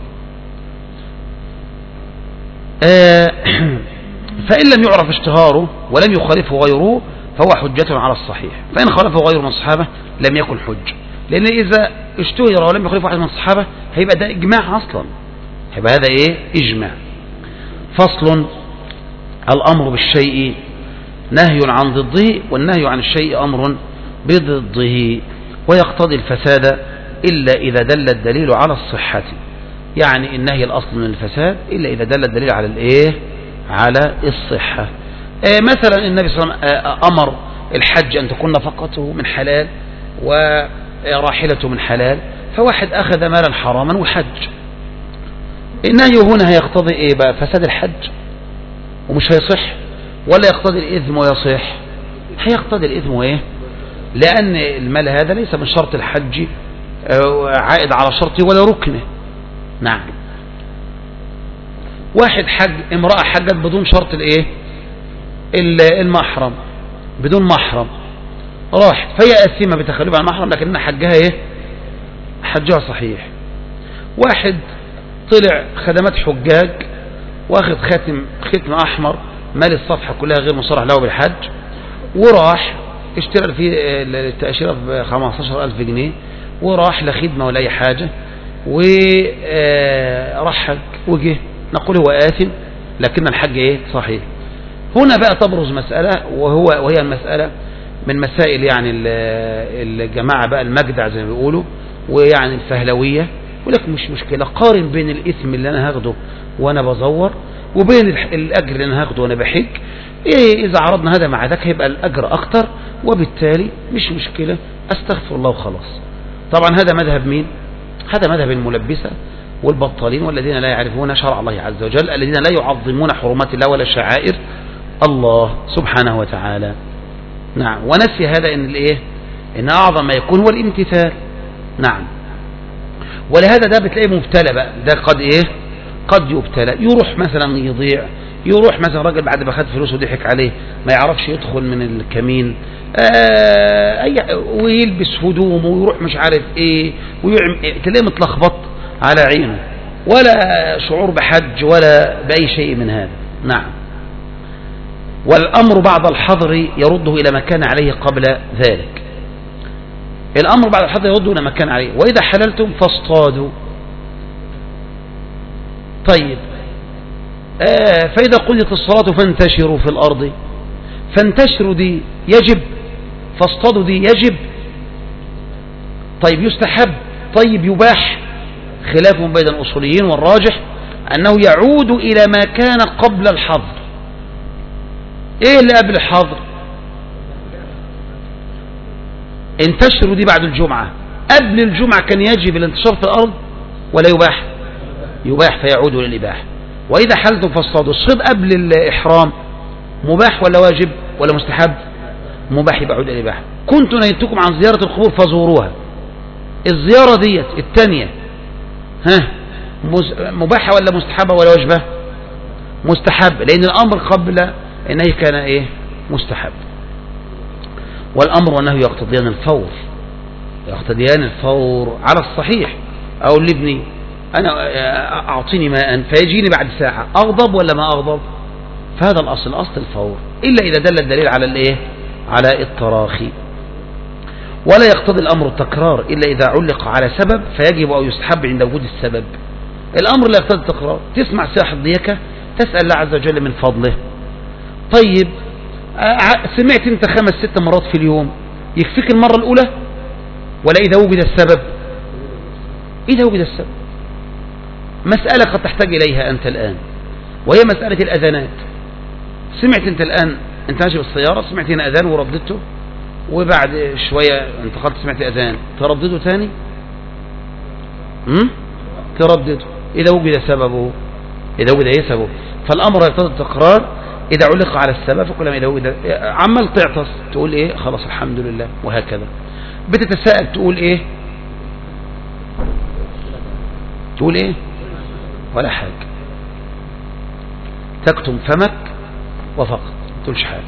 آه فإن لم يعرف اشتهاره ولم يخالفه غيره فهو حجة على الصحيح، فإن خالفه غيره من الصحابة لم يكن حج، لأن إذا اشتهر ولم يخالفه واحد من الصحابة هيبقى ده إجماع أصلا، هيبقى هذا إيه إجماع. فصل. الأمر بالشيء نهي عن ضده، والنهي عن الشيء أمر بضده، ويقتضي الفساد إلا إذا دل الدليل على الصحة. يعني النهي الأصل من الفساد إلا إذا دل الدليل على الإيه على الصحة. آه مثلا النبي صلى الله عليه وسلم آه أمر الحج أن تكون نفقته من حلال وراحلته من حلال، فواحد أخذ مالا حراما وحج، النهي هنا هيقتضي إيه بقى فساد الحج ومش هيصح، ولا يقتضي الإثم ويصح؟ هيقتضي الإثم وإيه، لأن المال هذا ليس من شرط الحج عائد على شرطه ولا ركنه. نعم. واحد حج امرأة حجت بدون شرط الايه المحرم، بدون محرم راح فهي أثمة بتخلف عن المحرم، لكن حجها ايه حجها صحيح. واحد طلع خدمات حجاج واخد خاتم ختم احمر مال الصفحة كلها غير مصرح له بالحج، وراح اشترى في التأشيرة ب خمستاشر ألف جنيه وراح لا خدمة ولا اي حاجة وراح حج وجه، نقول هو آثم لكن الحج ايه صحيح. هنا بقى تبرز مسألة وهو وهي المسألة من مسائل يعني الجماعة بقى المجدع زي ما بيقولوا ويعني الفهلوية، ولكن مش مشكلة قارن بين الإثم اللي أنا هاخده وأنا بزور وبين الأجر اللي أنا هاخده وأنا بحج. إيه إذا عرضنا هذا مع ذاك هيبقى الأجر أكتر، وبالتالي مش مشكلة أستغفر الله وخلاص. طبعا هذا مذهب مين؟ هذا مذهب الملبسة والبطالين والذين لا يعرفون شرع الله عز وجل، الذين لا يعظمون حرمات الله ولا شعائر الله سبحانه وتعالى. نعم. ونسي هذا إن الإيه إن أعظم ما يكون هو الامتثال. نعم. ولهذا ده بتلاقيه مبتلى بقى، ده قد ايه قد يبتلى، يروح مثلا يضيع، يروح مثلا راجل بعد ما خد فلوسه ضحك عليه ما يعرفش يدخل من الكمين، آه أي ويلبس هدومه ويروح مش عارف ايه، تلاقيه متلخبط على عينه، ولا شعور بحج ولا بأي شيء من هذا. نعم. والأمر بعد الحظر يرده إلى ما كان عليه قبل ذلك، الأمر بعد الحظر يرده إلى ما كان عليه. وإذا حللتم فاصطادوا. طيب آه فإذا قضيت الصلاة فانتشروا في الأرض، فانتشروا دي يجب، فاصطادوا دي يجب، طيب يستحب، طيب يباح، خلاف بين الأصوليين، والراجح أنه يعود إلى ما كان قبل الحظر. إيه اللي قبل الحظر؟ انتشروا دي بعد الجمعة، قبل الجمعة كان يجب الانتشار في الأرض ولا يباح؟ يباح، فيعود للإباحة. وإذا حلتم فاصطادوا، الصيد قبل الإحرام مباح ولا واجب ولا مستحب؟ مباح، يبقى يعود للإباحة. كنت نهيتكم عن زيارة القبور فزوروها، الزيارة ديت الثانية ها مباحة ولا مستحبة ولا واجبة؟ مستحب، لأن الأمر قبل النهي كان إيه؟ مستحب. والأمر وأنه يقتضيان الفور، يقتضيان الفور على الصحيح. أقول لابني أنا أعطيني ماء فيجيني بعد ساعة، أغضب ولا ما أغضب؟ فهذا الأصل، أصل الفور، إلا إذا دل الدليل على الإيه؟ على التراخي. ولا يقتضي الأمر التكرار إلا إذا علق على سبب فيجب أو يستحب عند وجود السبب. الأمر لا يقتضي التكرار، تسمع ساحة ضيكة تسأل الله عز وجل من فضله. طيب سمعت أنت خمس ست مرات في اليوم، يكفيك المرة الأولى ولا إذا وجد السبب؟ إذا وجد السبب. مسألة قد تحتاج إليها أنت الآن، وهي مسألة الأذانات. سمعت أنت الآن، أنت ماشي بالسيارة سمعت هنا أذان ورددته، وبعد شوية انتقلت سمعت أذان، تردده ثاني؟ امم تردده إذا وجد سببه، إذا وجد أي سبب. فالأمر يقتضي التكرار إذا علق على السبب، فكلما إذا وجد عمال تعطس تقول إيه؟ خلاص الحمد لله، وهكذا. بتتساءل تقول إيه؟ تقول إيه؟ ولا حاجة، تكتم فمك وفقط، ما تقولش حاجة.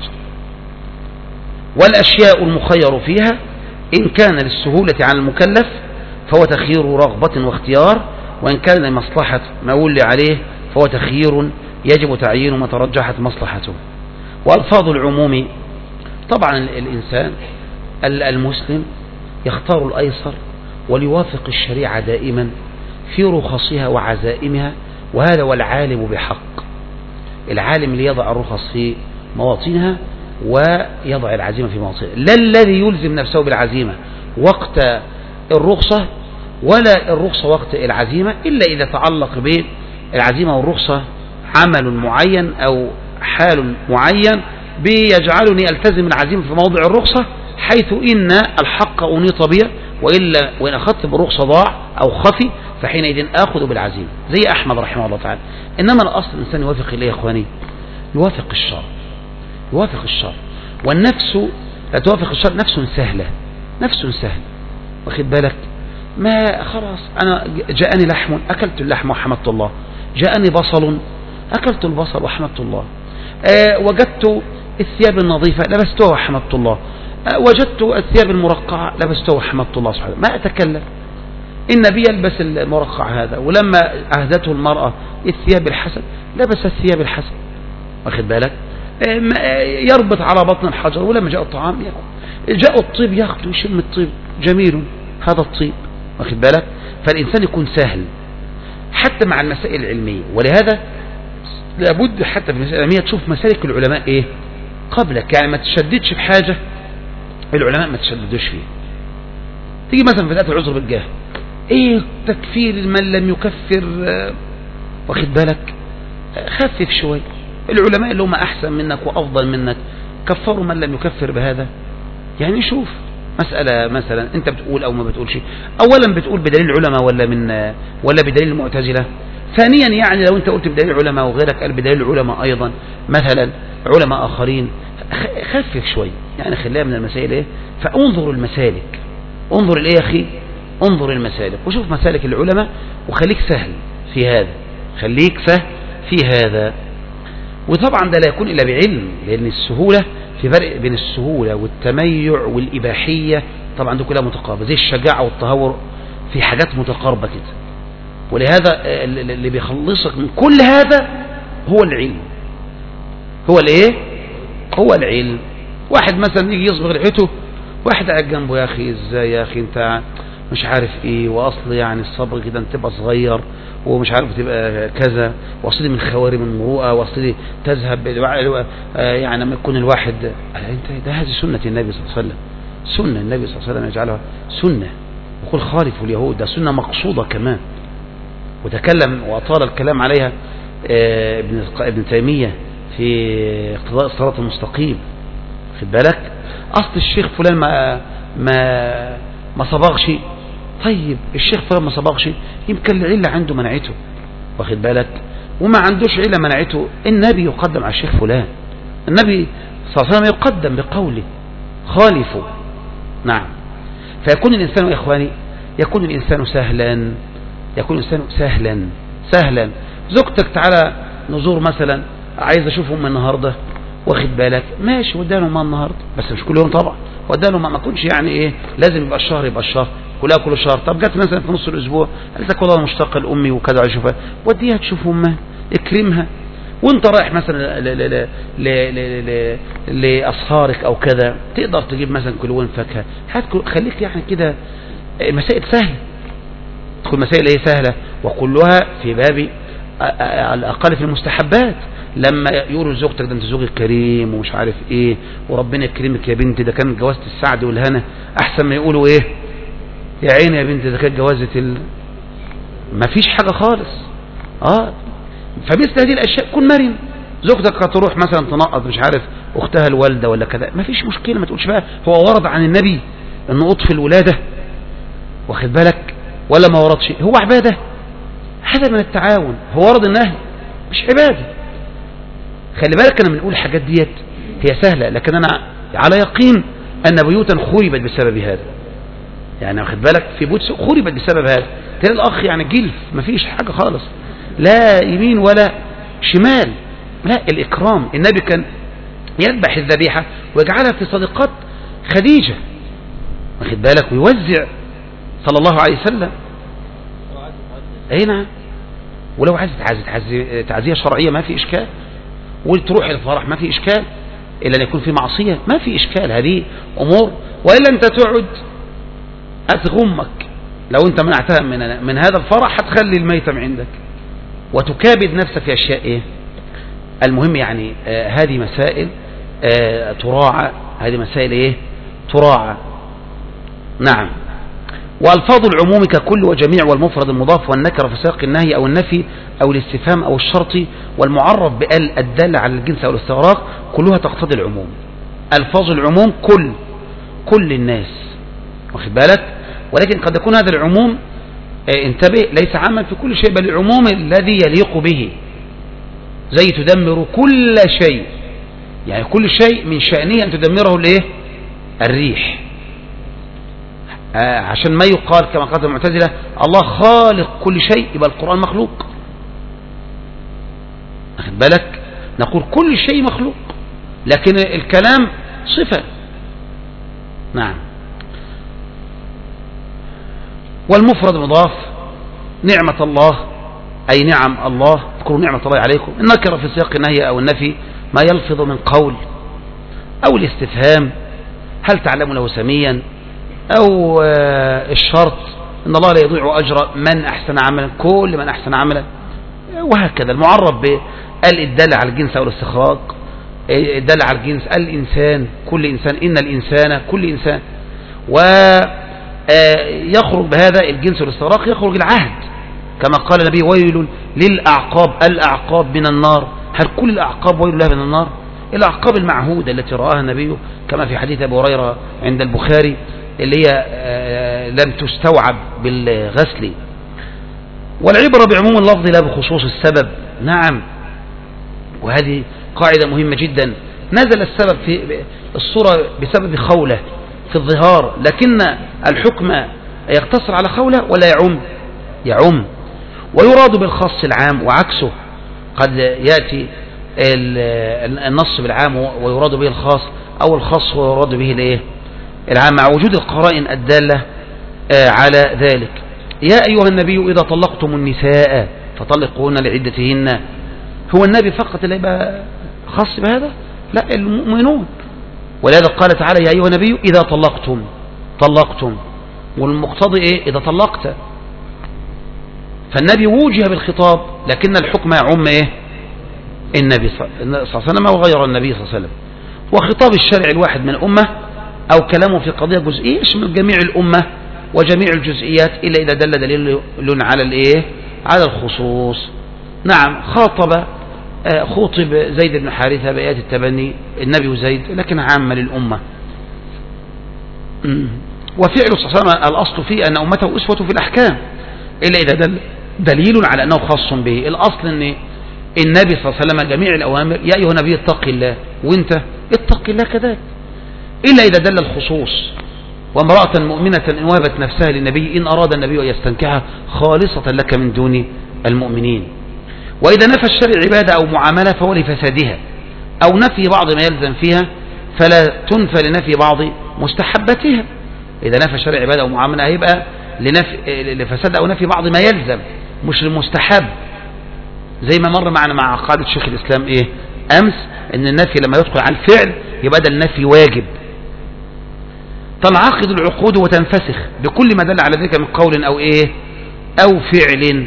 والأشياء المخير فيها إن كان للسهولة على المكلف فهو تخيير رغبة واختيار، وإن كان لمصلحة ما ولي عليه فهو تخيير يجب تعيين ما ترجحت مصلحته. وألفاظ العموم، طبعا الإنسان المسلم يختار الأيسر وليوافق الشريعة دائما في رخصها وعزائمها، وهذا هو العالم بحق. العالم اللي يضع الرخص في مواطنها ويضع العزيمة في مواطنها، لا الذي يلزم نفسه بالعزيمة وقت الرخصة ولا الرخصة وقت العزيمة، إلا إذا تعلق بالعزيمة والرخصة عمل معين أو حال معين بيجعلني ألتزم العزيمة في موضع الرخصة، حيث إن الحق أنيط بي، وإلا وإن أخذت بالرخصة ضاع أو خفي، فحينئذ آخذ بالعزيمة زي أحمد رحمه الله تعالى. إنما الأصل الإنسان يوافق إليه يا إخواني، يوافق الشرع، يوافق الشرع. والنفس لا توافق الشرع، نفس سهلة، نفس سهلة، واخد بالك؟ ما خلاص أنا جاءني لحم أكلت اللحم وحمدت الله، جاءني بصل أكلت البصل وحمدت الله، أه وجدت الثياب النظيفة لبستها وحمدت الله، أه وجدت الثياب المرقعة لبستها وحمدت الله سبحانه. ما أتكلم، النبي يلبس المرقع هذا، ولما أهدته المرأة الثياب الحسن لبس الثياب الحسن، واخد بالك؟ يربط على بطن الحجر، ولما جاء الطعام يأكل، جاء الطيب يأخذ ويشم الطيب، جميل هذا الطيب، واخد بالك؟ فالإنسان يكون سهل حتى مع المسائل العلمية. ولهذا لابد حتى في المسائل العلمية تشوف مسالك العلماء إيه قبلك، يعني ما تشددش في حاجة العلماء ما تشددوش فيه. تيجي مثلا في ذات العذر بالجهل، ايه تكفير من لم يكفر، واخد بالك؟ خفف شوي. العلماء اللي هم احسن منك وافضل منك كفروا من لم يكفر بهذا. يعني شوف مسألة مثلا انت بتقول او ما بتقولش، اولا بتقول بدليل العلماء ولا من ولا بدليل المعتزلة؟ ثانيا يعني لو انت قلت بدليل العلماء وغيرك قال بدليل العلماء ايضا مثلا علماء اخرين، خفف شوي، يعني خليها من المسائل ايه. فانظر المسالك، انظر الايه يا اخي، انظر المسالك وشوف مسالك العلماء وخليك سهل في هذا، خليك سهل في هذا. وطبعا ده لا يكون إلا بعلم، لأن السهولة في فرق بين السهولة والتميع والإباحية، طبعا دي كلها متقاربة، زي الشجاعة والتهور في حاجات متقاربة كده. ولهذا اللي بيخلصك من كل هذا هو العلم، هو الايه هو العلم. واحد مثلا يجي يصبغ لحيته، واحد قاعد جنبه، يا اخي ازاي يا اخي انت مش عارف ايه، واصل يعني الصبغ كده انت تبقى صغير ومش عارف تبقى كذا، واصل من خوارم المروءه، واصل تذهب يعني لما يكون الواحد انت ده، هذه سنه النبي صلى الله عليه وسلم، سنه النبي صلى الله عليه وسلم يجعلها سنه، وقل خالفوا اليهود، ده سنه مقصوده كمان. وتكلم وأطال الكلام عليها ابن ابن تيمية في اقتضاء الصراط المستقيم. خد بالك، أصل الشيخ فلان ما ما ما صبغش، طيب الشيخ فلان ما صبغش، يمكن العلة عنده منعته، واخد بالك، وما عندوش علة منعته، النبي يقدم على الشيخ فلان، النبي صلى الله عليه وسلم يقدم بقوله خالفوا. نعم. فيكون الإنسان يا إخواني، يكون الإنسان سهلا، يكون الإنسان سهلا سهلا. زوجتك تعالى نزور مثلا، عايز أشوفهم النهاردة، واخد بالك، ماشي ودانهم ما النهاردة، بس مش كل يوم طبعا، ودانهم ما ما كنش يعني ايه لازم يبقى الشهر يبقى الشهر كلها كل شهر. طب جت مثلا في نص الأسبوع قالت لك والله أنا مشتاقة لأمي وكذا عايز أشوفها، وديها تشوف أمها، اكرمها. وانت رايح مثلا لأصهارك أو كذا، تقدر تجيب مثلا كيلوين فاكهة، خليك يعني كده، مسائل سهلة، تكون مسائل ايه سهلة، وكلها في باب على الأقل في المستحبات. لما يقولوا زوجتك ده انت زوجك كريم ومش عارف ايه، وربنا يكرمك يا بنتي، ده كان جوازة السعد والهنا، احسن ما يقولوا ايه يا عيني يا بنتي ده كانت جوازة ال... ما فيش حاجة خالص. اه فمثل هذه الاشياء كن مرن. زوجتك هتروح مثلا تنقض مش عارف اختها الوالدة ولا كذا، ما فيش مشكلة، ما تقولش بقى هو ورد عن النبي انه اطفي الولادة، واخد بالك، ولا ما ورد شيء، هو عبادة، هذا من التعاون، هو ورد النهي مش عبادة. خلي بالك انا بنقول الحاجات ديت هي سهلة، لكن انا على يقين ان بيوتا خربت بسبب هذا، يعني واخد بالك، في بيوت خربت بسبب هذا. تلاقي الاخ يعني جلف، ما فيش حاجة خالص، لا يمين ولا شمال، لا الاكرام. النبي كان يذبح الذبيحة ويجعلها في صدقات خديجة، واخد بالك، ويوزع صلى الله عليه وسلم. اي نعم. ولو عايز تعزي تعزية شرعية ما في اشكال، وتروح الفرح ما في اشكال، الا ان يكون في معصية ما في اشكال، هذه امور. والا انت تقعد اتغمك لو انت منعتها من من هذا الفرح، هتخلي الميتم عندك وتكابد نفسك في اشياء ايه. المهم يعني آه هذه مسائل آه تراعى، هذه مسائل ايه تراعى. نعم. والفاظ العموم ككل وجميع والمفرد المضاف والنكره في سياق النهي او النفي او الاستفهام او الشرط والمعرف بال الداله على الجنس او الاستغراق كلها تقتضي العموم. الفاظ العموم كل كل الناس، واخد بالك، ولكن قد يكون هذا العموم اه انتبه ليس عاما في كل شيء، بل العموم الذي يليق به، زي تدمر كل شيء، يعني كل شيء من شأنه ان تدمره الايه الريح، آه عشان ما يقال كما قالت المعتزلة الله خالق كل شيء يبقى القرآن مخلوق، واخد بالك، نقول كل شيء مخلوق لكن الكلام صفة. نعم. والمفرد مضاف، نعمة الله أي نعم الله، اذكروا نعمة الله عليكم. النكرة في سياق النهي أو النفي ما يلفظ من قول أو الاستفهام، هل تعلم له سميا، أو الشرط إن الله لا يضيع أجر من أحسن عملا، كل من أحسن عملا، وهكذا. المعرف بال الدالة على الجنس أو الاستخراق، الدالة على الجنس الإنسان، كل إنسان، إن الإنسان، كل إنسان. ويخرج بهذا الجنس والاستغراق يخرج العهد، كما قال النبي ويل للأعقاب، الأعقاب من النار، هل كل الأعقاب ويل لها من النار؟ الأعقاب المعهودة التي رآها النبي كما في حديث أبي هريرة عند البخاري اللي هي لم تستوعب بالغسل. والعبرة بعموم اللفظ لا بخصوص السبب. نعم، وهذه قاعدة مهمة جدا. نزل السبب في الصورة بسبب خولة في الظهار، لكن الحكم يقتصر على خولة ولا يعم؟ يعم. ويراد بالخاص العام وعكسه، قد يأتي النص بالعام ويراد به الخاص، أو الخاص ويراد به الايه العام، مع وجود القرائن الدالة على ذلك. يا أيها النبي إذا طلقتم النساء فطلقوهن لعدتهن. هو النبي فقط اللي يبقى خاص بهذا؟ لا، المؤمنون. ولهذا قال تعالى يا أيها النبي إذا طلقتم طلقتم، والمقتضي إيه؟ إذا طلقت. فالنبي وجه بالخطاب، لكن الحكم يعم إيه؟ النبي صلى الله عليه وسلم وغير النبي صلى الله عليه وسلم. وخطاب الشرع الواحد من الأمة أو كلامه في قضية جزئية يشمل جميع الأمة وجميع الجزئيات، إلا إذا دل دليل على الإيه؟ على الخصوص. نعم، خاطب خوطب زيد بن حارثة بآيات التبني النبي وزيد، لكن عامة للأمة. وفعل صلى الله عليه وسلم الأصل فيه أن أمته أسوة في الأحكام، إلا إذا دل دليل على أنه خاص به. الأصل أن النبي صلى الله عليه وسلم جميع الأوامر يا أيها النبي اتق الله، وانت اتق الله كذلك، إلا إذا دل الخصوص. وامرأة مؤمنة إن وهبت نفسها للنبي إن أراد النبي أن يستنكحها خالصة لك من دون المؤمنين. وإذا نفى الشرع عبادة أو معاملة فهو لفسادها، أو نفي بعض ما يلزم فيها فلا تنفى لنفي بعض مستحبتها. إذا نفى الشرع عبادة أو معاملة هيبقى لنفي لفساد أو نفي بعض ما يلزم، مش المستحب، زي ما مر معنا مع قاعدة شيخ الإسلام إيه أمس، إن النفي لما يدخل على الفعل يبقى ده النفي واجب. تنعقد العقود وتنفسخ بكل ما دل على ذلك من قول أو إيه أو فعل.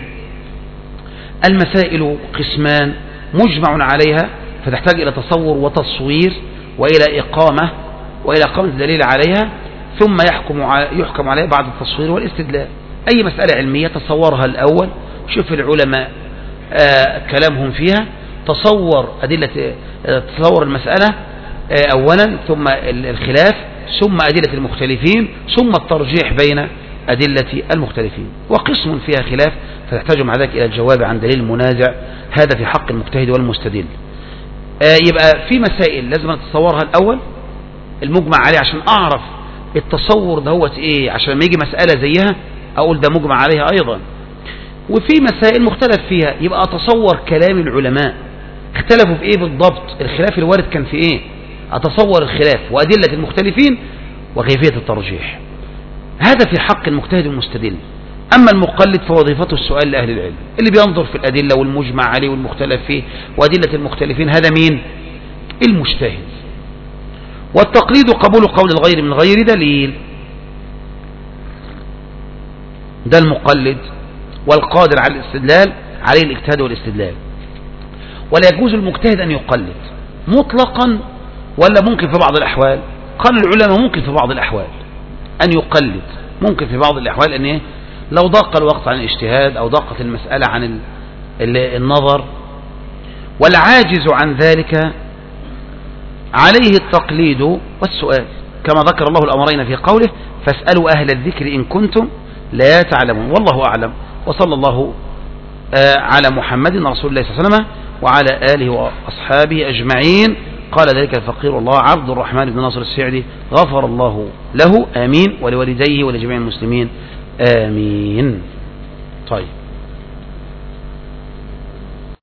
المسائل قسمان مجمع عليها فتحتاج إلى تصور وتصوير وإلى إقامة وإلى إقامة الدليل عليها، ثم يحكم يحكم عليها بعد التصوير والاستدلال. أي مسألة علمية تصورها الأول، شوف العلماء آه كلامهم فيها، تصور أدلة آه تصور المسألة آه أولا، ثم الخلاف، ثم أدلة المختلفين، ثم الترجيح بين أدلة المختلفين. وقسم فيها خلاف فتحتاج مع ذلك إلى الجواب عن دليل منازع، هذا في حق المجتهد والمستدل. آه يبقى في مسائل لازم أتصورها الأول المجمع عليه عشان أعرف التصور دهوت إيه، عشان لما يجي مسألة زيها أقول ده مجمع عليها أيضا. وفي مسائل مختلف فيها يبقى أتصور كلام العلماء اختلفوا في إيه بالضبط، الخلاف الوارد كان في إيه، أتصور الخلاف وأدلة المختلفين وكيفية الترجيح. هذا في حق المجتهد المستدل. أما المقلد فوظيفته السؤال لأهل العلم اللي بينظر في الأدلة والمجمع عليه والمختلف فيه وأدلة المختلفين، هذا مين؟ المجتهد. والتقليد قبول قول الغير من غير دليل، ده المقلد. والقادر على الاستدلال عليه الاجتهاد والاستدلال. ولا يجوز المجتهد أن يقلد مطلقا ولا ممكن في بعض الأحوال؟ قال العلماء ممكن في بعض الأحوال أن يقلد، ممكن في بعض الأحوال أن إيه؟ لو ضاق الوقت عن الاجتهاد أو ضاقت المسألة عن النظر. والعاجز عن ذلك عليه التقليد والسؤال، كما ذكر الله الأمرين في قوله فاسألوا أهل الذكر إن كنتم لا تعلمون. والله أعلم، وصلى الله على محمد رسول الله صلى الله عليه وسلم وعلى آله وأصحابه أجمعين. قال ذلك الفقير الله عبد الرحمن بن ناصر السعدي غفر الله له آمين، ولوالديه ولجميع المسلمين آمين. طيب.